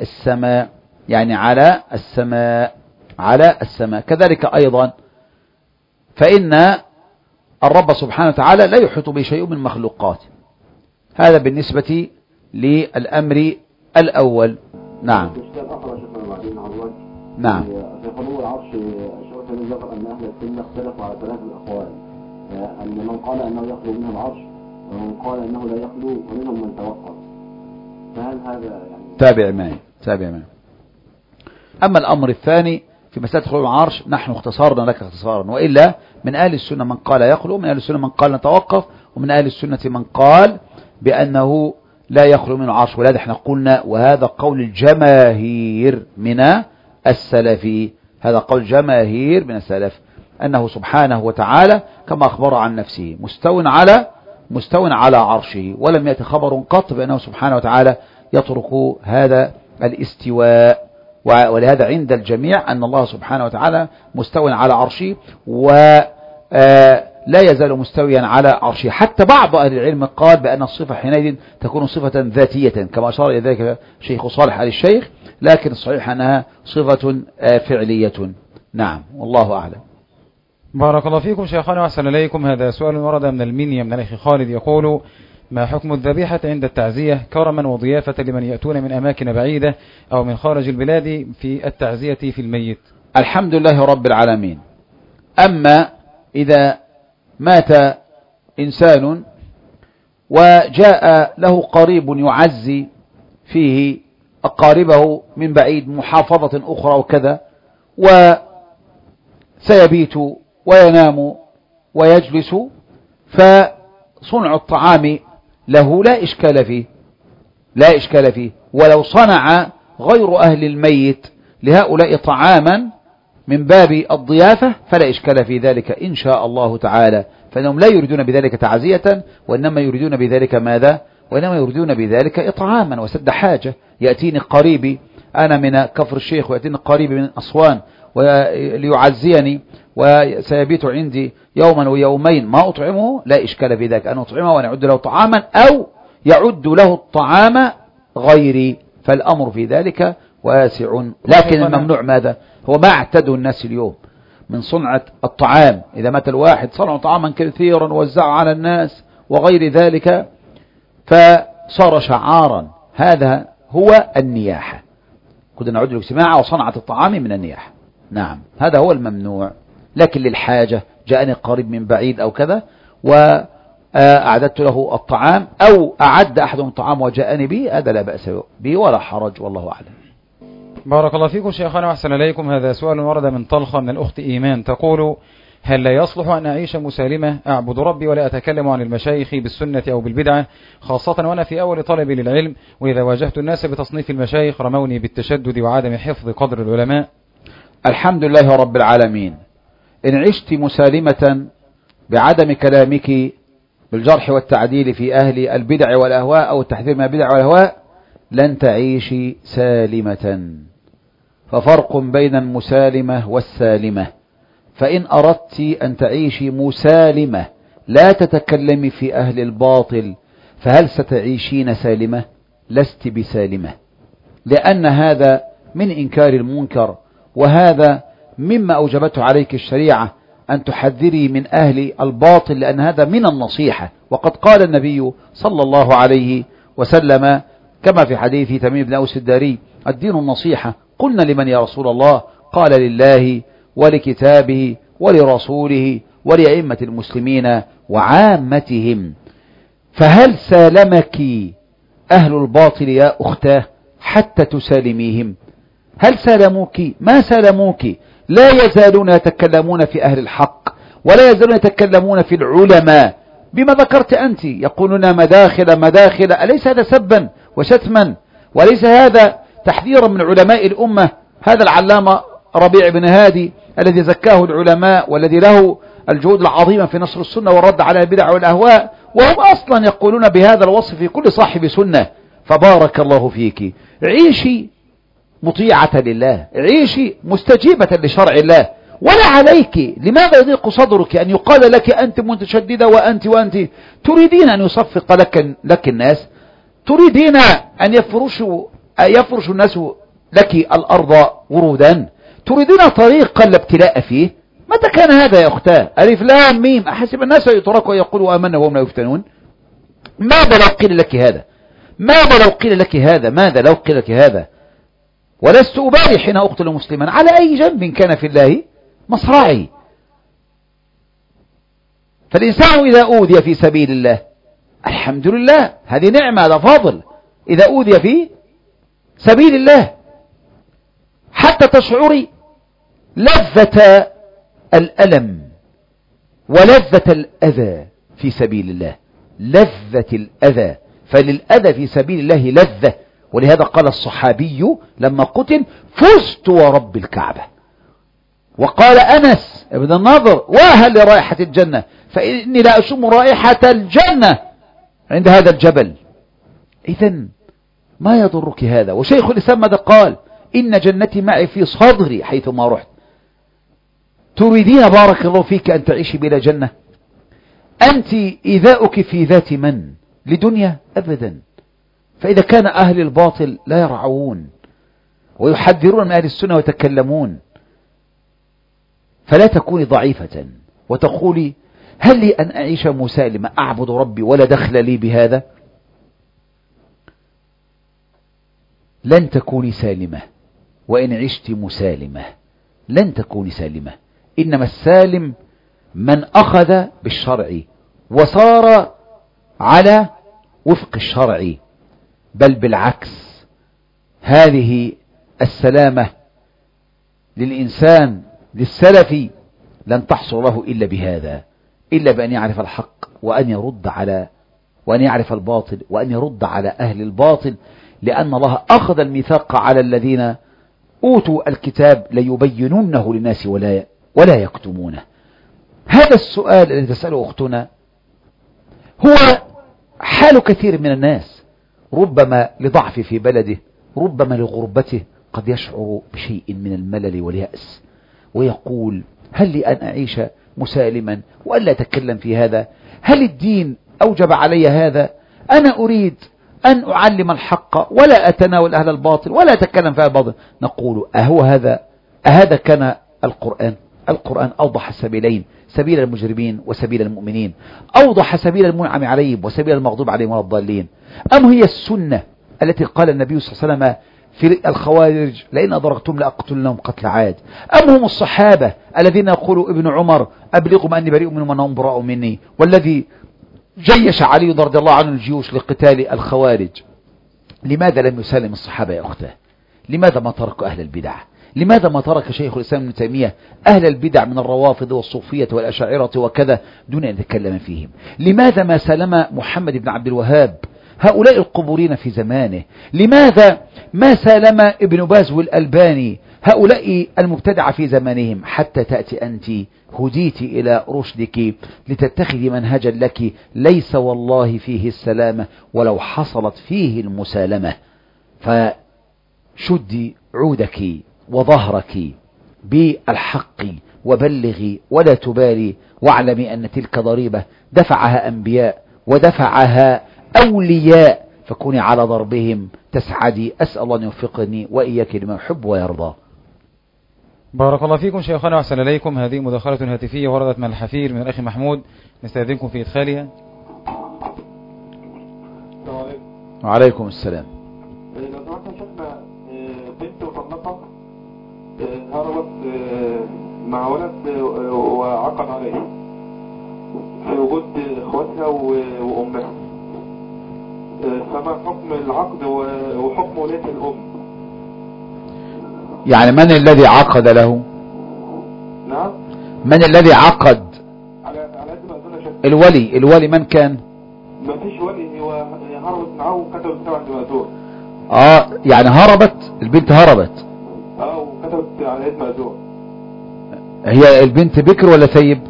على السماء كذلك أيضا. فإن الرب سبحانه وتعالى لا يحيط به شيء من مخلوقات. هذا بالنسبة للأمر الأول. نعم. نعم. في خلو العرش الشيخ الثاني ذكر أن أهل السنة اختلفوا على ثلاث الأقوال، أن من قال أنه يخلو منه العرش ومن قال أنه لا يخلو ومنهم من توقف، فهل هذا يعني تابع معي. أما الأمر الثاني في مسألة خلو العرش نحن اختصرنا لك اختصارا، وإلا من أهل السنة من قال يخلو، من أهل السنة من قال نتوقف، ومن أهل السنة من قال بأنه لا يخلو من العرش. ولذا احنا قلنا وهذا قول الجماهير من السلف، هذا قول جماهير من السلف أنه سبحانه وتعالى كما أخبر عن نفسه مستو على عرشه، ولم يأتي خبر قط بأنه سبحانه وتعالى يترك هذا الاستواء. ولهذا عند الجميع أن الله سبحانه وتعالى مستو على عرشه ولا يزال مستويا على عرشه. حتى بعض أهل العلم قال بأن الصفة حينئذ تكون صفة ذاتية كما أشار إلى ذلك شيخ صالح آل الشيخ، لكن الصحيح أنها صفة فعلية. نعم والله أعلم. بارك الله فيكم شيخنا وأحسن إليكم. هذا سؤال ورد من المنيا من الأخ خالد يقول: ما حكم الذبيحة عند التعزية كرما وضيافة لمن يأتون من أماكن بعيدة أو من خارج البلاد في التعزية في الميت؟ الحمد لله رب العالمين. أما إذا مات إنسان وجاء له قريب يعزي فيه أقاربه من بعيد محافظة أخرى وكذا، وسيبيت وينام ويجلس، فصنع الطعام له لا إشكال فيه، لا إشكال فيه. ولو صنع غير أهل الميت لهؤلاء طعاما من باب الضيافة فلا إشكال في ذلك إن شاء الله تعالى، فإنهم لا يريدون بذلك تعزية، وإنما يريدون بذلك ماذا؟ وإنما يريدون بذلك إطعاما وسد حاجة. يأتيني قريبي أنا من كفر الشيخ ويأتيني قريبي من أسوان ليعزيني وسيبيت عندي يوما ويومين، ما أطعمه لا إشكال في ذلك، أن أطعمه وأن يعد له طعاما أو يعد له الطعام غيري، فالأمر في ذلك واسع. لكن الممنوع ماذا؟ هو ما اعتدوا الناس اليوم من صنعة الطعام. إذا مات الواحد صنعوا طعاما كثيرا ووزعوا على الناس وغير ذلك فصار شعارا. هذا هو النياحة. كنا نعد الاجتماع وصنعة الطعام من النياحة. نعم هذا هو الممنوع. لكن للحاجة جاءني قريب من بعيد أو كذا وأعددت له الطعام أو أعد أحدهم الطعام وجاءني به، هذا لا بأس به ولا حرج، والله أعلم. بارك الله فيكم شيخنا وأحسن إليكم. هذا سؤال ورد من طلخة من الأخت إيمان تقول: هل لا يصلح أن أعيش مسالمة أعبد ربي ولا أتكلم عن المشايخ بالسنة أو بالبدعة، خاصة وأنا في أول طلبي للعلم، وإذا واجهت الناس بتصنيف المشايخ رموني بالتشدد وعدم حفظ قدر العلماء؟ الحمد لله رب العالمين. إن عشت مسالمة بعدم كلامك بالجرح والتعديل في أهل البدع والأهواء أو التحذير من البدع والأهواء لن تعيشي سالمة. ففرق بين المسالمة والسالمة. فإن أردت أن تعيشي مسالمة لا تتكلمي في أهل الباطل فهل ستعيشين سالمة؟ لست بسالمة، لأن هذا من إنكار المنكر، وهذا مما أوجبته عليك الشريعة أن تحذري من أهل الباطل، لأن هذا من النصيحة. وقد قال النبي صلى الله عليه وسلم كما في حديث تميم بن أوس الداري: الدين النصيحة. قلنا: لمن يا رسول الله؟ قال: لله ولكتابه ولرسوله ولأئمة المسلمين وعامتهم. فهل سالمك أهل الباطل يا أختاه حتى تسالميهم؟ هل سالموك؟ ما سالموك. لا يزالون يتكلمون في أهل الحق ولا يزالون يتكلمون في العلماء بما ذكرت أنت، يقولون مداخل. أليس هذا سبا وشتما؟ وليس هذا تحذيرا من علماء الأمة؟ هذا العلامة ربيع بن هادي الذي زكاه العلماء والذي له الجهود العظيمة في نصر السنة والرد على البدع والأهواء، وهم أصلا يقولون بهذا الوصف في كل صاحب سنة. فبارك الله فيك. عيشي مطيعة لله، عيشي مستجيبة لشرع الله، ولا عليك. لماذا يضيق صدرك أن يقال لك أنت متشددة وأنت تريدين أن يصفق لك الناس، تريدين أن يفرش الناس لك الأرض ورودا، تريدين طريقا لا ابتلاء فيه. متى كان هذا يا أختاه؟ ألف لام ميم أحسب الناس يتركوا ويقولوا آمنا وهم لا يفتنون. ماذا لو قيل لك هذا؟ ماذا لو قيل لك هذا؟ ماذا لو قيل لك هذا؟ ولست أبالي حين أقتل مسلما على أي جنب كان في الله مصرعي. فالإنسان إذا أوذي في سبيل الله الحمد لله، هذه نعمة، هذا فضل. إذا أوذي في سبيل الله حتى تشعري لذة الألم ولذة الأذى في سبيل الله، لذة الأذى، فللأذى في سبيل الله لذة. ولهذا قال الصحابي لما قتل: فزت ورب الكعبة. وقال أنس ابن النضر: واهل لرائحة الجنة فإني لا أشم رائحة الجنة عند هذا الجبل. إذن ما يضرك هذا؟ وشيخ الإسلام ماذا قال؟ إن جنتي معي في صدري حيثما رحت. تريدين بارك الله فيك أن تعيشي بلا جنة؟ أنت إيذاؤك في ذات من؟ لدنيا؟ أبدا. فإذا كان أهل الباطل لا يرعون ويحذرون من أهل السنة ويتكلمون، فلا تكوني ضعيفة وتقولي: هل لي أن أعيش مسالمة أعبد ربي ولا دخل لي بهذا؟ لن تكوني سالمة. وإن عشت مسالمة لن تكوني سالمة. إنما السالم من أخذ بالشرع وصار على وفق الشرع، بل بالعكس. هذه السلامة للإنسان للسلف لن تحصل له إلا بهذا، إلا بأن يعرف الحق وأن يرد على وأن يعرف الباطل وأن يرد على أهل الباطل، لأن الله أخذ الميثاق على الذين أوتوا الكتاب ليبينونه للناس ولا يكتمونه. هذا السؤال الذي تسأله أختنا هو حال كثير من الناس، ربما لضعف في بلده، ربما لغربته، قد يشعر بشيء من الملل واليأس ويقول: هل لي أن أعيش مسالما وألا أتكلم في هذا؟ هل الدين أوجب علي هذا؟ أنا أريد أن أعلم الحق ولا أتناول أهل الباطل ولا أتكلم في الباطل. نقول: أهذا كان القرآن؟ القرآن أوضح السبيلين، سبيل المجرمين وسبيل المؤمنين، أوضح سبيل المنعم عليهم وسبيل المغضوب عليهم والضالين. أم هي السنة التي قال النبي صلى الله عليه وسلم في الخوارج: لئن أدركتم لأقتلنهم قتل عاد؟ أم هم الصحابة الذين يقول ابن عمر: أبلغوا أني بريء منهم وأنهم براء مني، والذي جيش علي رضي الله عنه الجيوش لقتال الخوارج؟ لماذا لم يسالم الصحابة يا أختاه؟ لماذا ما تركوا أهل البدع؟ لماذا ما ترك شيخ الإسلام ابن تيمية أهل البدع من الروافض والصوفية والأشاعرة وكذا دون أن يتكلم فيهم؟ لماذا ما سلم محمد بن عبد الوهاب هؤلاء القبورين في زمانه؟ لماذا ما سالم ابن باز والألباني هؤلاء المبتدع في زمانهم؟ حتى تأتي أنت هديت إلى رشدك لتتخذي منهجا لك ليس والله فيه السلامة ولو حصلت فيه المسالمة. فشدي عودك وظهرك بالحق وبلغي ولا تبالي، واعلمي أن تلك ضريبة دفعها أنبياء ودفعها أولياء، فكوني على ضربهم تسعدي. أسأل الله أن يوفقني وإياك لما يحب ويرضى. بارك الله فيكم شيخنا وأحسن إليكم. هذه مداخلة هاتفية وردت من الحفير من الأخ محمود، نستأذنكم في إدخالها. وعليكم السلام. لو سمحت يا شيخنا، بنت مطلقة هربت مع ولد وعقد عليه في وجود اخواتها وامها، فما حكم العقد وحكم ولاية الام؟ يعني من الذي عقد له؟ نعم، من الذي عقد؟ على قد ما اظن يا شيخ الولي من كان؟ ما فيش ولي، هو هربت معاه وكتبت 7 مأذون. يعني هربت البنت، هربت وكتبت على يد مأذون. هي البنت بكر ولا ثيب؟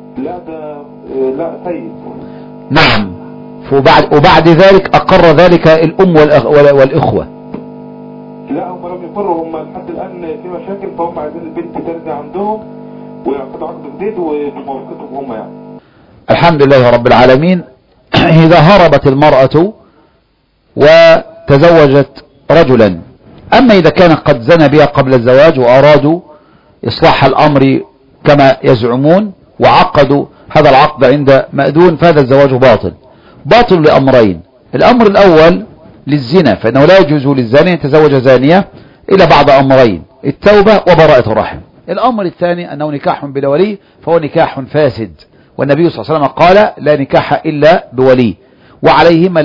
لا ثيب. نعم. وبعد ذلك أقر ذلك الأم والإخوة؟ لا، هم لم يقروا، هم لحد الآن في مشاكل، فهم عايزين البنت ترجع عندهم ويعقدوا عقد جديد وبموافقتهم هم يعني. الحمد لله رب العالمين. إذا هربت المرأة وتزوجت رجلا، أما إذا كان قد زنى بها قبل الزواج وأرادوا إصلاح الأمر كما يزعمون وعقدوا هذا العقد عند مأذون، فهذا الزواج باطل لأمرين. الأمر الأول للزنا، فإنه لا يجوز للزاني يتزوج زانية إلى بعض أمرين: التوبة وبراءة الرحم. الأمر الثاني أنه نكاح بلا ولي، فهو نكاح فاسد، والنبي صلى الله عليه وسلم قال: لا نكاح إلا بولي. وعليهما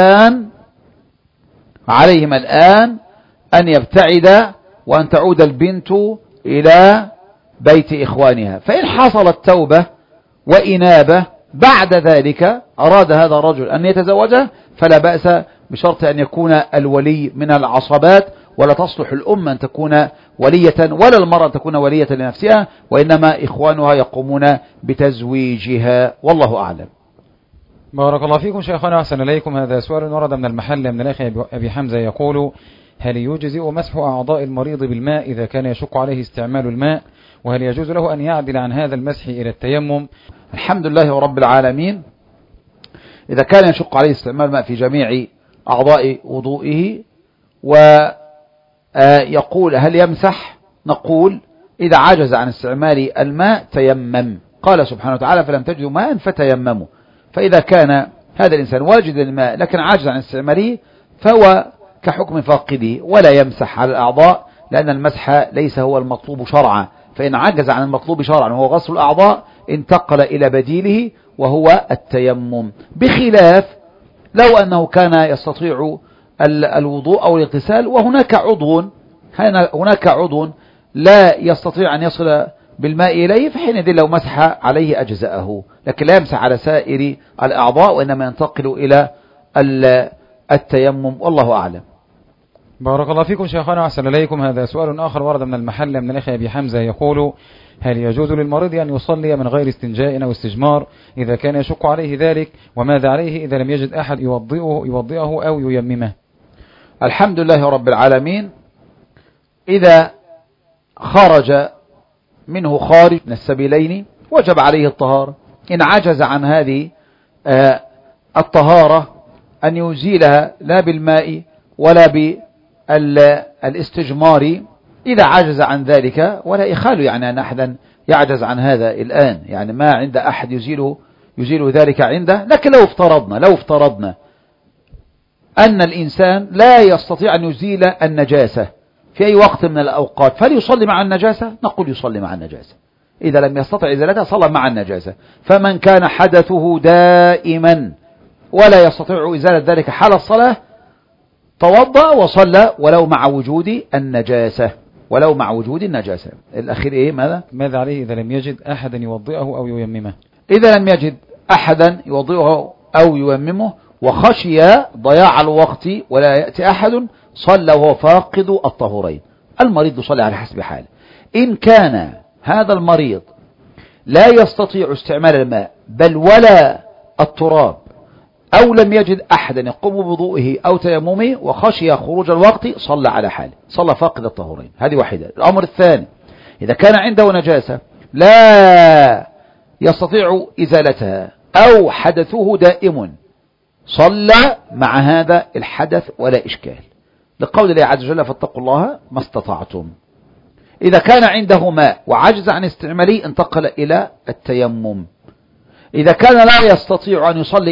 الآن أن يبتعد وأن تعود البنت إلى بيت إخوانها. فإن حصلت توبة وإنابة بعد ذلك أراد هذا الرجل أن يتزوجها فلا بأس، بشرط أن يكون الولي من العصبات، ولا تصلح الأم أن تكون ولية ولا المرأة أن تكون ولية لنفسها، وإنما إخوانها يقومون بتزويجها، والله أعلم. بارك الله فيكم شيخنا وأحسن إليكم. هذا سؤال ورد من المحل من الأخ أبي حمزة يقول: هل يجزئ مسح أعضاء المريض بالماء إذا كان يشق عليه استعمال الماء؟ وهل يجوز له أن يعدل عن هذا المسح إلى التيمم؟ الحمد لله رب العالمين. إذا كان يشق عليه استعمال الماء في جميع أعضاء وضوئه ويقول هل يمسح؟ نقول: إذا عجز عن استعمال الماء تيمم. قال سبحانه وتعالى: فلم تجدوا ماء فتيمموا. فإذا كان هذا الإنسان واجد الماء لكن عاجز عن استعماله فهو كحكم فاقده ولا يمسح على الأعضاء، لأن المسح ليس هو المطلوب شرعا. فإن عجز عن المطلوب شرعا وهو غسل الأعضاء انتقل إلى بديله وهو التيمم، بخلاف لو أنه كان يستطيع الوضوء أو الاغتسال وهناك عضو لا يستطيع أن يصل بالماء إليه فحينئذ لو مسح عليه أجزأه، لكن لا يمسح على سائر الأعضاء وإنما ينتقل إلى التيمم، والله أعلم. بارك الله فيكم شيخنا وأحسن إليكم. هذا سؤال آخر ورد من المحل من الأخ أبي حمزة يقول: هل يجوز للمريض أن يصلي من غير استنجاء أو استجمار إذا كان يشق عليه ذلك؟ وماذا عليه إذا لم يجد أحد يوضئه أو ييممه؟ الحمد لله رب العالمين. إذا خرج منه خارج من السبيلين وجب عليه الطهارة. إن عجز عن هذه الطهارة أن يزيلها لا بالماء ولا بالاستجمار، إذا عجز عن ذلك، ولا إخال يعني أن أحدا يعجز عن هذا الآن، يعني ما عند أحد يزيل ذلك عنده. لكن لو افترضنا أن الإنسان لا يستطيع أن يزيل النجاسة في أي وقت من الأوقات، فليصلي مع النجاسة، نقول يصلي مع النجاسة. إذا لم يستطع إزالتها صلى مع النجاسة. فمن كان حدثه دائما ولا يستطيع إزالة ذلك حال الصلاة توضأ وصلى ولو مع وجود النجاسة. الأخير إيه؟ ماذا عليه إذا لم يجد أحدا يوضئه أو ييممه؟ إذا لم يجد أحدا يوضئه أو ييممه وخشي ضياع الوقت ولا يأتي أحد، صلى وهو فاقد الطهورين. المريض يصلي على حسب حاله. إن كان هذا المريض لا يستطيع استعمال الماء بل ولا التراب، أو لم يجد أحدا يقوم بوضوئه أو تيممه وخشي خروج الوقت، صلى على حاله، صلى فاقد الطهورين. هذه واحدة. الأمر الثاني: إذا كان عنده نجاسة لا يستطيع إزالتها أو حدثه دائم، صلى مع هذا الحدث ولا إشكال، لقول الله عز وجل: فاتقوا الله ما استطعتم. إذا كان عنده ماء وعجز عن استعماله انتقل إلى التيمم. إذا كان لا يستطيع أن يصلي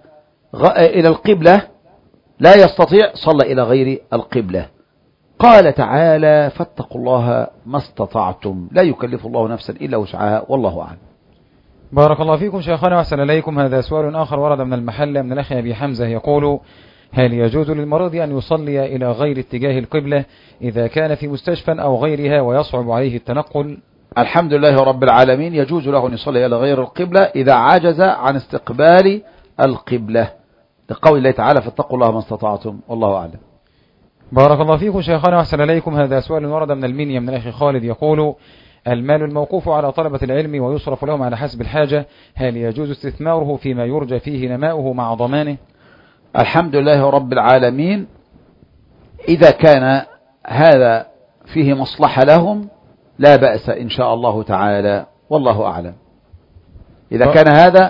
إلى القبلة، لا يستطيع، صلى إلى غير القبلة. قال تعالى: فاتقوا الله ما استطعتم، لا يكلف الله نفسا إلا وسعها، والله أعلم. بارك الله فيكم شيخنا وأحسن إليكم. هذا سؤال آخر ورد من المحل من الأخ أبي حمزة يقول: هل يجوز للمريض أن يصلي إلى غير اتجاه القبلة إذا كان في مستشفى أو غيرها ويصعب عليه التنقل؟ الحمد لله رب العالمين. يجوز له أن يصلي إلى غير القبلة إذا عجز عن استقبال القبلة، لقول الله تعالى: فاتقوا الله ما استطعتم، والله أعلم. بارك الله فيكم شيخنا وأحسن إليكم. هذا سؤال ورد من المنيا من الأخ خالد يقول: المال الموقوف على طلبة العلم ويصرف لهم على حسب الحاجة، هل يجوز استثماره فيما يرجى فيه نماؤه مع ضمانه؟ الحمد لله رب العالمين. إذا كان هذا فيه مصلحة لهم لا بأس إن شاء الله تعالى، والله أعلم. إذا كان هذا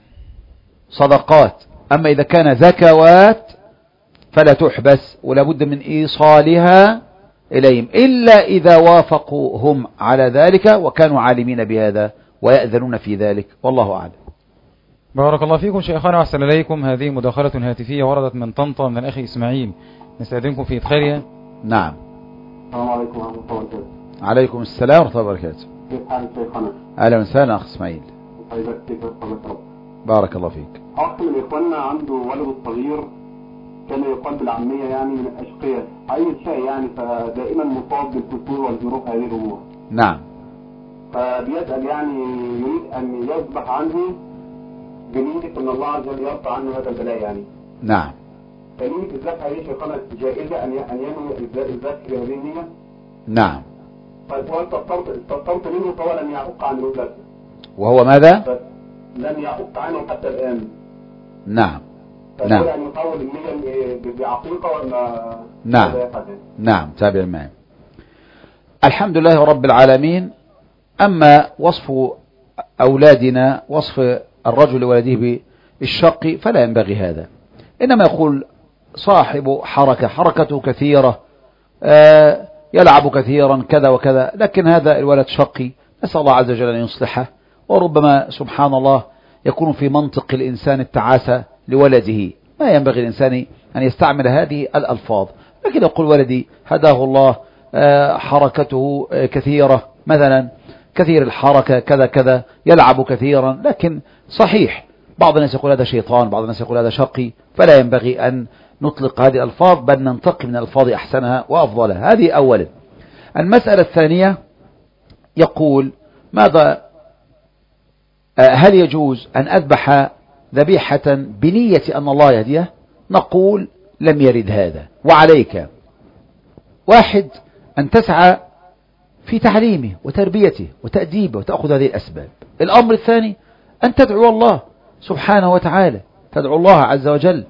صدقات. أما إذا كان زكوات فلا تحبس ولا بد من إيصالها إليهم، إلا إذا وافقوا هم على ذلك وكانوا عالمين بهذا ويأذنون في ذلك، والله أعلم. بارك الله فيكم شيخنا وأحسن إليكم. هذه مداخلة هاتفية وردت من طنطا من الأخ إسماعيل، نستأذنكم في إدخالها. نعم. السلام عليكم ورحمة الله وبركاته. عليكم السلام ورحمة الله وبركاته. كيف حالك شيخنا؟ أهلا وسهلا أخ إسماعيل. بارك الله فيك. أخ من إخواننا عنده ولد صغير كان يقال بالعامية يعني من الأشقياء، أي شيء يعني، فدائما مصاب بالكسور والجروح هذه الأمور. نعم. فبيسأل يعني يريد أن يذبح عنه بنية أن الله عز وجل يرفع عنه هذا البلاء يعني. نعم. فنية الذبح هذه شيخنا جائزة أن ينوي الذبح بهذه النية؟ نعم. طيب هو استطرت منه فهو لم يعق عنه الذبح. وهو ماذا؟ لم يعق عنه حتى الآن. نعم. نعم. يعني يطول النية بعقيقة ولا؟ نعم. نعم. تابع معي. الحمد لله رب العالمين. أما وصف أولادنا، وصف الرجل ولده بالشق، فلا ينبغي هذا. إنما يقول صاحب حركته كثيرة، يلعب كثيرا كذا وكذا، لكن هذا الولد شقي، نسأل الله عز وجل أن يصلحه. وربما سبحان الله يكون في منطق الإنسان التعاسة لولده، ما ينبغي الإنسان أن يستعمل هذه الألفاظ، لكن يقول ولدي هداه الله حركته كثيرة مثلا، كثير الحركة كذا كذا، يلعب كثيرا، لكن صحيح بعض الناس يقول هذا شيطان، بعض الناس يقول هذا شقي، فلا ينبغي أن نطلق هذه الألفاظ، بل ننتقي من الألفاظ أحسنها وأفضلها. هذه أولا. المسألة الثانية، يقول ماذا هل يجوز أن أذبح ذبيحة بنية أن الله يهديه؟ نقول لم يرد هذا. وعليك واحد أن تسعى في تعليمه وتربيته وتأديبه وتأخذ هذه الأسباب. الأمر الثاني أن تدعو الله سبحانه وتعالى، تدعو الله عز وجل،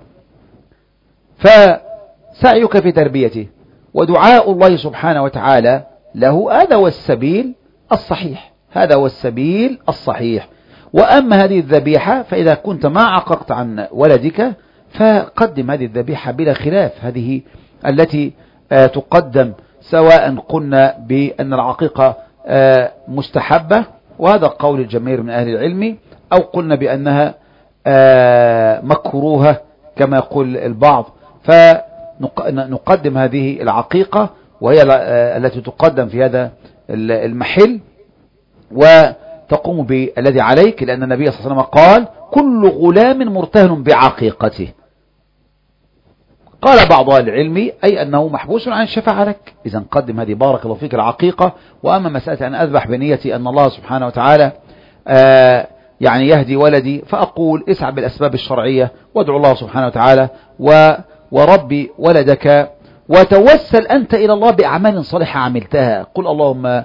فسعيك في تربيته ودعاء الله سبحانه وتعالى له، هذا هو السبيل الصحيح، هذا هو السبيل الصحيح. وأما هذه الذبيحة فإذا كنت ما عققت عن ولدك فقدم هذه الذبيحة بلا خلاف، هذه التي تقدم، سواء قلنا بأن العقيقة مستحبة وهذا قول الجماهير من أهل العلم، أو قلنا بأنها مكروهة كما يقول البعض، فنقدم هذه العقيقة وهي التي تقدم في هذا المحل، وتقوم بالذي عليك، لأن النبي صلى الله عليه وسلم قال كل غلام مرتهن بعقيقته. قال بعض أهل العلم أي أنه محبوس عن الشفاعة لك، إذا قدم هذه بارك الله فيك العقيقة. وأما مسألة أن أذبح بنية أن الله سبحانه وتعالى يعني يهدي ولدي، فأقول اسعى بالأسباب الشرعية وادعو الله سبحانه وتعالى وربي ولدك، وتوسل أنت إلى الله بأعمال صالحة عملتها. قل اللهم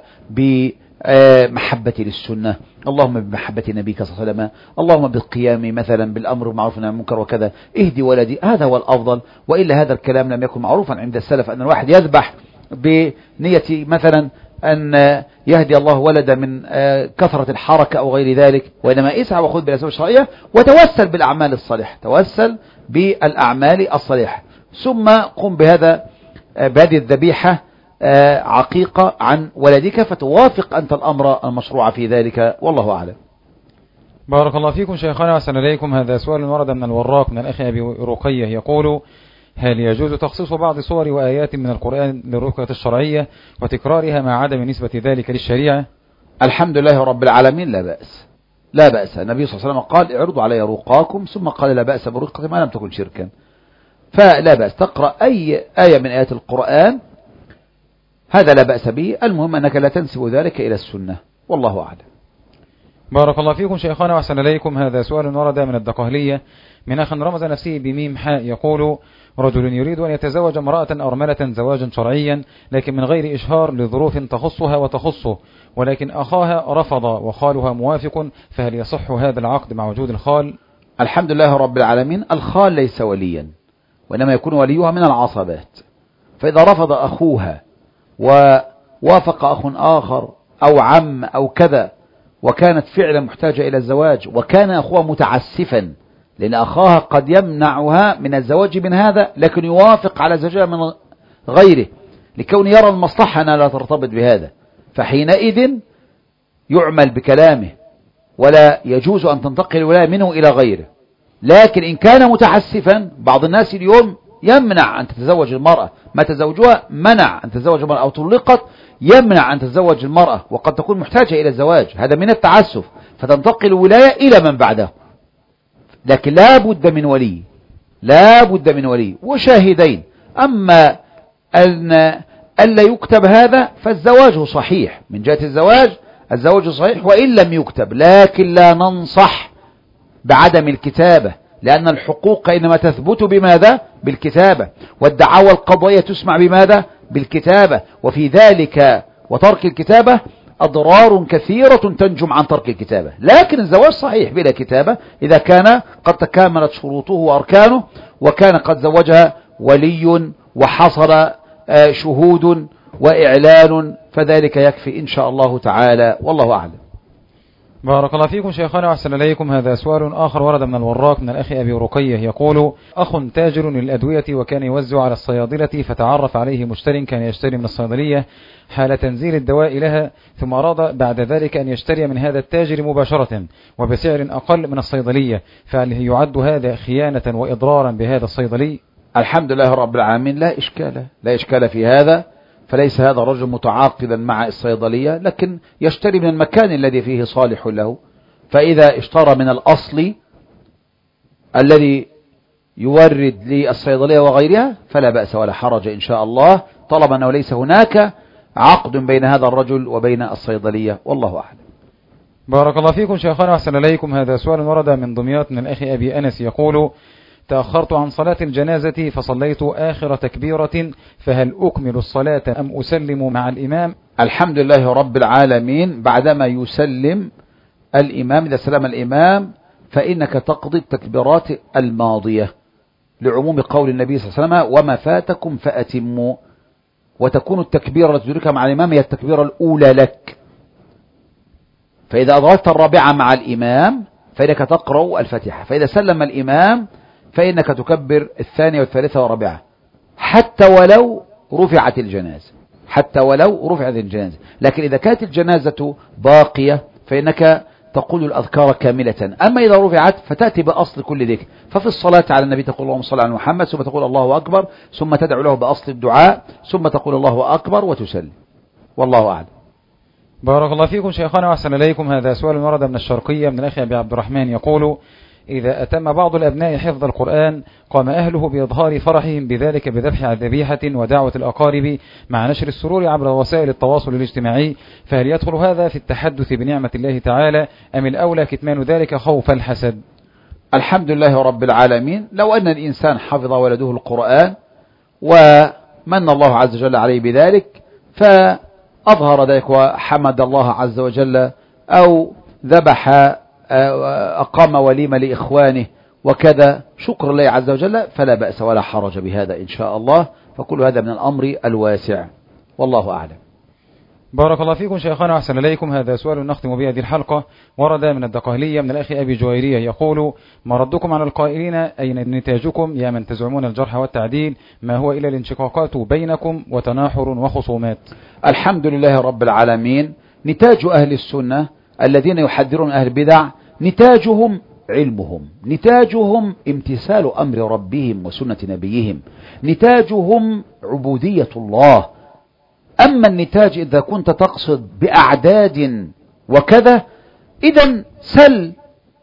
بمحبتي للسنة، اللهم بمحبة نبيك صلى الله عليه وسلم، اللهم بالقيام مثلا بالأمر بالمعروف والنهي عن المنكر وكذا، اهدي ولدي، هذا هو الأفضل. وإلا هذا الكلام لم يكن معروفا عند السلف، أن الواحد يذبح بنية مثلا أن يهدي الله ولدا من كثرة الحركة أو غير ذلك، وإنما اسعى وخذ بالأسباب الشرعية وتوسل بالأعمال الصالحة، توسل بالأعمال الصالحة، ثم قم بهذه الذبيحة عقيقة عن ولدك، فتوافق أنت الأمر المشروع في ذلك، والله أعلم. بارك الله فيكم شيخنا وأحسن إليكم. هذا سؤال ورد من الوراق من الأخ أبي رقية، يقول: هل يجوز تخصيص بعض صور وآيات من القرآن للرقية الشرعية وتكرارها مع عدم نسبة ذلك للشريعة؟ الحمد لله رب العالمين، لا بأس، لا بأس. النبي صلى الله عليه وسلم قال: اعرضوا علي رقاكم، ثم قال: لا بأس برقة ما لم تكن شركا. فلا بأس تقرأ أي آية من آيات القرآن، هذا لا بأس به، المهم أنك لا تنسب ذلك إلى السنة، والله أعلم. بارك الله فيكم شيخنا وأحسن إليكم. هذا سؤال ورد من الدقهلية من أخ رمز نفسه بميم حاء، يقول: رجل يريد أن يتزوج امرأة أرملة زواجا شرعيا، لكن من غير إشهار لظروف تخصها وتخصه، ولكن أخاها رفض وخالها موافق، فهل يصح هذا العقد مع وجود الخال؟ الحمد لله رب العالمين. الخال ليس وليا، وإنما يكون وليها من العصبات، فإذا رفض أخوها ووافق أخ آخر أو عم أو كذا، وكانت فعلا محتاجة إلى الزواج، وكان أخوها متعسفا، لأن أخاها قد يمنعها من الزواج من هذا، لكن يوافق على زوجها من غيره لكون يرى المصلحة أنها لا ترتبط بهذا، فحينئذ يعمل بكلامه ولا يجوز أن تنتقل الولاية منه إلى غيره. لكن إن كان متعسفا، بعض الناس اليوم يمنع أن تتزوج المرأة، ما تزوجها منع أن تتزوج المرأة، أو طلقت يمنع أن تتزوج المرأة، وقد تكون محتاجة إلى الزواج، هذا من التعسف، فتنتقل الولاية إلى من بعده. لكن لا بد من ولي، لا بد من ولي وشاهدين. أما أن ألا يكتب هذا فالزواج صحيح، من جهة الزواج صحيح وإن لم يكتب، لكن لا ننصح بعدم الكتابة، لأن الحقوق إنما تثبت بماذا؟ بالكتابة، والدعاوى القضائية تسمع بماذا؟ بالكتابة، وفي ذلك وترك الكتابة أضرار كثيرة تنجم عن ترك الكتابة. لكن الزواج صحيح بلا كتابة إذا كان قد تكاملت شروطه وأركانه، وكان قد زوجها ولي وحصل شهود وإعلان، فذلك يكفي إن شاء الله تعالى، والله أعلم. بارك الله فيكم شيخنا وأحسن إليكم. هذا سؤال آخر ورد من الوراق من الأخ أبي رقية، يقول: أخ تاجر للأدوية وكان يوزع على الصيادلة، فتعرف عليه مشتر كان يشتري من الصيدلية حال تنزيل الدواء لها، ثم أراد بعد ذلك أن يشتري من هذا التاجر مباشرة وبسعر أقل من الصيدلية، فهل يعد هذا خيانة وإضرارا بهذا الصيدلي؟ الحمد لله رب العالمين، لا إشكال في هذا، فليس هذا الرجل متعاقدا مع الصيدلية، لكن يشتري من المكان الذي فيه صالح له. فإذا اشترى من الأصل الذي يورد للصيدلية وغيرها فلا بأس ولا حرج إن شاء الله، طالما أنه ليس هناك عقد بين هذا الرجل وبين الصيدلية، والله أعلم. بارك الله فيكم شيخنا وأحسن إليكم. هذا سؤال ورد من دمياط من الأخ أبي أنس يقول: تأخرت عن صلاة الجنازة فصليت آخر تكبيرة، فهل أكمل الصلاة أم أسلم مع الإمام؟ الحمد لله رب العالمين. بعدما يسلم الإمام، إذا سلم الإمام فإنك تقضي التكبيرات الماضية لعموم قول النبي صلى الله عليه وسلم: وما فاتكم فأتموا. وتكون التكبيرة التي تدركها مع الإمام هي التكبيرة الأولى لك. فإذا أدركت الرابعة مع الإمام فإنك تقرأ الفاتحة. فإذا سلم الإمام فإنك تكبر الثانية والثالثة والرابعة، حتى ولو رفعت الجنازة، حتى ولو رفعت الجنازة. لكن إذا كانت الجنازة باقية فإنك تقول الأذكار كاملة. أما إذا رفعت فتأتي بأصل كل ذكر. ففي الصلاة على النبي تقول اللهم صل على محمد، ثم تقول الله أكبر، ثم تدعو له بأصل الدعاء، ثم تقول الله أكبر وتسلم. والله أعلم. بارك الله فيكم شيخنا وأحسن إليكم. هذا سؤال ورد من الشرقية من الأخ أبي عبد الرحمن يقول: إذا أتم بعض الأبناء حفظ القرآن قام أهله بإظهار فرحهم بذلك بذبح ذبيحة ودعوة الأقارب مع نشر السرور عبر وسائل التواصل الاجتماعي، فهل يدخل هذا في التحدث بنعمة الله تعالى أم الأولى كتمان ذلك خوف الحسد؟ الحمد لله رب العالمين. لو أن الإنسان حفظ ولده القرآن ومن الله عز وجل عليه بذلك فأظهر ذلك وحمد الله عز وجل، أو ذبح أقام وليمة لإخوانه وكذا شكر الله عز وجل، فلا بأس ولا حرج بهذا إن شاء الله. فكل هذا من الأمر الواسع، والله أعلم. بارك الله فيكم شيخنا وأحسن إليكم. هذا سؤال نختم به هذه الحلقة، ورد من الدقهلية من الأخ أبي جويرية يقول: ما ردكم على القائلين أين نتاجكم يا من تزعمون الجرح والتعديل؟ ما هو إلا الانشقاقات بينكم وتناحر وخصومات. الحمد لله رب العالمين. نتاج أهل السنة الذين يحذرون أهل البدع نتاجهم علمهم، نتاجهم امتثال أمر ربهم وسنة نبيهم، نتاجهم عبودية الله. أما النتاج إذا كنت تقصد بأعداد وكذا، إذن سل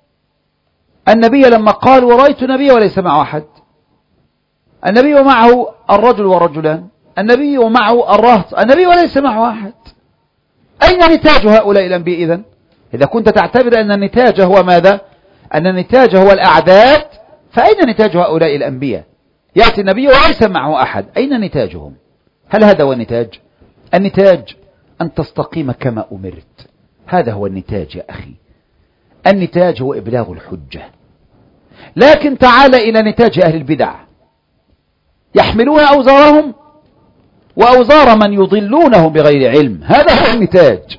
النبي لما قال: ورأيت نبي وليس معه أحد. النبي ومعه الرجل والرجلان، النبي ومعه الرهط، النبي وليس معه أحد. أين نتاج هؤلاء الأنبياء إذن؟ إذا كنت تعتبر أن النتاج هو ماذا؟ أن النتاج هو الأعداد، فأين نتاج هؤلاء الأنبياء؟ يأتي النبي وليس معه أحد، أين نتاجهم؟ هل هذا هو النتاج؟ النتاج أن تستقيم كما أمرت، هذا هو النتاج يا أخي. النتاج هو إبلاغ الحجة. لكن تعال إلى نتاج أهل البدع، يحملون أوزارهم وأوزار من يضلونهم بغير علم، هذا هو النتاج.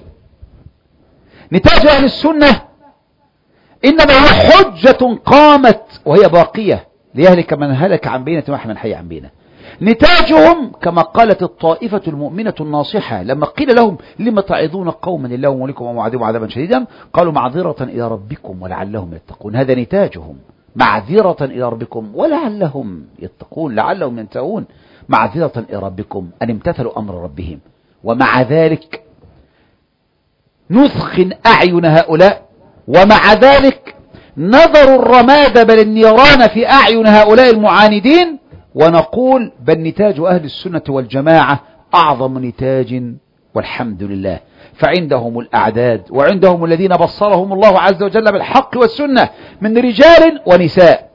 نتاج أهل السنة إنما هو حجة قامت وهي باقية ليهلك من هلك عن بينة ويحيى من حي عن بينة. نتاجهم كما قالت الطائفة المؤمنة الناصحة لما قيل لهم: لم تعظون قوما الله مولكم ومعذبهم عذابا شديدا، قالوا: معذرة إلى ربكم ولعلهم يتقون. هذا نتاجهم، معذرة إلى ربكم ولعلهم يتقون، لعلهم ينتهون. معذرة إلى ربكم أن امتثلوا أمر ربهم، ومع ذلك نثخن أعين هؤلاء، ومع ذلك نظر الرماد بل النيران في أعين هؤلاء المعاندين، ونقول بل نتاج أهل السنة والجماعة أعظم نتاج والحمد لله. فعندهم الأعداد، وعندهم الذين بصرهم الله عز وجل بالحق والسنة من رجال ونساء،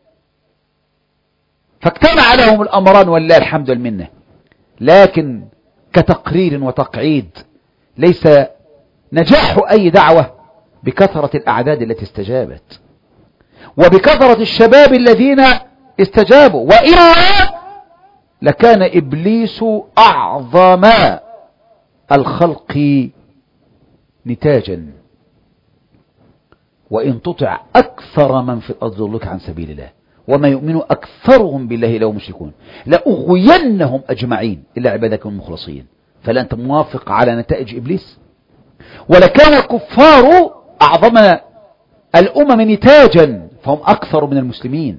فاجتمع لهم الأمران ولله الحمد والمنة. لكن كتقرير وتقعيد، ليس نجاح أي دعوة بكثرة الأعداد التي استجابت وبكثرة الشباب الذين استجابوا، وإلا لكان إبليس أعظم الخلق نتاجا. وإن تطع أكثر من في الأرض يضلوك عن سبيل الله وما يؤمن أكثرهم بالله لو مشركون لأغوينهم أجمعين إلا عبادك المخلصين. فلا أنت موافق على نتائج إبليس؟ ولكان الكفار أعظم الأمم نتاجا فهم أكثر من المسلمين،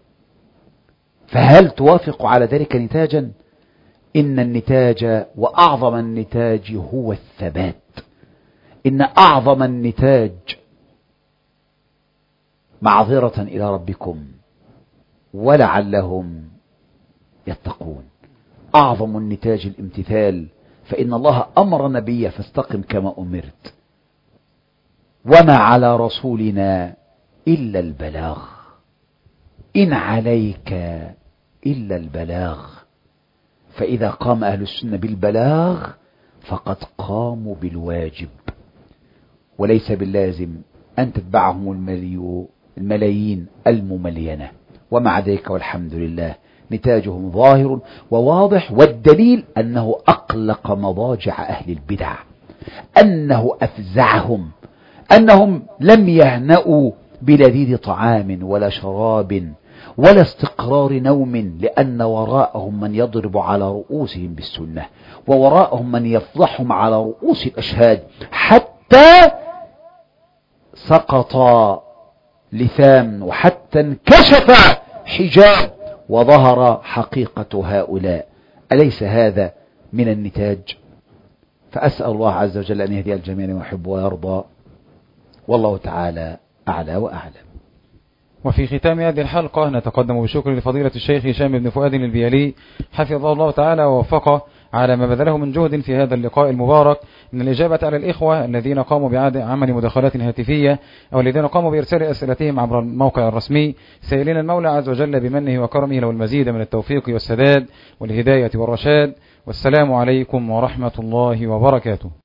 فهل توافق على ذلك نتاجا؟ إن النتاج وأعظم النتاج هو الثبات. إن أعظم النتاج معذرة إلى ربكم ولعلهم يتقون. أعظم النتاج الامتثال، فإن الله أمر النبي فاستقم كما أمرت. وما على رسولنا إلا البلاغ، إن عليك إلا البلاغ. فإذا قام أهل السنة بالبلاغ فقد قاموا بالواجب، وليس باللازم أن تتبعهم الملايين المملينة. ومع ذلك والحمد لله نتاجهم ظاهر وواضح، والدليل أنه أقلق مضاجع أهل البدع، أنه أفزعهم، أنهم لم يهنأوا بلذيذ طعام ولا شراب ولا استقرار نوم، لأن وراءهم من يضرب على رؤوسهم بالسنة، ووراءهم من يفضحهم على رؤوس الأشهاد، حتى سقط لثام وحتى انكشف حجاب وظهر حقيقة هؤلاء. أليس هذا من النتاج؟ فأسأل الله عز وجل أن يهدي الجميع لما يحب ويرضى، والله تعالى أعلى وأعلم. وفي ختام هذه الحلقة نتقدم بشكر لفضيلة الشيخ هشام بن فؤاد البيالي حفظه الله تعالى ووفقه على ما بذله من جهد في هذا اللقاء المبارك من الإجابة على الإخوة الذين قاموا بعمل مداخلات هاتفية أو الذين قاموا بإرسال أسئلتهم عبر الموقع الرسمي، سائلين المولى عز وجل بمنه وكرمه له المزيد من التوفيق والسداد والهداية والرشاد. والسلام عليكم ورحمة الله وبركاته.